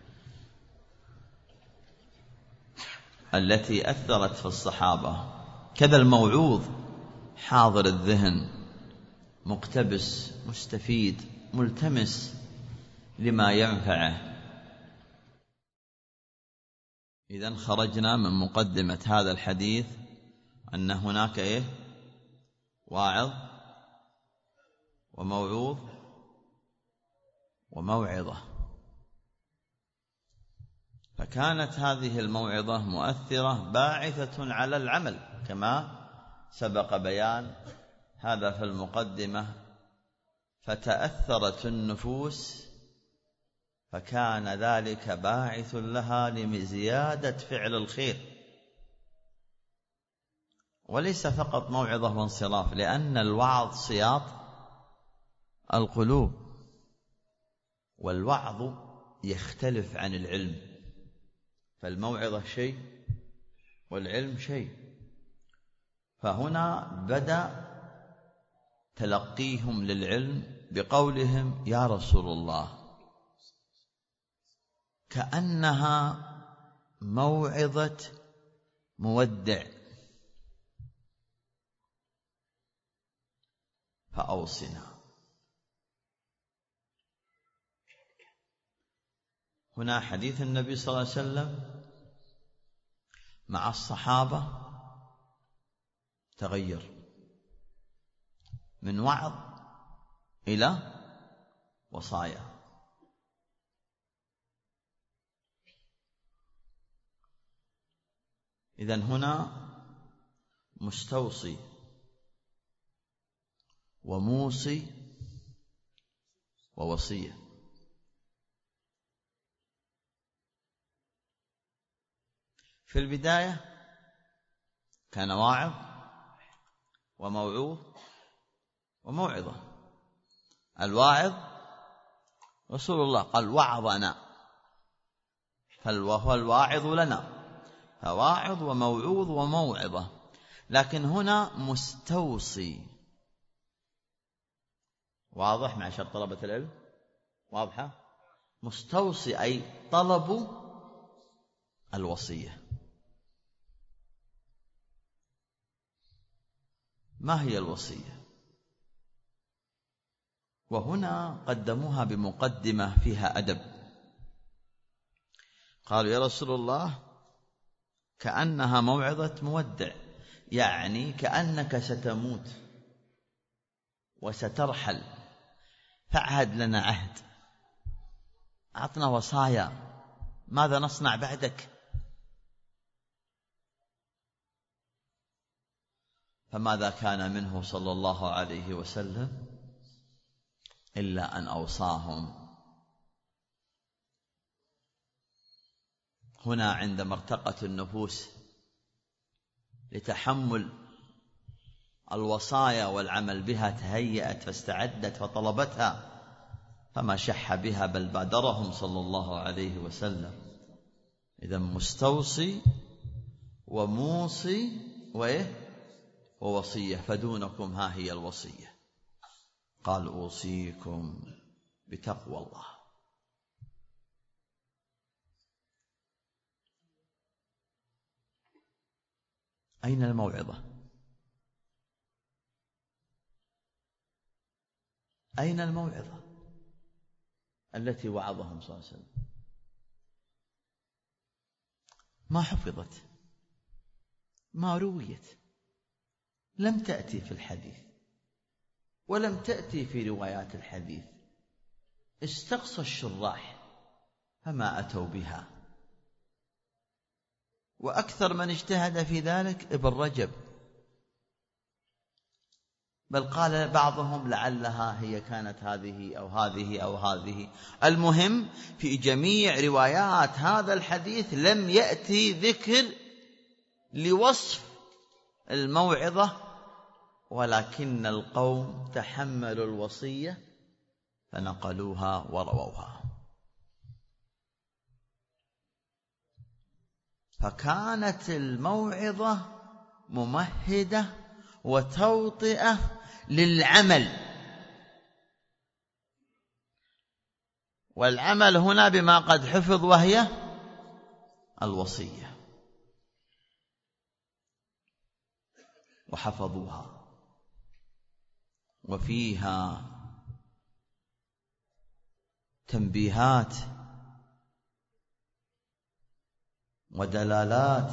S2: التي أثرت في الصحابة. كذا الموعوظ حاضر الذهن، مقتبس، مستفيد، ملتمس لما ينفعه. إذن خرجنا من مقدمة هذا الحديث أن هناك واعظ وموعوظ وموعظة. فكانت هذه الموعظة مؤثرة باعثة على العمل كما سبق بيان هذا في المقدمة. فتأثرت النفوس فكان ذلك باعث لها لزيادة فعل الخير، وليس فقط موعظة وانصراف، لأن الوعظ صياط القلوب، والوعظ يختلف عن العلم. فالموعظة شيء والعلم شيء. فهنا بدأ تلقيهم للعلم بقولهم يا رسول الله، كأنها موعظة مودع، فأوصنا. هنا حديث النبي صلى الله عليه وسلم مع الصحابة تغير من وعظ إلى وصايا. إذن هنا مستوصي وموصي ووصية. في البداية كان واعظ وموعوظ وموعظة. الواعظ رسول الله قال وعظنا، فهو الواعظ لنا، فواعظ وموعوظ وموعظة. لكن هنا مستوصي. واضح معشر طلبة العلم؟ واضحة؟ مستوصي أي طلب الوصية. ما هي الوصية؟ وهنا قدموها بمقدمة فيها أدب. قالوا يا رسول الله كأنها موعظة مودع، يعني كأنك ستموت وسترحل، فاعهد لنا عهد، أعطنا وصايا، ماذا نصنع بعدك؟ فماذا كان منه صلى الله عليه وسلم إلا أن أوصاهم هنا عندما ارتقت النفوس لتحمل الوصايا والعمل بها تهيأت فاستعدت فطلبتها، فما شح بها بل بادرهم صلى الله عليه وسلم. إذا مستوصي وموصي ووصية، فدونكم ها هي الوصية. قال أوصيكم بتقوى الله. أين الموعظة؟ أين الموعظة التي وعظهم صلى الله عليه وسلم؟ ما حفظت، ما رويت، لم تأتي في الحديث ولم تأتي في روايات الحديث. استقصى الشراح فما أتوا بها، وأكثر من اجتهد في ذلك ابن رجب، بل قال بعضهم لعلها هي كانت هذه أو هذه أو هذه. المهم في جميع روايات هذا الحديث لم يأتي ذكر لوصف الموعظة، ولكن القوم تحملوا الوصية فنقلوها ورووها. فكانت الموعظة ممهدة وتوطئة للعمل، والعمل هنا بما قد حفظ وهي الوصية، وحفظوها. وفيها تنبيهات ودلالات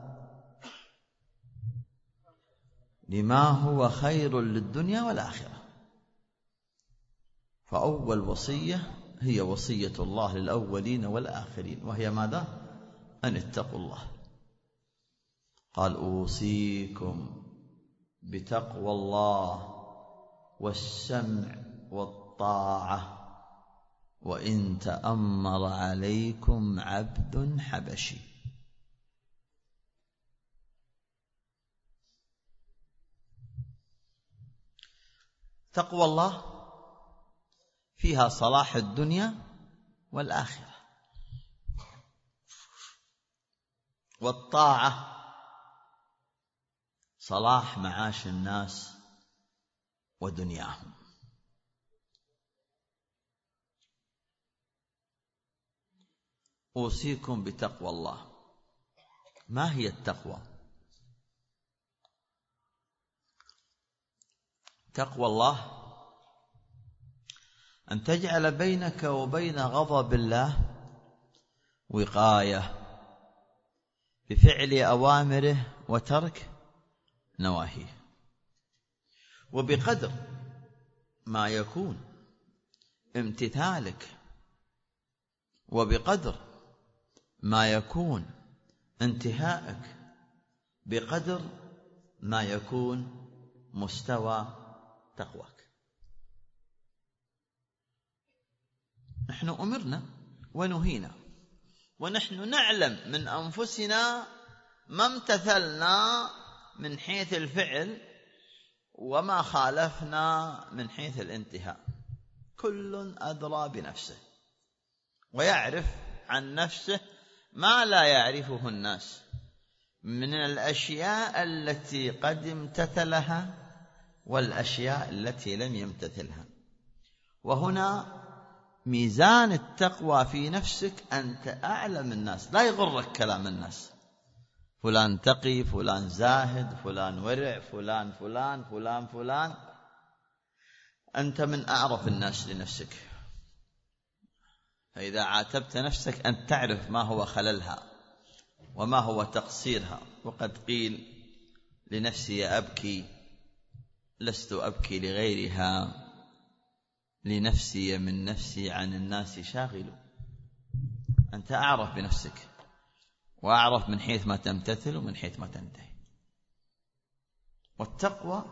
S2: لما هو خير للدنيا والآخرة. فأول وصية هي وصية الله للأولين والآخرين، وهي ماذا؟ أن اتقوا الله. قال أوصيكم بتقوى الله والسمع والطاعة وإن تأمر عليكم عبد حبشي. تقوى الله فيها صلاح الدنيا والآخرة، والطاعة صلاح معاش الناس ودنياهم. أوصيكم بتقوى الله. ما هي التقوى؟ تقوى الله أن تجعل بينك وبين غضب الله وقاية بفعل أوامره وترك نواهيه. وبقدر ما يكون امتثالك وبقدر ما يكون انتهائك بقدر ما يكون مستوى تقواك. نحن أمرنا ونهينا، ونحن نعلم من أنفسنا ما امتثلنا من حيث الفعل وما خالفنا من حيث الانتهاء. كل أدرى بنفسه ويعرف عن نفسه ما لا يعرفه الناس من الأشياء التي قد امتثلها والأشياء التي لم يمتثلها. وهنا ميزان التقوى في نفسك أنت أعلم الناس، لا يغرك كلام الناس، فلان تقي، فلان زاهد، فلان ورع، فلان فلان فلان فلان. أنت من أعرف الناس لنفسك، فإذا عاتبت نفسك أن تعرف ما هو خللها وما هو تقصيرها. وقد قيل لنفسي أبكي لست أبكي لغيرها، لنفسي من نفسي عن الناس شاغل. أنت أعرف بنفسك وأعرف من حيث ما تمتثل ومن حيث ما تنتهي. والتقوى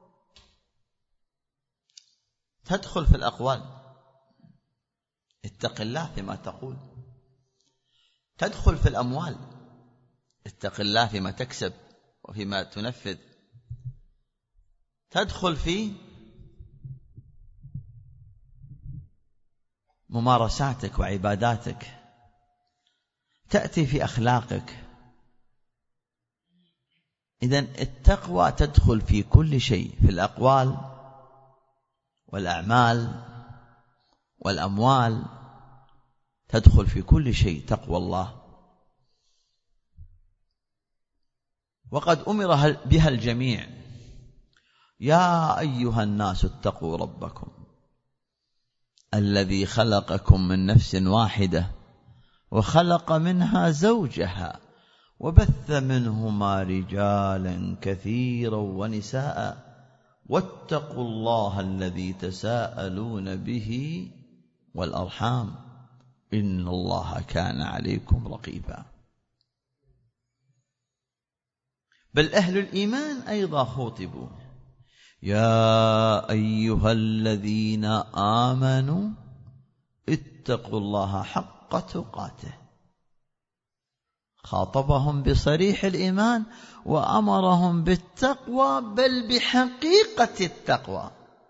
S2: تدخل في الأقوال، اتق الله فيما تقول، تدخل في الأموال، اتق الله فيما تكسب وفيما تنفذ، تدخل في ممارساتك وعباداتك، تأتي في أخلاقك. إذن التقوى تدخل في كل شيء، في الأقوال والأعمال والأموال، تدخل في كل شيء تقوى الله. وقد أمر بها الجميع. يا أيها الناس اتقوا ربكم الذي خلقكم من نفس واحدة وخلق منها زوجها وبث منهما رجالا كثيرا ونساء واتقوا الله الذي تساءلون به والأرحام إن الله كان عليكم رقيبا. بل أهل الإيمان أيضا خاطبوا: يا أيها الذين آمنوا اتقوا الله حق تقاته. خاطبهم بصريح الإيمان وأمرهم بالتقوى، بل بحقيقة التقوى.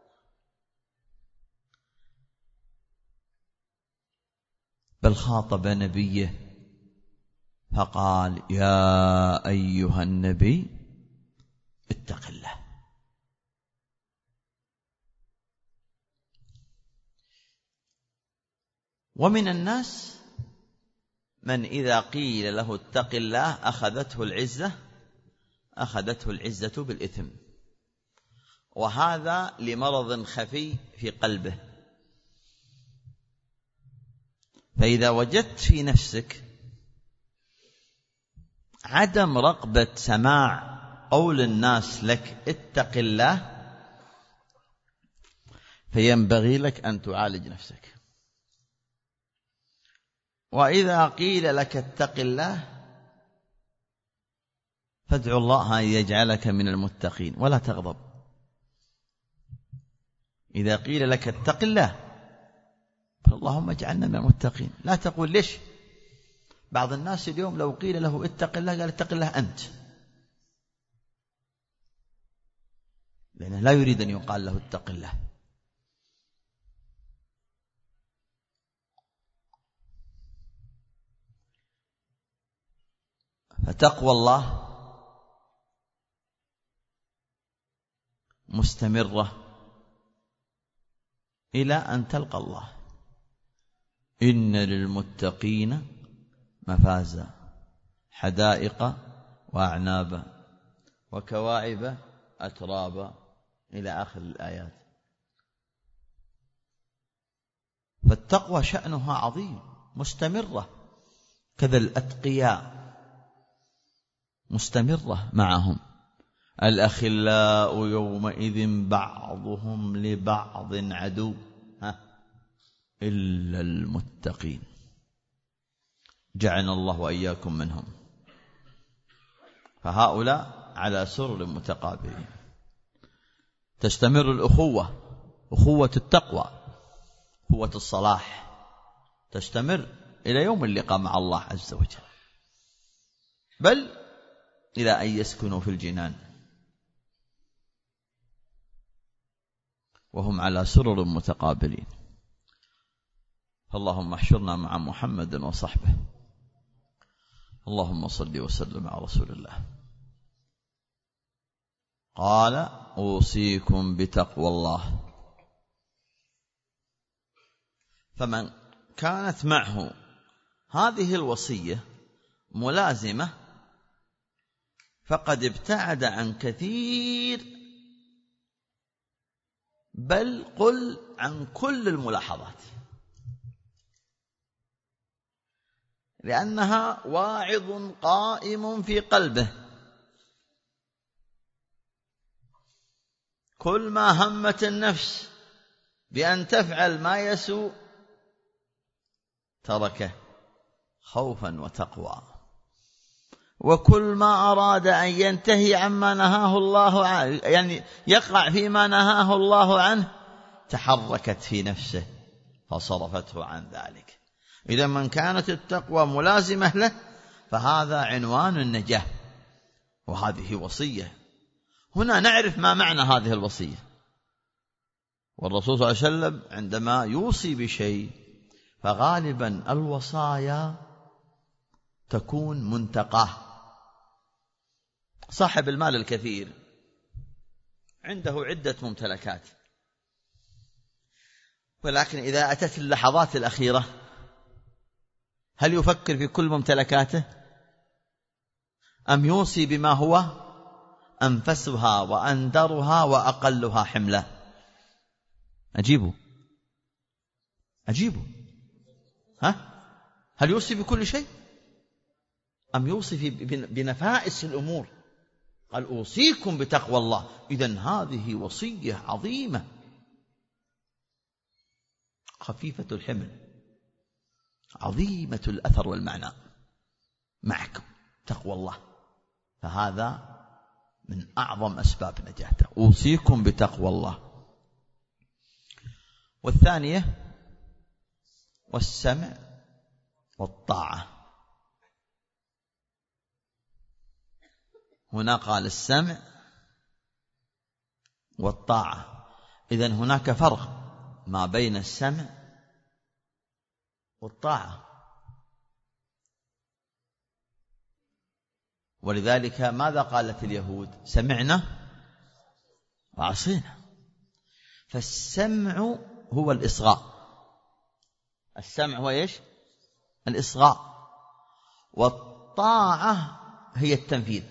S2: بل خاطب نبيه فقال: يا أيها النبي اتق الله. ومن الناس من إذا قيل له اتق الله أخذته العزة بالإثم، وهذا لمرض خفي في قلبه. فإذا وجدت في نفسك عدم رغبة سماع قول الناس لك اتق الله، فينبغي لك أن تعالج نفسك. وإذا قيل لك اتق الله فادعو الله أن يجعلك من المتقين ولا تغضب. إذا قيل لك اتق الله فاللهم اجعلنا من المتقين. لا تقول ليش. بعض الناس اليوم لو قيل له اتق الله قال اتق الله أنت، لأنه لا يريد أن يقال له اتق الله. فتقوى الله مستمرة إلى أن تلقى الله. إن للمتقين مفازا حدائق وأعنابا وكواعب أترابا إلى آخر الآيات. فالتقوى شأنها عظيم مستمرة، كذا الأتقياء مستمرة معهم. الأخلاء يومئذ بعضهم لبعض عدو إلا المتقين. جعلنا الله وإياكم منهم. فهؤلاء على سرر متقابلين. تستمر الأخوة، أخوة التقوى، أخوة الصلاح، تستمر إلى يوم اللقاء مع الله عز وجل، بل إلى أن يسكنوا في الجنان وهم على سرر متقابلين. اللهم احشرنا مع محمد وصحبه. اللهم صل وسلم على رسول الله. قال: أوصيكم بتقوى الله. فمن كانت معه هذه الوصية ملازمة فقد ابتعد عن كثير، بل قل عن كل الملاحظات، لأنها واعظ قائم في قلبه. كل ما همت النفس بأن تفعل ما يسوء تركه خوفا وتقوى، وكل ما أراد أن ينتهي عما نهاه الله عنه، يعني يقع فيما نهاه الله عنه، تحركت في نفسه فصرفته عن ذلك. إذا من كانت التقوى ملازمة له فهذا عنوان النجاة، وهذه وصية. هنا نعرف ما معنى هذه الوصية. والرسول صلى الله عليه وسلم عندما يوصي بشيء فغالبا الوصايا تكون منتقاه. صاحب المال الكثير عنده عدة ممتلكات، ولكن إذا أتت اللحظات الأخيرة هل يفكر في كل ممتلكاته أم يوصي بما هو أنفسها وأندرها وأقلها حملا؟ أجيبوا هل يوصي بكل شيء أم يوصي بنفائس الأمور؟ قال أوصيكم بتقوى الله. إذن هذه وصية عظيمة خفيفة الحمل عظيمة الأثر والمعنى. معكم تقوى الله، فهذا من أعظم أسباب نجاته. أوصيكم بتقوى الله. والثانية والسمع والطاعة. هنا قال السمع والطاعة. إذن هناك فرق ما بين السمع والطاعة. ولذلك ماذا قالت اليهود؟ سمعنا وعصينا. فالسمع هو الإصغاء. السمع هو إيش؟ الإصغاء. والطاعة هي التنفيذ.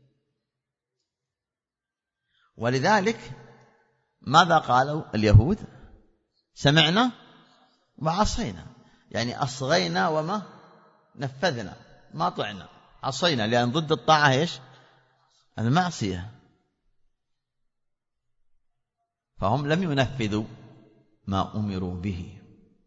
S2: ولذلك ماذا قالوا اليهود؟ سمعنا وعصينا، يعني أصغينا وما نفذنا، ما طعنا، عصينا، لأن ضد الطاعة إيش؟ المعصية. فهم لم ينفذوا ما أمروا به.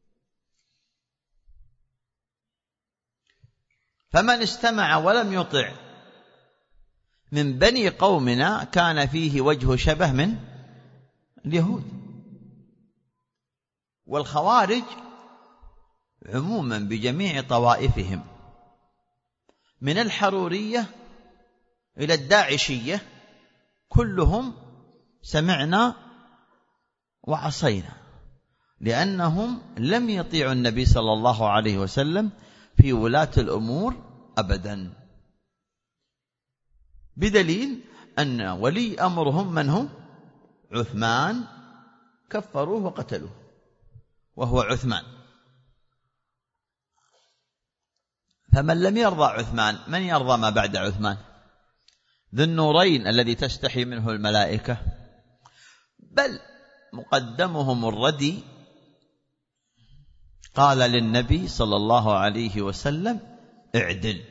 S2: فمن استمع ولم يطع من بني قومنا كان فيه وجه شبه من اليهود. والخوارج عموما بجميع طوائفهم من الحرورية إلى الداعشية كلهم سمعنا وعصينا، لأنهم لم يطيعوا النبي صلى الله عليه وسلم في ولاة الأمور أبدا، بدليل أن ولي أمرهم من هو؟ عثمان، كفروه وقتلوه وهو عثمان. فمن لم يرضى عثمان من يرضى ما بعد عثمان؟ ذو النورين الذي تستحي منه الملائكة. بل مقدمهم الردي قال للنبي صلى الله عليه وسلم اعدل،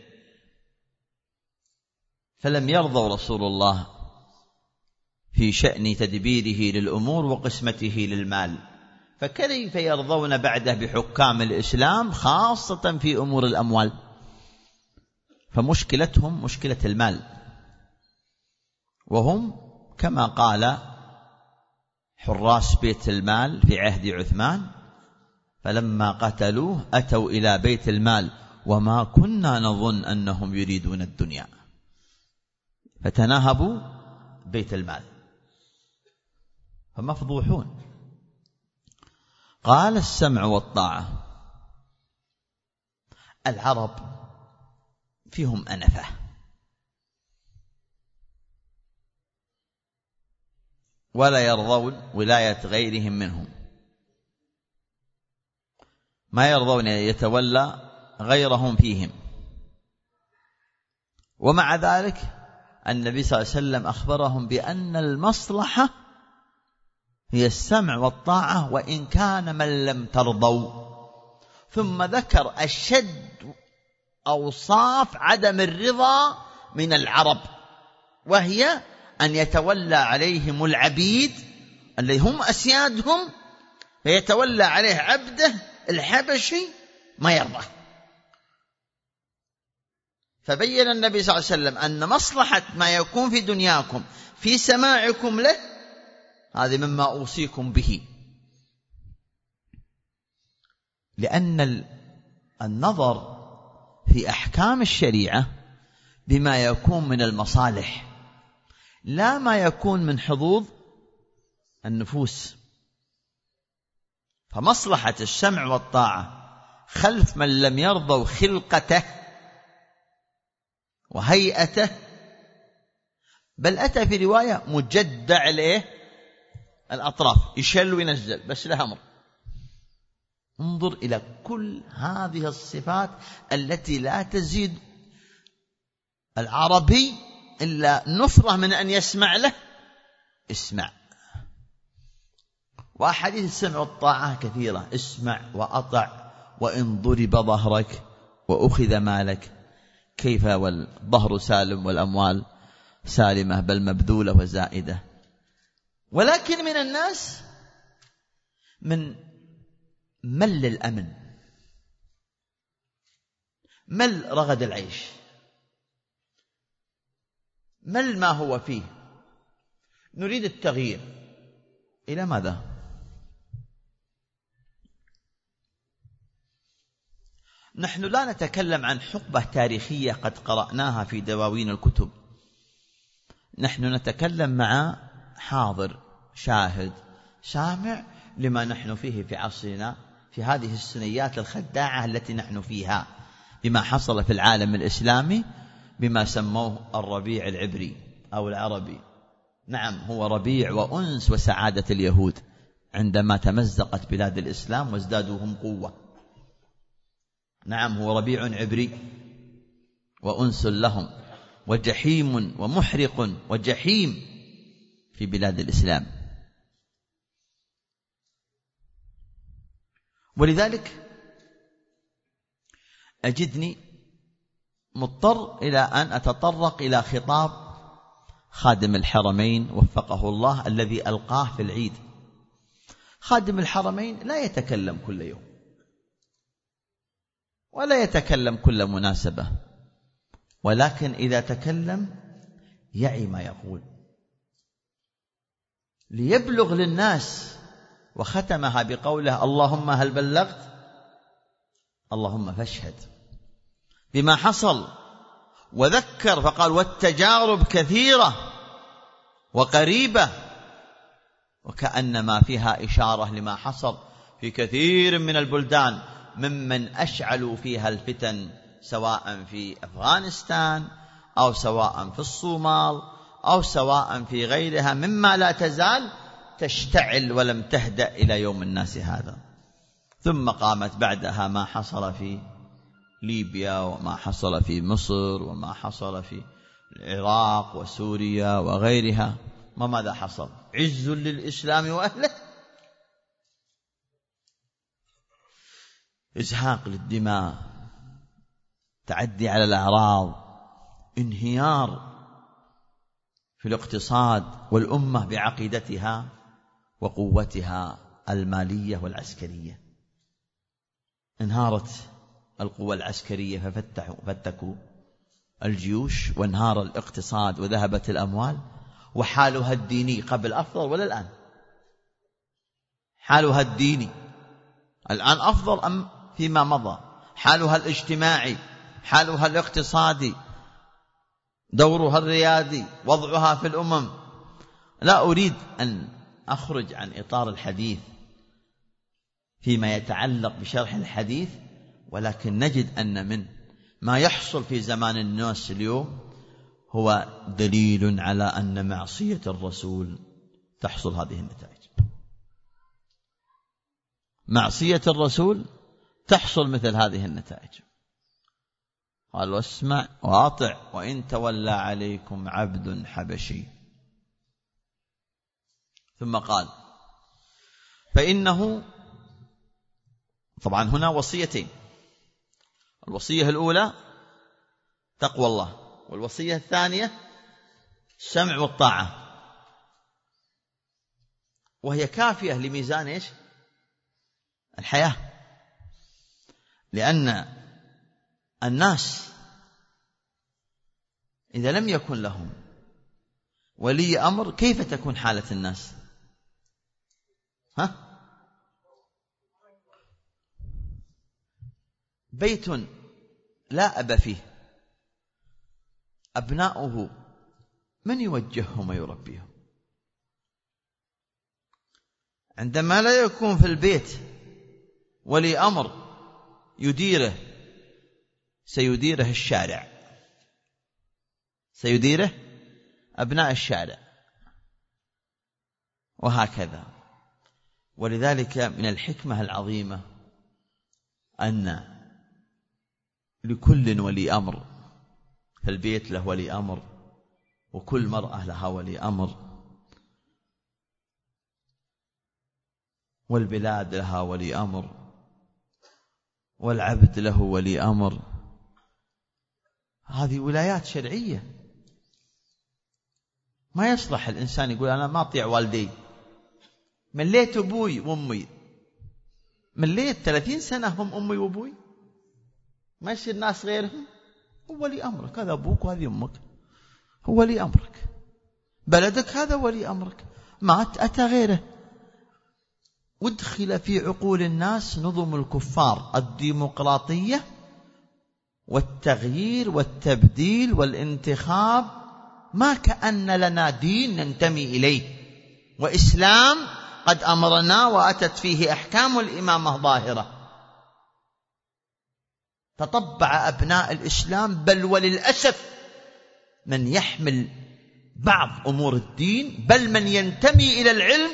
S2: فلم يرضوا رسول الله في شأن تدبيره للأمور وقسمته للمال، فكيف يرضون بعده بحكام الإسلام خاصة في أمور الأموال؟ فمشكلتهم مشكلة المال، وهم كما قال حراس بيت المال في عهد عثمان فلما قتلوه أتوا إلى بيت المال وما كنا نظن أنهم يريدون الدنيا، فتناهبوا بيت المال فمفضوحون. قال السمع والطاعة. العرب فيهم أنفة، ولا يرضون ولاية غيرهم منهم، ما يرضون يتولى غيرهم فيهم. ومع ذلك النبي صلى الله عليه وسلم أخبرهم بأن المصلحة هي السمع والطاعة وإن كان من لم ترضوا. ثم ذكر أشد أوصاف عدم الرضا من العرب، وهي أن يتولى عليهم العبيد اللي هم أسيادهم، فيتولى عليه عبده الحبشي ما يرضى. فبين النبي صلى الله عليه وسلم أن مصلحة ما يكون في دنياكم في سماعكم له هذه مما أوصيكم به، لأن النظر في أحكام الشريعة بما يكون من المصالح لا ما يكون من حظوظ النفوس. فمصلحة السمع والطاعة خلف من لم يرضوا خلقته وهيئته، بل أتى في رواية مجدع الأطراف، يشل وينزل بس له أمر. انظر إلى كل هذه الصفات التي لا تزيد العربي إلا نفرة من أن يسمع له. اسمع. وأحاديث السمع والطاعة كثيرة، اسمع وأطع، وإن ضرب ظهرك وأخذ مالك كيف والظهر سالم والأموال سالمة بل مبذولة وزائدة. ولكن من الناس من مل الأمن، مل رغد العيش، مل ما هو فيه، نريد التغيير. إلى ماذا؟ نحن لا نتكلم عن حقبة تاريخية قد قرأناها في دواوين الكتب، نحن نتكلم مع حاضر شاهد سامع لما نحن فيه في عصرنا، في هذه السنيات الخداعة التي نحن فيها، بما حصل في العالم الإسلامي بما سموه الربيع العبري أو العربي. نعم، هو ربيع وأنس وسعادة اليهود عندما تمزقت بلاد الإسلام وازدادوا هم قوة. نعم، هو ربيع عبري وأنس لهم، وجحيم ومحرق وجحيم في بلاد الإسلام. ولذلك أجدني مضطر إلى أن أتطرق إلى خطاب خادم الحرمين وفقه الله الذي ألقاه في العيد. خادم الحرمين لا يتكلم كل يوم ولا يتكلم كل مناسبة، ولكن إذا تكلم يعي ما يقول ليبلغ للناس. وختمها بقوله: اللهم هل بلغت؟ اللهم فاشهد بما حصل. وذكر فقال: والتجارب كثيرة وقريبة، وكأنما فيها إشارة لما حصل في كثير من البلدان ممن أشعلوا فيها الفتن، سواء في أفغانستان أو سواء في الصومال أو سواء في غيرها مما لا تزال تشتعل ولم تهدأ إلى يوم الناس هذا. ثم قامت بعدها ما حصل في ليبيا وما حصل في مصر وما حصل في العراق وسوريا وغيرها. ماذا حصل؟ عز للإسلام وأهله، إزهاق للدماء، تعدي على الأعراض، انهيار في الاقتصاد والأمة بعقيدتها وقوتها المالية والعسكرية. انهارت القوى العسكرية ففتكوا الجيوش، وانهار الاقتصاد وذهبت الأموال. وحالها الديني قبل أفضل ولا الآن؟ حالها الديني الآن أفضل أم فيما مضى؟ حالها الاجتماعي، حالها الاقتصادي، دورها الريادي، وضعها في الأمم. لا أريد أن أخرج عن إطار الحديث فيما يتعلق بشرح الحديث، ولكن نجد أن من ما يحصل في زمان الناس اليوم هو دليل على أن معصية الرسول تحصل هذه النتائج. معصية الرسول تحصل مثل هذه النتائج. قال: واسمع وأطع وإن تولى عليكم عبد حبشي. ثم قال: فإنه، طبعا هنا وصيتين، الوصية الأولى تقوى الله، والوصية الثانية السمع والطاعة، وهي كافية لميزان إيش؟ الحياة. لأن الناس إذا لم يكن لهم ولي أمر كيف تكون حالة الناس؟ بيت لا أب فيه، أبناؤه من يوجههم ويربيهم؟ عندما لا يكون في البيت ولي أمر يديره، سيديره الشارع، سيديره أبناء الشارع، وهكذا. ولذلك من الحكمة العظيمة أن لكل ولي أمر، فالبيت له ولي أمر، وكل مرأة لها ولي أمر، والبلاد لها ولي أمر، والعبد له ولي أمر. هذه ولايات شرعية. ما يصلح الإنسان يقول أنا ما أطيع والدي، مليت أبوي وأمي، مليت 30 سنة هم أمي وأبوي، ما يصير ناس غيرهم. هو ولي أمرك، هذا أبوك وهذه أمك، هو ولي أمرك. بلدك هذا ولي أمرك، مات أتى غيره. ودخل في عقول الناس نظم الكفار، الديمقراطية والتغيير والتبديل والانتخاب، ما كأن لنا دين ننتمي إليه، وإسلام قد أمرنا وأتت فيه أحكام الإمامة ظاهرة. تطبع أبناء الإسلام، بل وللأسف من يحمل بعض أمور الدين، بل من ينتمي إلى العلم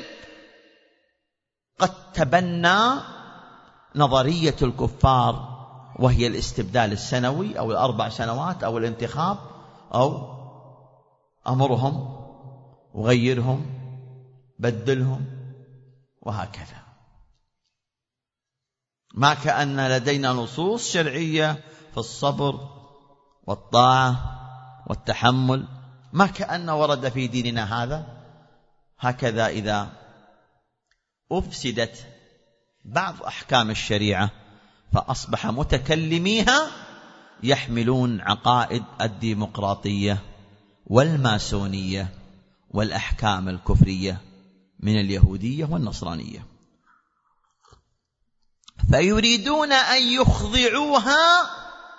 S2: قد تبنى نظرية الكفار، وهي الاستبدال السنوي أو ال4 سنوات أو الانتخاب، أو أمرهم وغيرهم بدلهم، وهكذا. ما كأن لدينا نصوص شرعية في الصبر والطاعة والتحمل، ما كأن ورد في ديننا هذا. هكذا إذا أفسدت بعض أحكام الشريعة فأصبح متكلميها يحملون عقائد الديمقراطية والماسونية والأحكام الكفرية من اليهودية والنصرانية، فيريدون أن يخضعوها،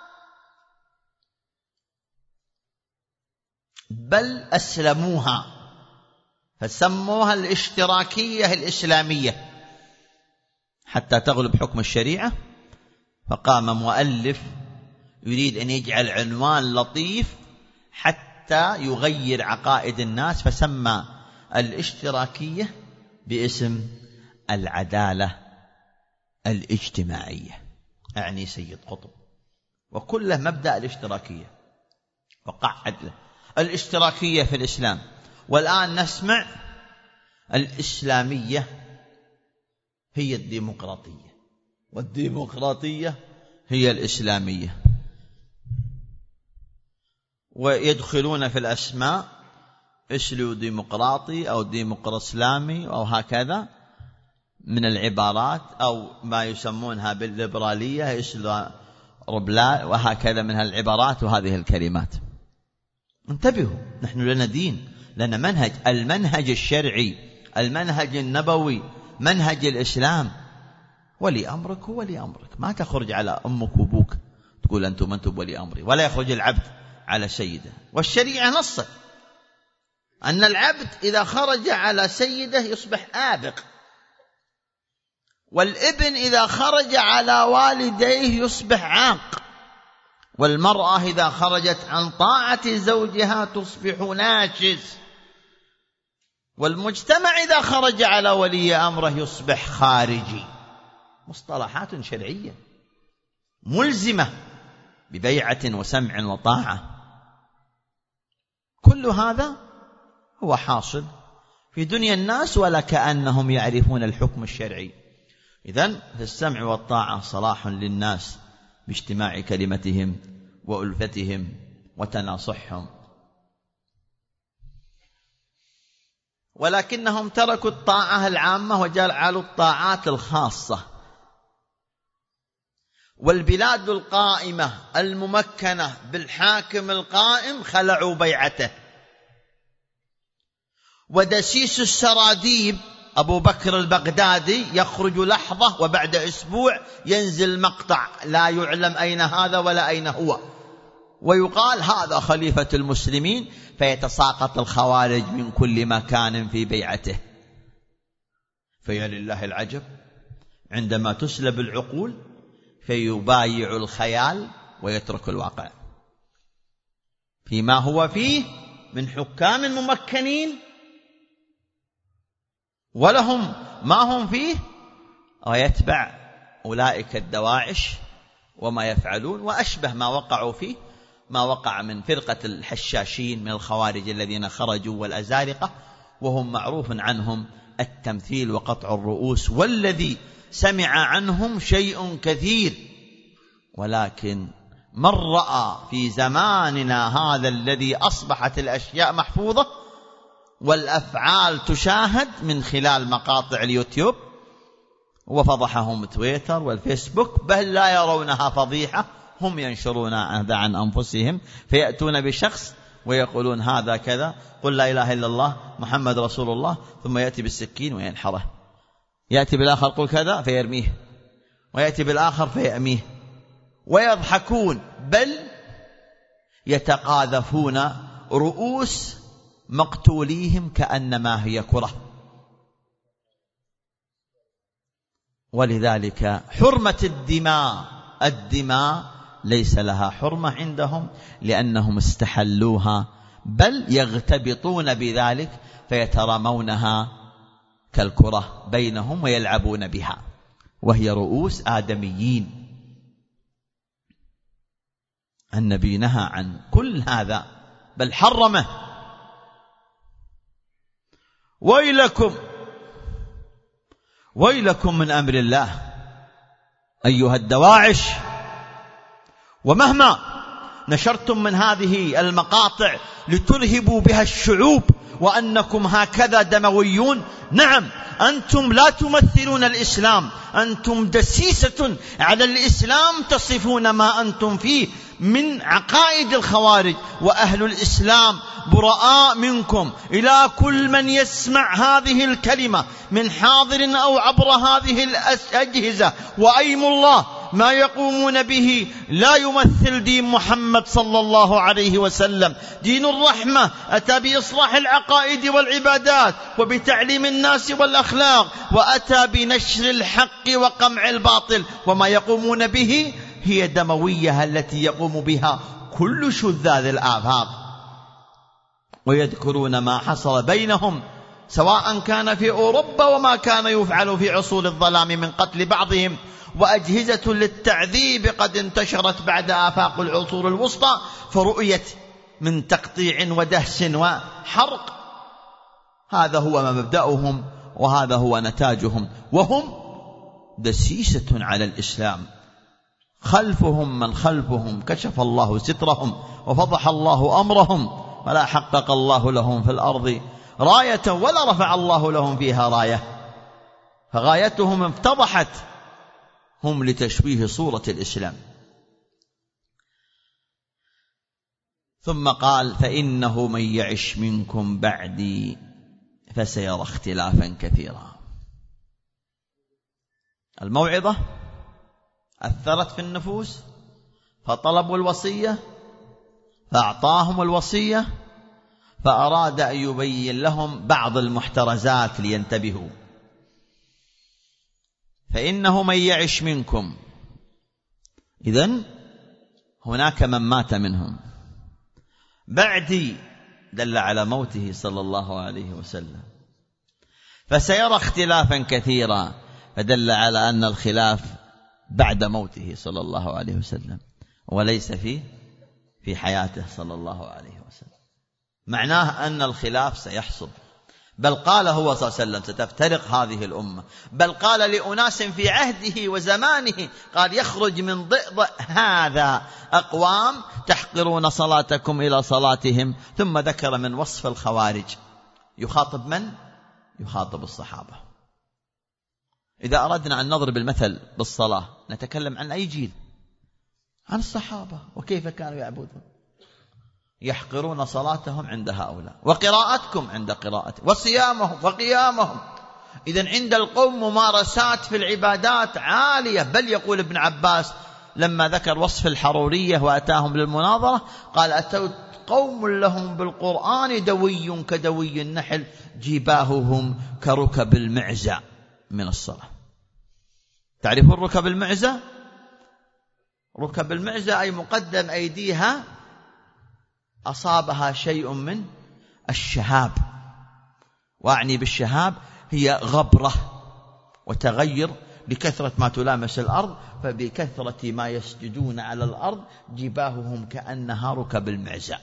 S2: بل أسلموها، فسموها الاشتراكية الإسلامية حتى تغلب حكم الشريعة. فقام مؤلف يريد أن يجعل عنوان لطيف حتى يغير عقائد الناس، فسمى الاشتراكية باسم العدالة الاجتماعية، أعني سيد قطب، وكله مبدأ الاشتراكية، وقعد له الاشتراكية في الإسلام. والآن نسمع الإسلامية هي الديمقراطية، والديمقراطية هي الإسلامية، ويدخلون في الأسماء اسلو ديمقراطي أو إسلامي أو هكذا من العبارات، أو ما يسمونها بالليبرالية اسلو ربلا، وهكذا من هالعبارات وهذه الكلمات. انتبهوا، نحن لنا دين، لنا منهج، المنهج الشرعي، المنهج النبوي، منهج الإسلام. ولي أمرك هو ولي أمرك، ما تخرج على أمك وأبوك تقول أنتم ولي أمري، ولا يخرج العبد على سيده. والشريعة نصت أن العبد إذا خرج على سيده يصبح آبق، والابن إذا خرج على والديه يصبح عاق، والمرأة إذا خرجت عن طاعة زوجها تصبح ناشز، والمجتمع إذا خرج على ولي أمره يصبح خارجي. مصطلحات شرعية ملزمة ببيعة وسمع وطاعة. كل هذا هو حاصل في دنيا الناس ولا كأنهم يعرفون الحكم الشرعي. إذن في السمع والطاعة صلاح للناس باجتماع كلمتهم وألفتهم وتناصحهم، ولكنهم تركوا الطاعة العامة وجعلوا الطاعات الخاصة. والبلاد القائمة الممكنة بالحاكم القائم خلعوا بيعته، ودسيس السراديب أبو بكر البغدادي يخرج لحظة وبعد أسبوع ينزل مقطع لا يعلم أين هذا ولا أين هو، ويقال هذا خليفة المسلمين، فيتساقط الخوارج من كل مكان في بيعته. فيا لله العجب عندما تسلب العقول فيبايع الخيال ويترك الواقع فيما هو فيه من حكام ممكنين ولهم ما هم فيه، ويتبع أولئك الدواعش وما يفعلون، وأشبه ما وقعوا فيه ما وقع من فرقة الحشاشين من الخوارج الذين خرجوا والأزارقة، وهم معروف عنهم التمثيل وقطع الرؤوس، والذي سمع عنهم شيء كثير. ولكن من رأى في زماننا هذا الذي أصبحت الأشياء محفوظة والأفعال تشاهد من خلال مقاطع اليوتيوب وفضحهم تويتر والفيسبوك، بل لا يرونها فضيحة، هم ينشرون هذا عن أنفسهم، فيأتون بشخص ويقولون هذا كذا، قل لا إله إلا الله محمد رسول الله، ثم يأتي بالسكين وينحره، يأتي بالآخر قل كذا فيرميه، ويأتي بالآخر فيأميه، ويضحكون، بل يتقاذفون رؤوس مقتوليهم كأنما هي كرة. ولذلك حرمة الدماء ليس لها حرمة عندهم، لأنهم استحلوها، بل يغتبطون بذلك فيترمونها كالكرة بينهم ويلعبون بها، وهي رؤوس آدميين. النبي نهى عن كل هذا بل حرمه. ويلكم من أمر الله أيها الدواعش، ومهما نشرتم من هذه المقاطع لترهبوا بها الشعوب وأنكم هكذا دمويون، نعم أنتم لا تمثلون الإسلام، أنتم دسيسة على الإسلام تصفون ما أنتم فيه من عقائد الخوارج، وأهل الإسلام براء منكم. إلى كل من يسمع هذه الكلمة من حاضر أو عبر هذه الأجهزة، وأيم الله ما يقومون به لا يمثل دين محمد صلى الله عليه وسلم. دين الرحمة أتى بإصلاح العقائد والعبادات وبتعليم الناس والأخلاق، وأتى بنشر الحق وقمع الباطل، وما يقومون به هي دموية التي يقوم بها كل شذاذ الآفاق. ويذكرون ما حصل بينهم سواء كان في أوروبا وما كان يفعل في عصور الظلام من قتل بعضهم، وأجهزة للتعذيب قد انتشرت بعد آفاق العصور الوسطى، فرؤيت من تقطيع ودهس وحرق. هذا هو مبدأهم وهذا هو نتاجهم، وهم دسيسة على الإسلام. خلفهم من خلفهم كشف الله سترهم وفضح الله أمرهم، ولا حقق الله لهم في الأرض راية ولا رفع الله لهم فيها راية، فغايتهم افتضحت هم لتشويه صورة الإسلام. ثم قال فإنه من يعش منكم بعدي فسيرى اختلافا كثيرا. الموعظة أثرت في النفوس فطلبوا الوصية، فأعطاهم الوصية، فأراد أن يبين لهم بعض المحترزات لينتبهوا. فإنه من يعش منكم، إذن هناك من مات منهم بعدي، دل على موته صلى الله عليه وسلم. فسيرى اختلافا كثيرا، فدل على أن الخلاف بعد موته صلى الله عليه وسلم وليس في حياته صلى الله عليه وسلم. معناه أن الخلاف سيحصل، بل قال هو صلى الله عليه وسلم ستفترق هذه الأمة، بل قال لأناس في عهده وزمانه، قال يخرج من ضئضئ هذا أقوام تحقرون صلاتكم إلى صلاتهم. ثم ذكر من وصف الخوارج، يخاطب من؟ يخاطب الصحابة. إذا أردنا أن نضرب المثل بالصلاة نتكلم عن أي جيل؟ عن الصحابة، وكيف كانوا يعبدون. يحقرون صلاتهم عند هؤلاء، وقراءتكم عند قراءتهم، وصيامهم وقيامهم. إذن عند القوم ممارسات في العبادات عالية. بل يقول ابن عباس لما ذكر وصف الحرورية وأتاهم للمناظرة قال: أتوا قوم لهم بالقرآن دوي كدوي النحل جباههم كركب المعزة من الصلاة. تعرفون ركب المعزة؟ ركب المعزة أي مقدم أيديها أصابها شيء من الشهاب، وأعني بالشهاب هي غبرة وتغير لكثرة ما تلامس الأرض، فبكثرة ما يسجدون على الأرض جباههم كأنها ركب المعزة.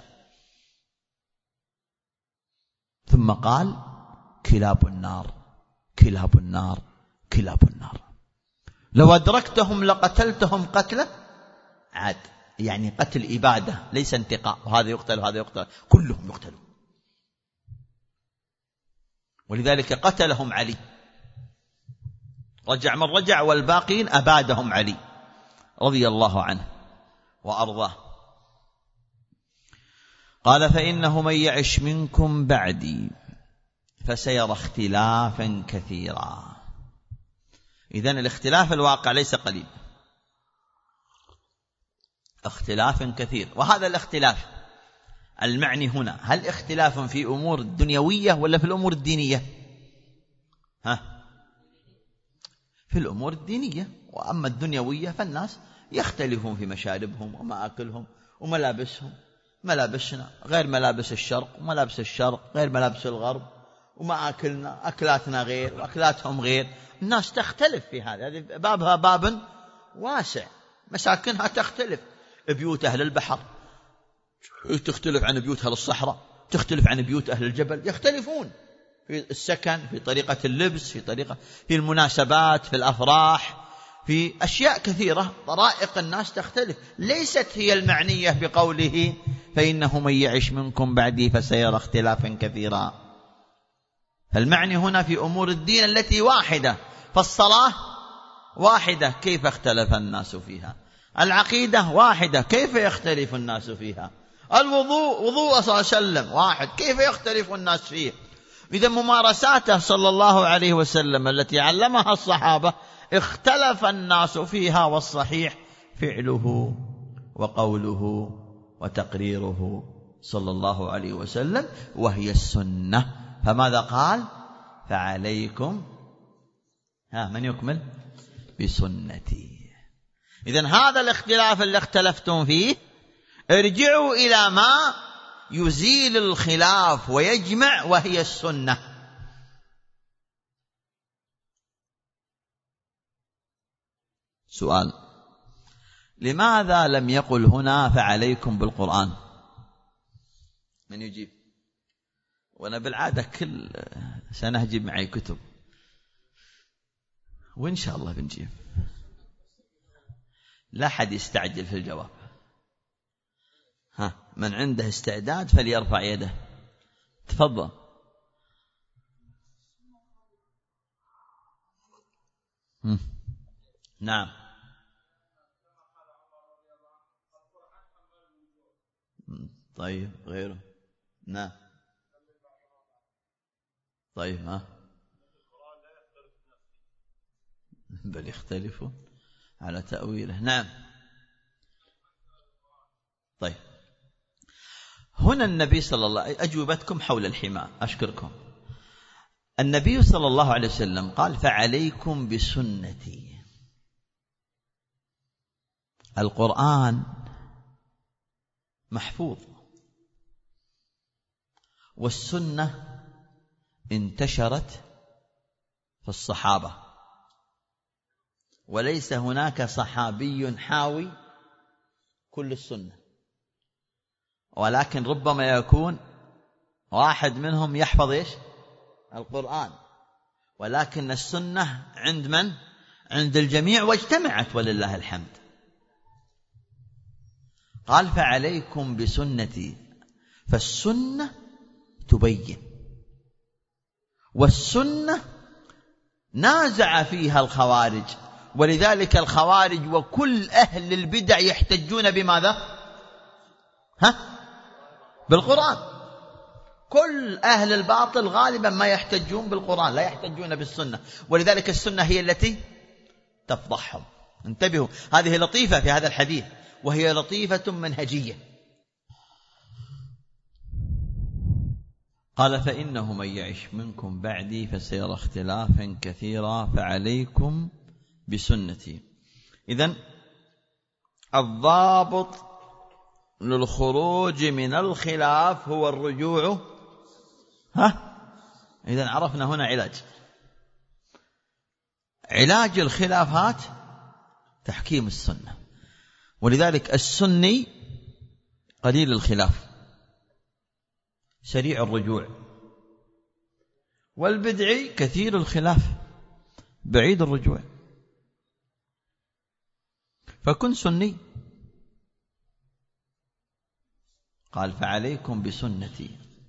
S2: ثم قال: كلاب النار كلاب النار كلاب النار، لو أدركتهم لقتلتهم قتلة عاد، يعني قتل إبادة ليس انتقاء، وهذا يقتل وهذا يقتل، كلهم يقتلون. ولذلك قتلهم علي، رجع من رجع، والباقين أبادهم علي رضي الله عنه وأرضاه. قال: فإنه من يعش منكم بعدي فسيرى اختلافا كثيرا. إذن الاختلاف الواقع ليس قليل، اختلاف كثير. وهذا الاختلاف المعني هنا هل اختلاف في أمور الدنيوية ولا في الأمور الدينية؟ في الأمور الدينية. وأما الدنيوية فالناس يختلفون في مشاربهم ومآكلهم وملابسهم. ملابسنا غير ملابس الشرق، وملابس الشرق غير ملابس الغرب، ومآكلنا أكلاتنا غير وأكلاتهم غير. الناس تختلف في هذا، هذه بابها باب واسع. مساكنها تختلف، بيوت أهل البحر تختلف عن بيوت أهل الصحراء، تختلف عن بيوت أهل الجبل، يختلفون في السكن، في طريقة اللبس، في المناسبات، في الأفراح، في أشياء كثيرة. طرائق الناس تختلف، ليست هي المعنية بقوله فإنه من يعش منكم بعدي فسيرى اختلافا كثيرا. فالمعني هنا في أمور الدين التي واحدة. فالصلاة واحدة، كيف اختلف الناس فيها؟ العقيدة واحدة، كيف يختلف الناس فيها؟ الوضوء، وضوء صلى الله عليه وسلم واحد، كيف يختلف الناس فيه؟ إذا ممارساته صلى الله عليه وسلم التي علمها الصحابة اختلف الناس فيها، والصحيح فعله وقوله وتقريره صلى الله عليه وسلم، وهي السنة. فماذا قال؟ فعليكم، من يكمل؟ بسنتي. إذن هذا الاختلاف اللي اختلفتم فيه ارجعوا إلى ما يزيل الخلاف ويجمع، وهي السنة. سؤال: لماذا لم يقل هنا فعليكم بالقرآن؟ من يجيب؟ وأنا بالعادة كل سنة أجيب معي كتب، وإن شاء الله بنجيب. لا حد يستعجل في الجواب. من عنده استعداد فليرفع يده. تفضل. نعم. طيب، غيره؟ نعم. طيب، بل يختلفون على تأويله. نعم. طيب، هنا النبي صلى الله عليه وسلم، أجوبتكم حول الحمار، أشكركم. النبي صلى الله عليه وسلم قال فعليكم بسنتي. القرآن محفوظ، والسنة انتشرت في الصحابة، وليس هناك صحابي حاوي كل السنة، ولكن ربما يكون واحد منهم يحفظ القرآن، ولكن السنة عند من؟ عند الجميع، واجتمعت ولله الحمد. قال فعليكم بسنتي، فالسنة تبين، والسنة نازع فيها الخوارج، ولذلك الخوارج وكل أهل البدع يحتجون بماذا؟ بالقرآن. كل أهل الباطل غالبا ما يحتجون بالقرآن، لا يحتجون بالسنة، ولذلك السنة هي التي تفضحهم. انتبهوا، هذه لطيفة في هذا الحديث، وهي لطيفة منهجية. قال: فإنه من يعش منكم بعدي فسيرى اختلافا كثيرا فعليكم بسنتي. إذن الضابط للخروج من الخلاف هو الرجوع. إذن عرفنا هنا علاج الخلافات تحكيم السنة، ولذلك السني قليل الخلاف سريع الرجوع، والبدعي كثير الخلاف بعيد الرجوع. فكن سني. قال: فعليكم بسنتي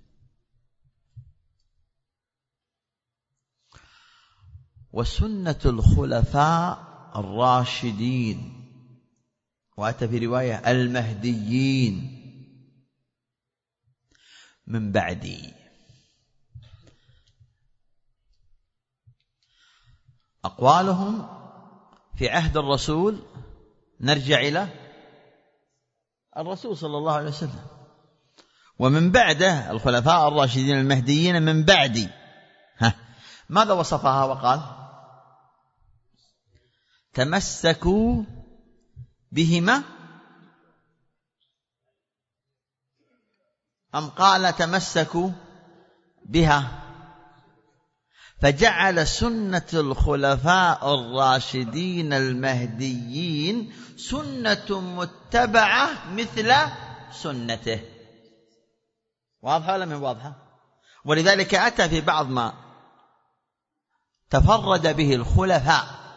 S2: وسنة الخلفاء الراشدين، وأتى في رواية المهديين من بعدي. أقوالهم في عهد الرسول نرجع إلى الرسول صلى الله عليه وسلم، ومن بعده الخلفاء الراشدين المهديين من بعدي. ماذا وصفها وقال؟ تمسكوا بهما أم قال تمسكوا بها؟ فجعل سنة الخلفاء الراشدين المهديين سنة متبعة مثل سنته. واضحة ولا من واضحة؟ ولذلك أتى في بعض ما تفرد به الخلفاء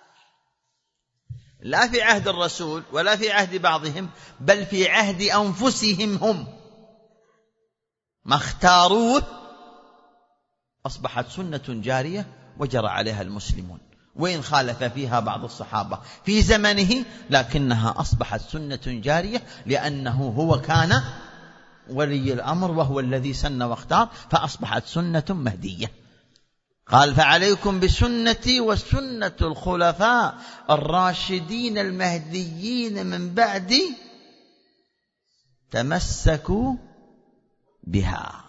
S2: لا في عهد الرسول ولا في عهد بعضهم، بل في عهد أنفسهم هم ما اختاروه، أصبحت سنة جارية وجرى عليها المسلمون، وإن خالف فيها بعض الصحابة في زمنه، لكنها أصبحت سنة جارية لأنه هو كان ولي الأمر وهو الذي سن واختار، فأصبحت سنة مهدية. قال: فعليكم بسنتي وسنة الخلفاء الراشدين المهديين من بعدي تمسكوا بها.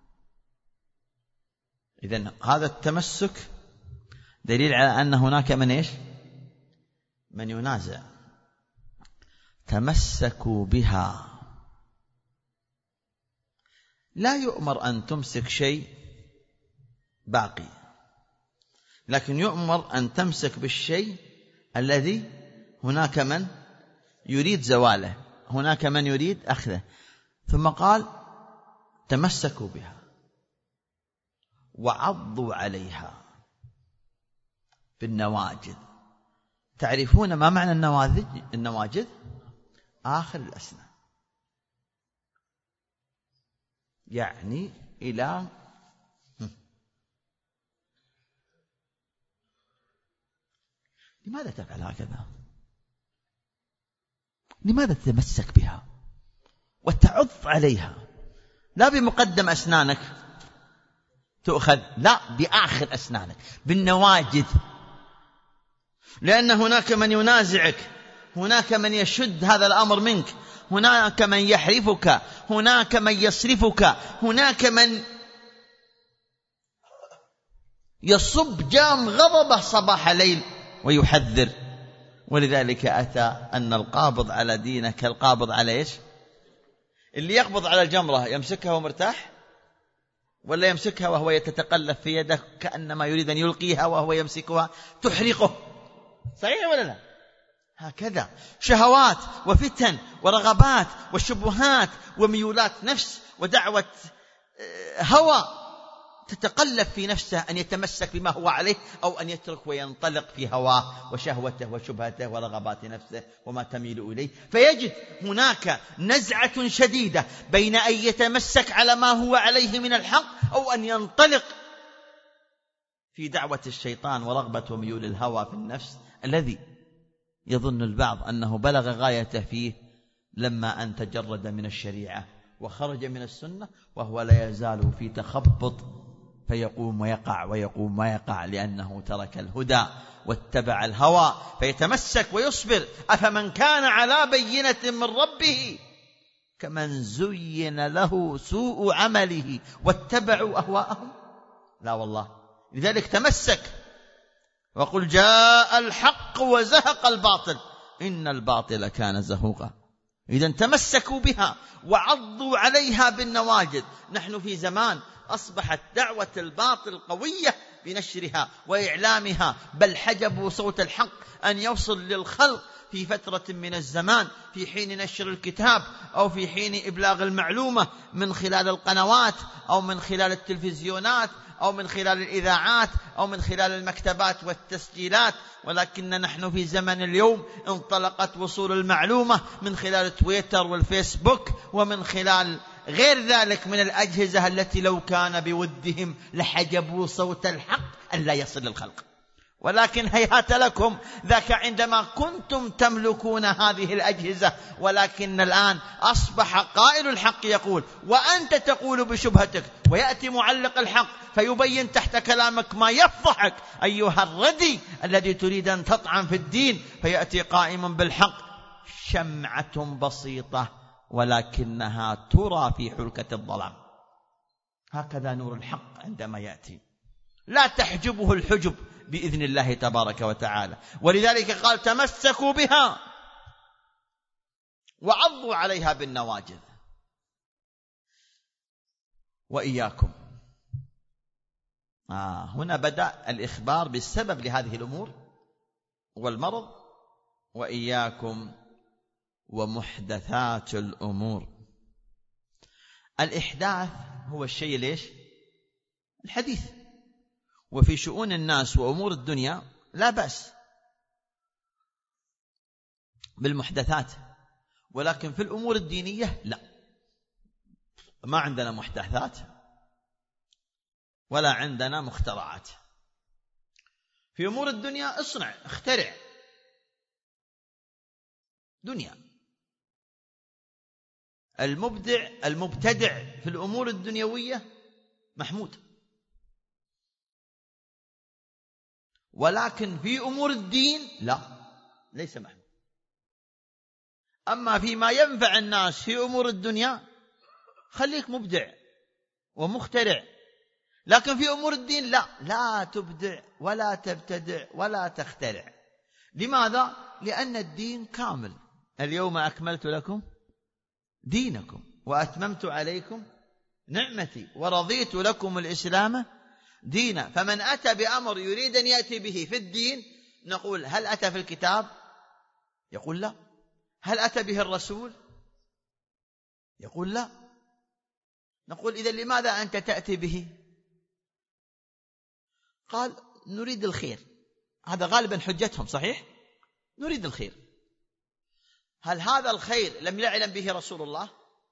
S2: إذن هذا التمسك دليل على أن هناك من ينازع. تمسكوا بها، لا يؤمر أن تمسك شيء باقي، لكن يؤمر أن تمسك بالشيء الذي هناك من يريد زواله، هناك من يريد أخذه. ثم قال: تمسكوا بها وعضوا عليها بالنواجذ. تعرفون ما معنى النواجذ؟ آخر الأسنان، يعني إلى لماذا تفعل هكذا؟ لماذا تتمسك بها وتعض عليها؟ لا بمقدم أسنانك تؤخذ، لا، بآخر أسنانك، بالنواجذ، لأن هناك من ينازعك، هناك من يشد هذا الأمر منك، هناك من يحرفك، هناك من يصرفك، هناك من يصب جام غضبه صباح ليل ويحذر. ولذلك أتى أن القابض على دينه كالقابض على إيش؟ اللي يقبض على الجمرة يمسكها ومرتاح، ولا يمسكها وهو يتتقلب في يده كأنما يريد أن يلقيها وهو يمسكها تحرقه؟ صحيح ولا لا؟ هكذا شهوات وفتن ورغبات وشبهات وميولات نفس ودعوة هوى تتقلب في نفسه أن يتمسك بما هو عليه أو أن يترك وينطلق في هواه وشهوته وشبهته ورغبات نفسه وما تميل إليه. فيجد هناك نزعة شديدة بين أن يتمسك على ما هو عليه من الحق أو أن ينطلق في دعوة الشيطان ورغبة وميول الهوى في النفس، الذي يظن البعض أنه بلغ غايته فيه لما أن تجرد من الشريعة وخرج من السنة وهو لا يزال في تخبط، فيقوم ويقع ويقوم ويقع، لأنه ترك الهدى واتبع الهوى، فيتمسك ويصبر. أفمن كان على بينة من ربه كمن زين له سوء عمله واتبعوا أهواءهم؟ لا والله. لذلك تمسك وقل جاء الحق وزهق الباطل إن الباطل كان زهوقا. إذن تمسكوا بها وعضوا عليها بالنواجذ. نحن في زمان أصبحت دعوة الباطل قوية بنشرها وإعلامها، بل حجبوا صوت الحق أن يوصل للخلق في فترة من الزمان، في حين نشر الكتاب أو في حين إبلاغ المعلومة من خلال القنوات أو من خلال التلفزيونات أو من خلال الإذاعات أو من خلال المكتبات والتسجيلات. ولكن نحن في زمن اليوم انطلقت وصول المعلومة من خلال تويتر والفيسبوك ومن خلال غير ذلك من الأجهزة التي لو كان بودهم لحجبوا صوت الحق أن لا يصل للخلق. ولكن هيهات لكم ذاك عندما كنتم تملكون هذه الأجهزة، ولكن الآن أصبح قائل الحق يقول وأنت تقول بشبهتك، ويأتي معلق الحق فيبين تحت كلامك ما يفضحك أيها الردي الذي تريد أن تطعن في الدين، فيأتي قائما بالحق شمعة بسيطة ولكنها ترى في حلكة الظلام. هكذا نور الحق عندما يأتي لا تحجبه الحجب بإذن الله تبارك وتعالى. ولذلك قال تمسكوا بها وعضوا عليها بالنواجذ. وإياكم، هنا بدأ الإخبار بالسبب لهذه الأمور والمرض. وإياكم ومحدثات الأمور. الإحداث هو الشيء ليش؟ الحديث. وفي شؤون الناس وأمور الدنيا لا بأس بالمحدثات، ولكن في الأمور الدينية لا، ما عندنا محدثات ولا عندنا مخترعات. في أمور الدنيا اصنع اخترع دنيا. المبتدع في الأمور الدنيوية محمود، ولكن في أمور الدين لا، ليس محمود. أما فيما ينفع الناس في أمور الدنيا خليك مبدع ومخترع، لكن في أمور الدين لا تبدع ولا تبتدع ولا تخترع. لماذا؟ لأن الدين كامل. اليوم أكملت لكم دينكم وأتممت عليكم نعمتي ورضيت لكم الإسلام دينا. فمن أتى بأمر يريد أن يأتي به في الدين نقول هل أتى في الكتاب؟ يقول لا. هل أتى به الرسول؟ يقول لا. نقول إذا لماذا أنت تأتي به؟ قال نريد الخير. هذا غالبا حجتهم، صحيح؟ نريد الخير. هل هذا الخير لم يعلم به رسول الله؟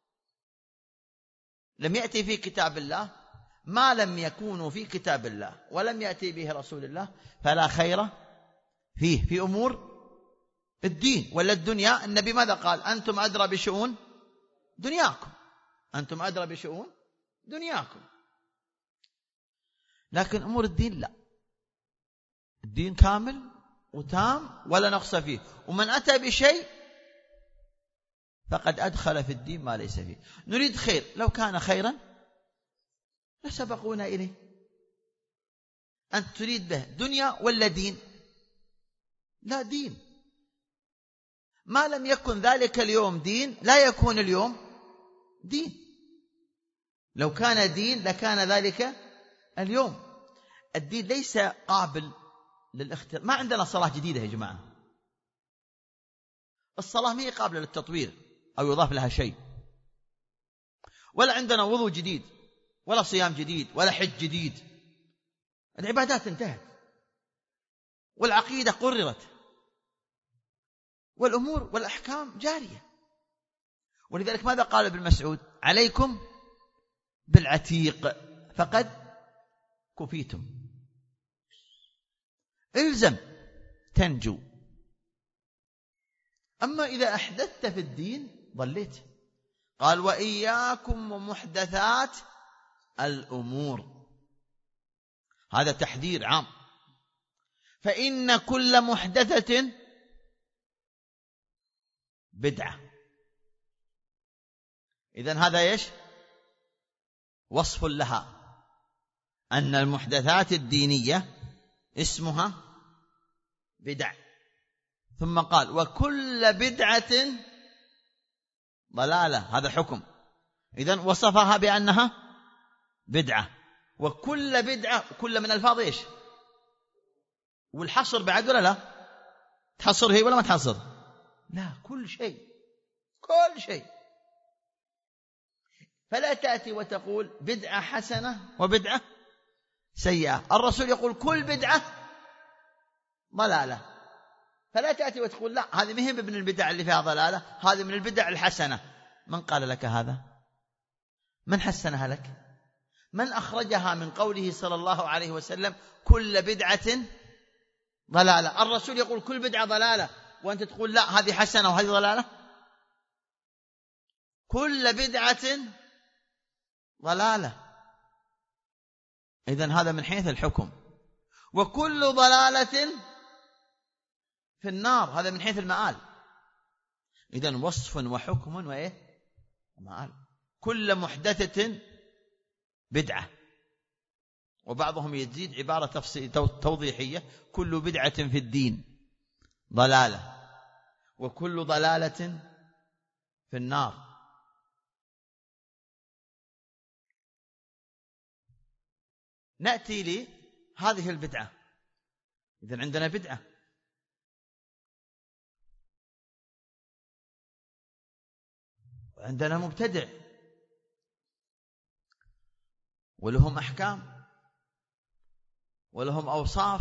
S2: لم يأتي في كتاب الله؟ ما لم يكونوا في كتاب الله ولم يأتي به رسول الله فلا خير فيه في أمور الدين. ولا الدنيا، النبي ماذا قال؟ أنتم أدرى بشؤون دنياكم، أنتم أدرى بشؤون دنياكم. لكن أمور الدين لا، الدين كامل وتام ولا نقص فيه. ومن أتى بشيء فقد أدخل في الدين ما ليس فيه. نريد خير، لو كان خيرا لسبقونا إليه. أنت تريد به دنيا ولا دين؟ لا، دين. ما لم يكن ذلك اليوم دين لا يكون اليوم دين. لو كان دين لكان ذلك اليوم. الدين ليس قابل للاختلاف. ما عندنا صلاة جديدة يا جماعة. الصلاة ما هي قابلة للتطوير أو يضاف لها شيء. ولا عندنا وضوء جديد ولا صيام جديد ولا حج جديد. العبادات انتهت والعقيدة قررت والأمور والأحكام جارية. ولذلك ماذا قال ابن مسعود؟ عليكم بالعتيق فقد كفيتم. الزم تنجو. أما إذا أحدثت في الدين ضليت. قال وإياكم ومحدثات الأمور، هذا تحذير عام. فإن كل محدثة بدعة. إذن هذا إيش؟ وصف لها، أن المحدثات الدينية اسمها بدع. ثم قال وكل بدعة ضلالة، هذا حكم. إذن وصفها بأنها بدعة. وكل بدعة، كل من الفاظ إيش؟ والحصر بعد ولا لا؟ تحصر هي ولا ما تحصر؟ لا، كل شيء، كل شيء. فلا تأتي وتقول بدعة حسنة وبدعة سيئة. الرسول يقول كل بدعة ضلالة. فلا تأتي وتقول لا، هذه مهم من البدع اللي فيها ضلالة، هذه من البدع الحسنة. من قال لك هذا؟ من حسنها لك؟ من أخرجها من قوله صلى الله عليه وسلم كل بدعة ضلالة؟ الرسول يقول كل بدعة ضلالة، وأنت تقول لا هذه حسنة وهذه ضلالة. كل بدعة ضلالة. إذن هذا من حيث الحكم. وكل ضلالة في النار، هذا من حيث المآل. إذن وصف وحكم وإيه؟ مآل. كل محدثة بدعة. وبعضهم يزيد عبارة توضيحية: كل بدعة في الدين ضلالة، وكل ضلالة في النار. نأتي لهذه البدعة. إذن عندنا بدعة، وعندنا مبتدع، ولهم أحكام، ولهم أوصاف،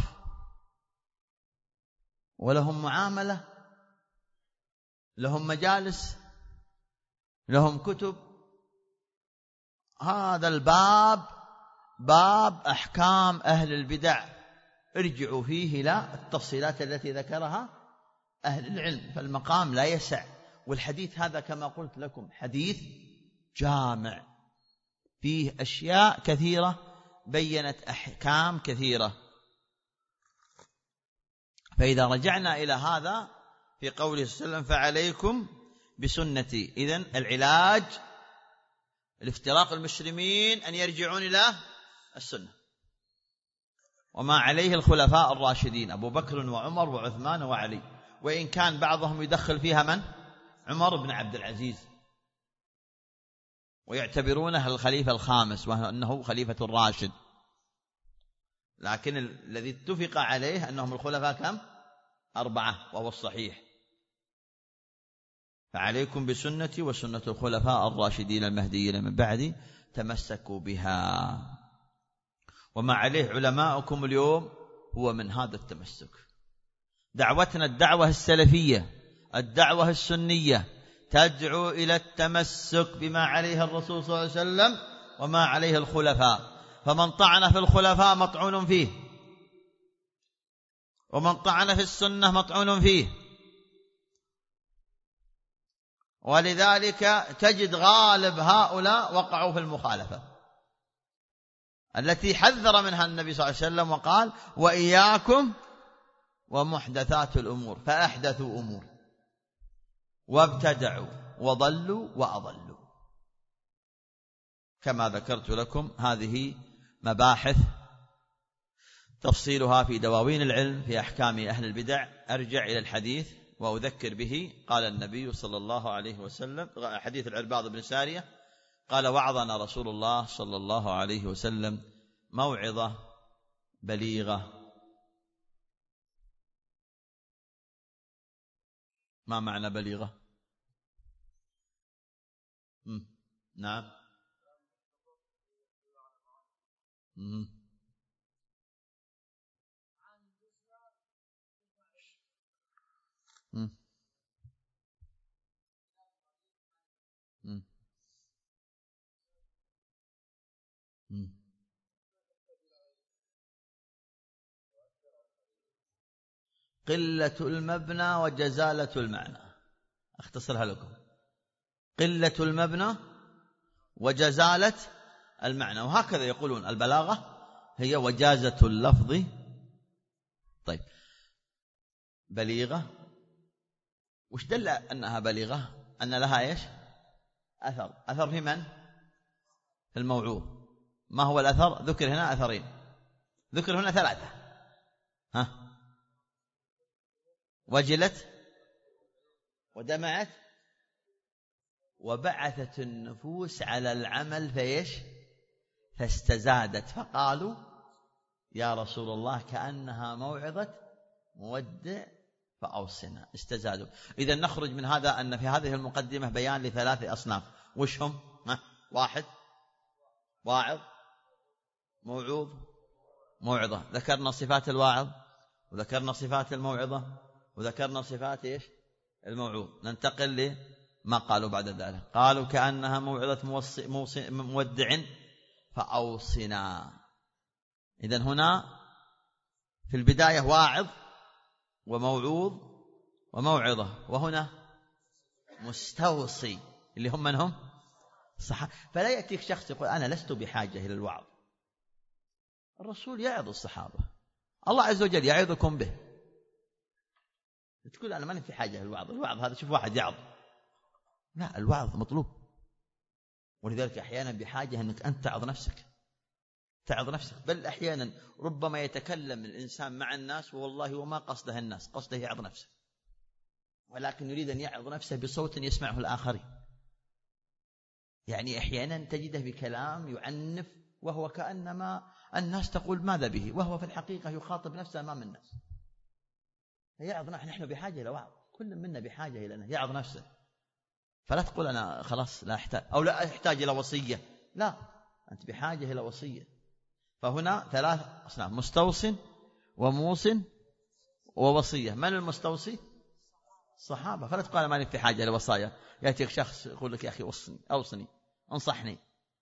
S2: ولهم معاملة، لهم مجالس، لهم كتب. هذا الباب باب أحكام أهل البدع، ارجعوا فيه إلى التفصيلات التي ذكرها أهل العلم، فالمقام لا يسع. والحديث هذا كما قلت لكم حديث جامع، فيه أشياء كثيرة بينت أحكام كثيرة. فإذا رجعنا إلى هذا في قوله صلى الله عليه وسلم فعليكم بسنتي، إذن العلاج الافتراق المسلمين أن يرجعون إلى السنة وما عليه الخلفاء الراشدين أبو بكر وعمر وعثمان وعلي، وإن كان بعضهم يدخل فيها من؟ عمر بن عبد العزيز، ويعتبرونه الخليفة الخامس وأنه خليفة الراشد، لكن الذي اتفق عليه أنهم الخلفاء كم؟ 4، وهو الصحيح. فعليكم بسنتي وسنة الخلفاء الراشدين المهديين من بعدي تمسكوا بها. وما عليه علماؤكم اليوم هو من هذا التمسك. دعوتنا الدعوة السلفية، الدعوة السنية، تدعو إلى التمسك بما عليه الرسول صلى الله عليه وسلم وما عليه الخلفاء. فمن طعن في الخلفاء مطعون فيه، ومن طعن في السنة مطعون فيه. ولذلك تجد غالب هؤلاء وقعوا في المخالفة التي حذر منها النبي صلى الله عليه وسلم وقال وإياكم ومحدثات الأمور، فأحدثوا أمور وابتدعوا وضلوا وأضلوا. كما ذكرت لكم هذه مباحث تفصيلها في دواوين العلم في أحكام أهل البدع. أرجع إلى الحديث وأذكر به. قال النبي صلى الله عليه وسلم، حديث العرباض بن سارية قال وعظنا رسول الله صلى الله عليه وسلم موعظة بليغة. ما معنى بليغة؟ نعم. قلة المبنى وجزالة المعنى. أختصرها لكم. قلة المبنى وجزالة المعنى. وهكذا يقولون البلاغة هي وجازة اللفظ. طيب بليغة، وش دل أنها بليغة؟ أن لها إيش؟ أثر. أثر في من؟ في الموعوظ. ما هو الأثر؟ ذكر هنا أثرين، ذكر هنا 3. وجلت ودمعت وبعثت النفوس على العمل فإيش؟ فاستزادت، فقالوا يا رسول الله كأنها موعظة مودع فأوصنا. استزادوا. إذا نخرج من هذا أن في هذه المقدمة بيان ل3 أصناف. وش هم؟ 1 واعظ، موعوظ، موعظة. ذكرنا صفات الواعظ وذكرنا صفات الموعظة وذكرنا صفات إيش؟ الموعوظ. ننتقل لما قالوا بعد ذلك. قالوا كأنها موعظة مودع فأوصنا. إذن هنا في البداية واعظ وموعوظ وموعظة، وهنا مستوصي اللي هم من هم؟ الصحابة. فلا يأتيك شخص يقول أنا لست بحاجة إلى الوعظ. الرسول يعظ الصحابة، الله عز وجل يعظكم به. تقول أنا ما في حاجة إلى الوعظ. الوعظ هذا شوف واحد يعظ، لا، الوعظ مطلوب. ولذلك أحيانا بحاجة أنك أنت تعظ نفسك، تعظ نفسك. بل أحيانا ربما يتكلم الإنسان مع الناس والله وما قصده الناس، قصده يعظ نفسه، ولكن يريد أن يعظ نفسه بصوت يسمعه الآخرين. يعني أحيانا تجده بكلام يعنف وهو كأنما الناس تقول ماذا به، وهو في الحقيقة يخاطب نفسه أمام الناس. يعظ. نحن بحاجة إلى وعظ، كل منا بحاجة إلى أن يعظ نفسه. فلا تقول أنا خلاص لا أحتاج أو لا أحتاج إلى وصية، لا، أنت بحاجة إلى وصية. فهنا 3 أصناف: مستوص وموص ووصية. من المستوصي؟ الصحابة. فلا تقول ما في حاجة إلى وصايا. يأتيك شخص يقول لك يا أخي أوصني، انصحني.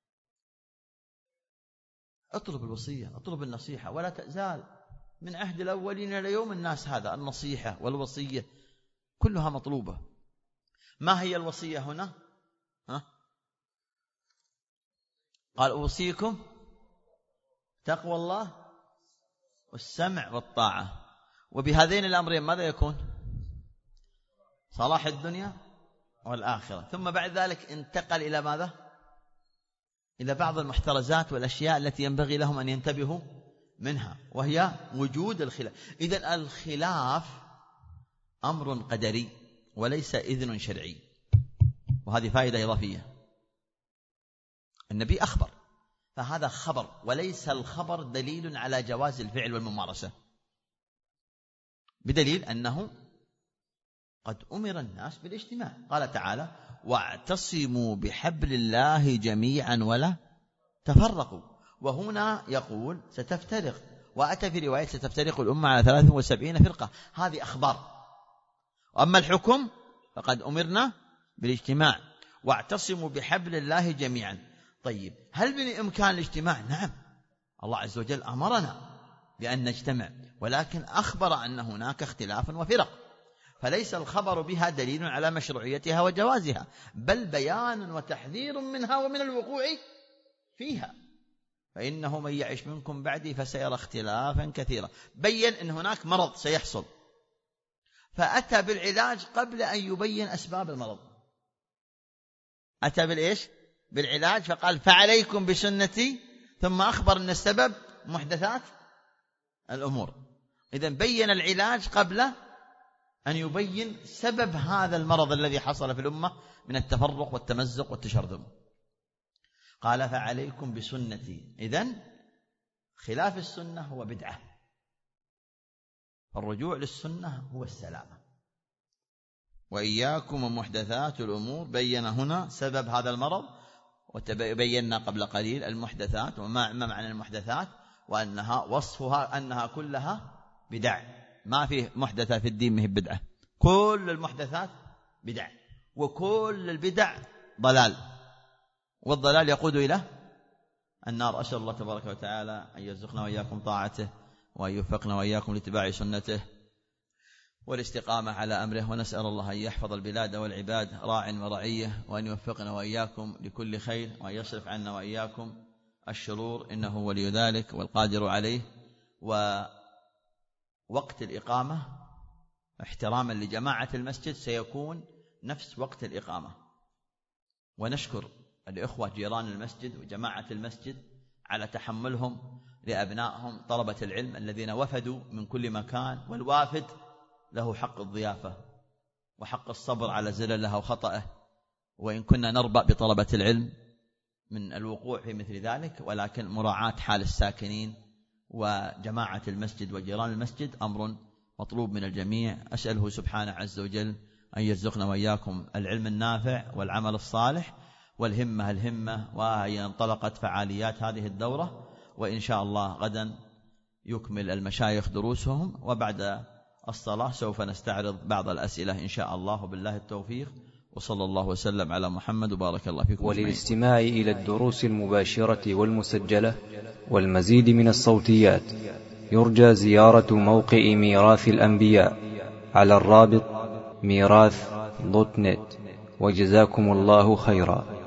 S2: اطلب الوصية، اطلب النصيحة، ولا تزال من عهد الأولين إلى يوم الناس هذا النصيحة والوصية كلها مطلوبة. ما هي الوصية هنا؟ قال أوصيكم تقوى الله والسمع والطاعة. وبهذين الأمرين ماذا يكون؟ صلاح الدنيا والآخرة. ثم بعد ذلك انتقل إلى ماذا؟ إلى بعض المحترزات والأشياء التي ينبغي لهم أن ينتبهوا منها، وهي وجود الخلاف. إذن الخلاف أمر قدري وليس إذن شرعي، وهذه فائدة إضافية. النبي أخبر، فهذا خبر، وليس الخبر دليل على جواز الفعل والممارسة، بدليل أنه قد أمر الناس بالاجتماع. قال تعالى واعتصموا بحبل الله جميعا ولا تفرقوا. وهنا يقول ستفترق، وأتى في رواية ستفترق الأمة على 73 فرقة. هذه أخبار. وأما الحكم فقد أمرنا بالاجتماع. واعتصموا بحبل الله جميعا. طيب هل بالإمكان الاجتماع؟ نعم، الله عز وجل أمرنا بأن نجتمع، ولكن أخبر أن هناك اختلافا وفرق، فليس الخبر بها دليل على مشروعيتها وجوازها، بل بيان وتحذير منها ومن الوقوع فيها. فإنه من يعش منكم بعدي فسيرى اختلافا كثيرا. بين أن هناك مرض سيحصل، فأتى بالعلاج قبل أن يبين أسباب المرض. أتى بالإيش؟ بالعلاج، فقال فعليكم بسنتي، ثم أخبر أن السبب محدثات الأمور. إذن بين العلاج قبل أن يبين سبب هذا المرض الذي حصل في الأمة من التفرق والتمزق والتشرذم. قال فعليكم بسنتي. إذن خلاف السنة هو بدعة، الرجوع للسنة هو السلامة. وإياكم ومحدثات الأمور. بين هنا سبب هذا المرض، وبينا قبل قليل المحدثات وما معنى المحدثات، وأنها وصفها أنها كلها بدع. ما فيه محدثة في الدين مه بدعة، كل المحدثات بدع، وكل البدع ضلال، والضلال يقود إلى النار. أسأل الله تبارك وتعالى أن يرزقنا وإياكم طاعته، وأن يوفقنا وإياكم لاتباع سنته. والاستقامة على أمره، ونسأل الله أن يحفظ البلاد والعباد راع ورعية، وأن يوفقنا وإياكم لكل خير، وأن يصرف عنا وإياكم الشرور، إنه ولي ذلك والقادر عليه. ووقت الإقامة احتراما لجماعة المسجد سيكون نفس وقت الإقامة، ونشكر الإخوة جيران المسجد وجماعة المسجد على تحملهم لأبنائهم طلبة العلم الذين وفدوا من كل مكان، والوافد له حق الضيافة وحق الصبر على زلله وخطأه، وإن كنا نربأ بطلبة العلم من الوقوع في مثل ذلك، ولكن مراعاة حال الساكنين وجماعة المسجد وجيران المسجد أمر مطلوب من الجميع. أسأله سبحانه عز وجل أن يرزقنا وإياكم العلم النافع والعمل الصالح والهمة، وهي انطلقت فعاليات هذه الدورة، وإن شاء الله غدا يكمل المشايخ دروسهم، وبعد الصلاة سوف نستعرض بعض الأسئلة إن شاء الله، وبالله التوفيق، وصلى الله وسلم على محمد وبارك الله فيكم.
S1: وللاستماع إلى الدروس المباشرة والمسجلة والمزيد من الصوتيات يرجى زيارة موقع ميراث الأنبياء على الرابط ميراث.net. وجزاكم الله خيرا.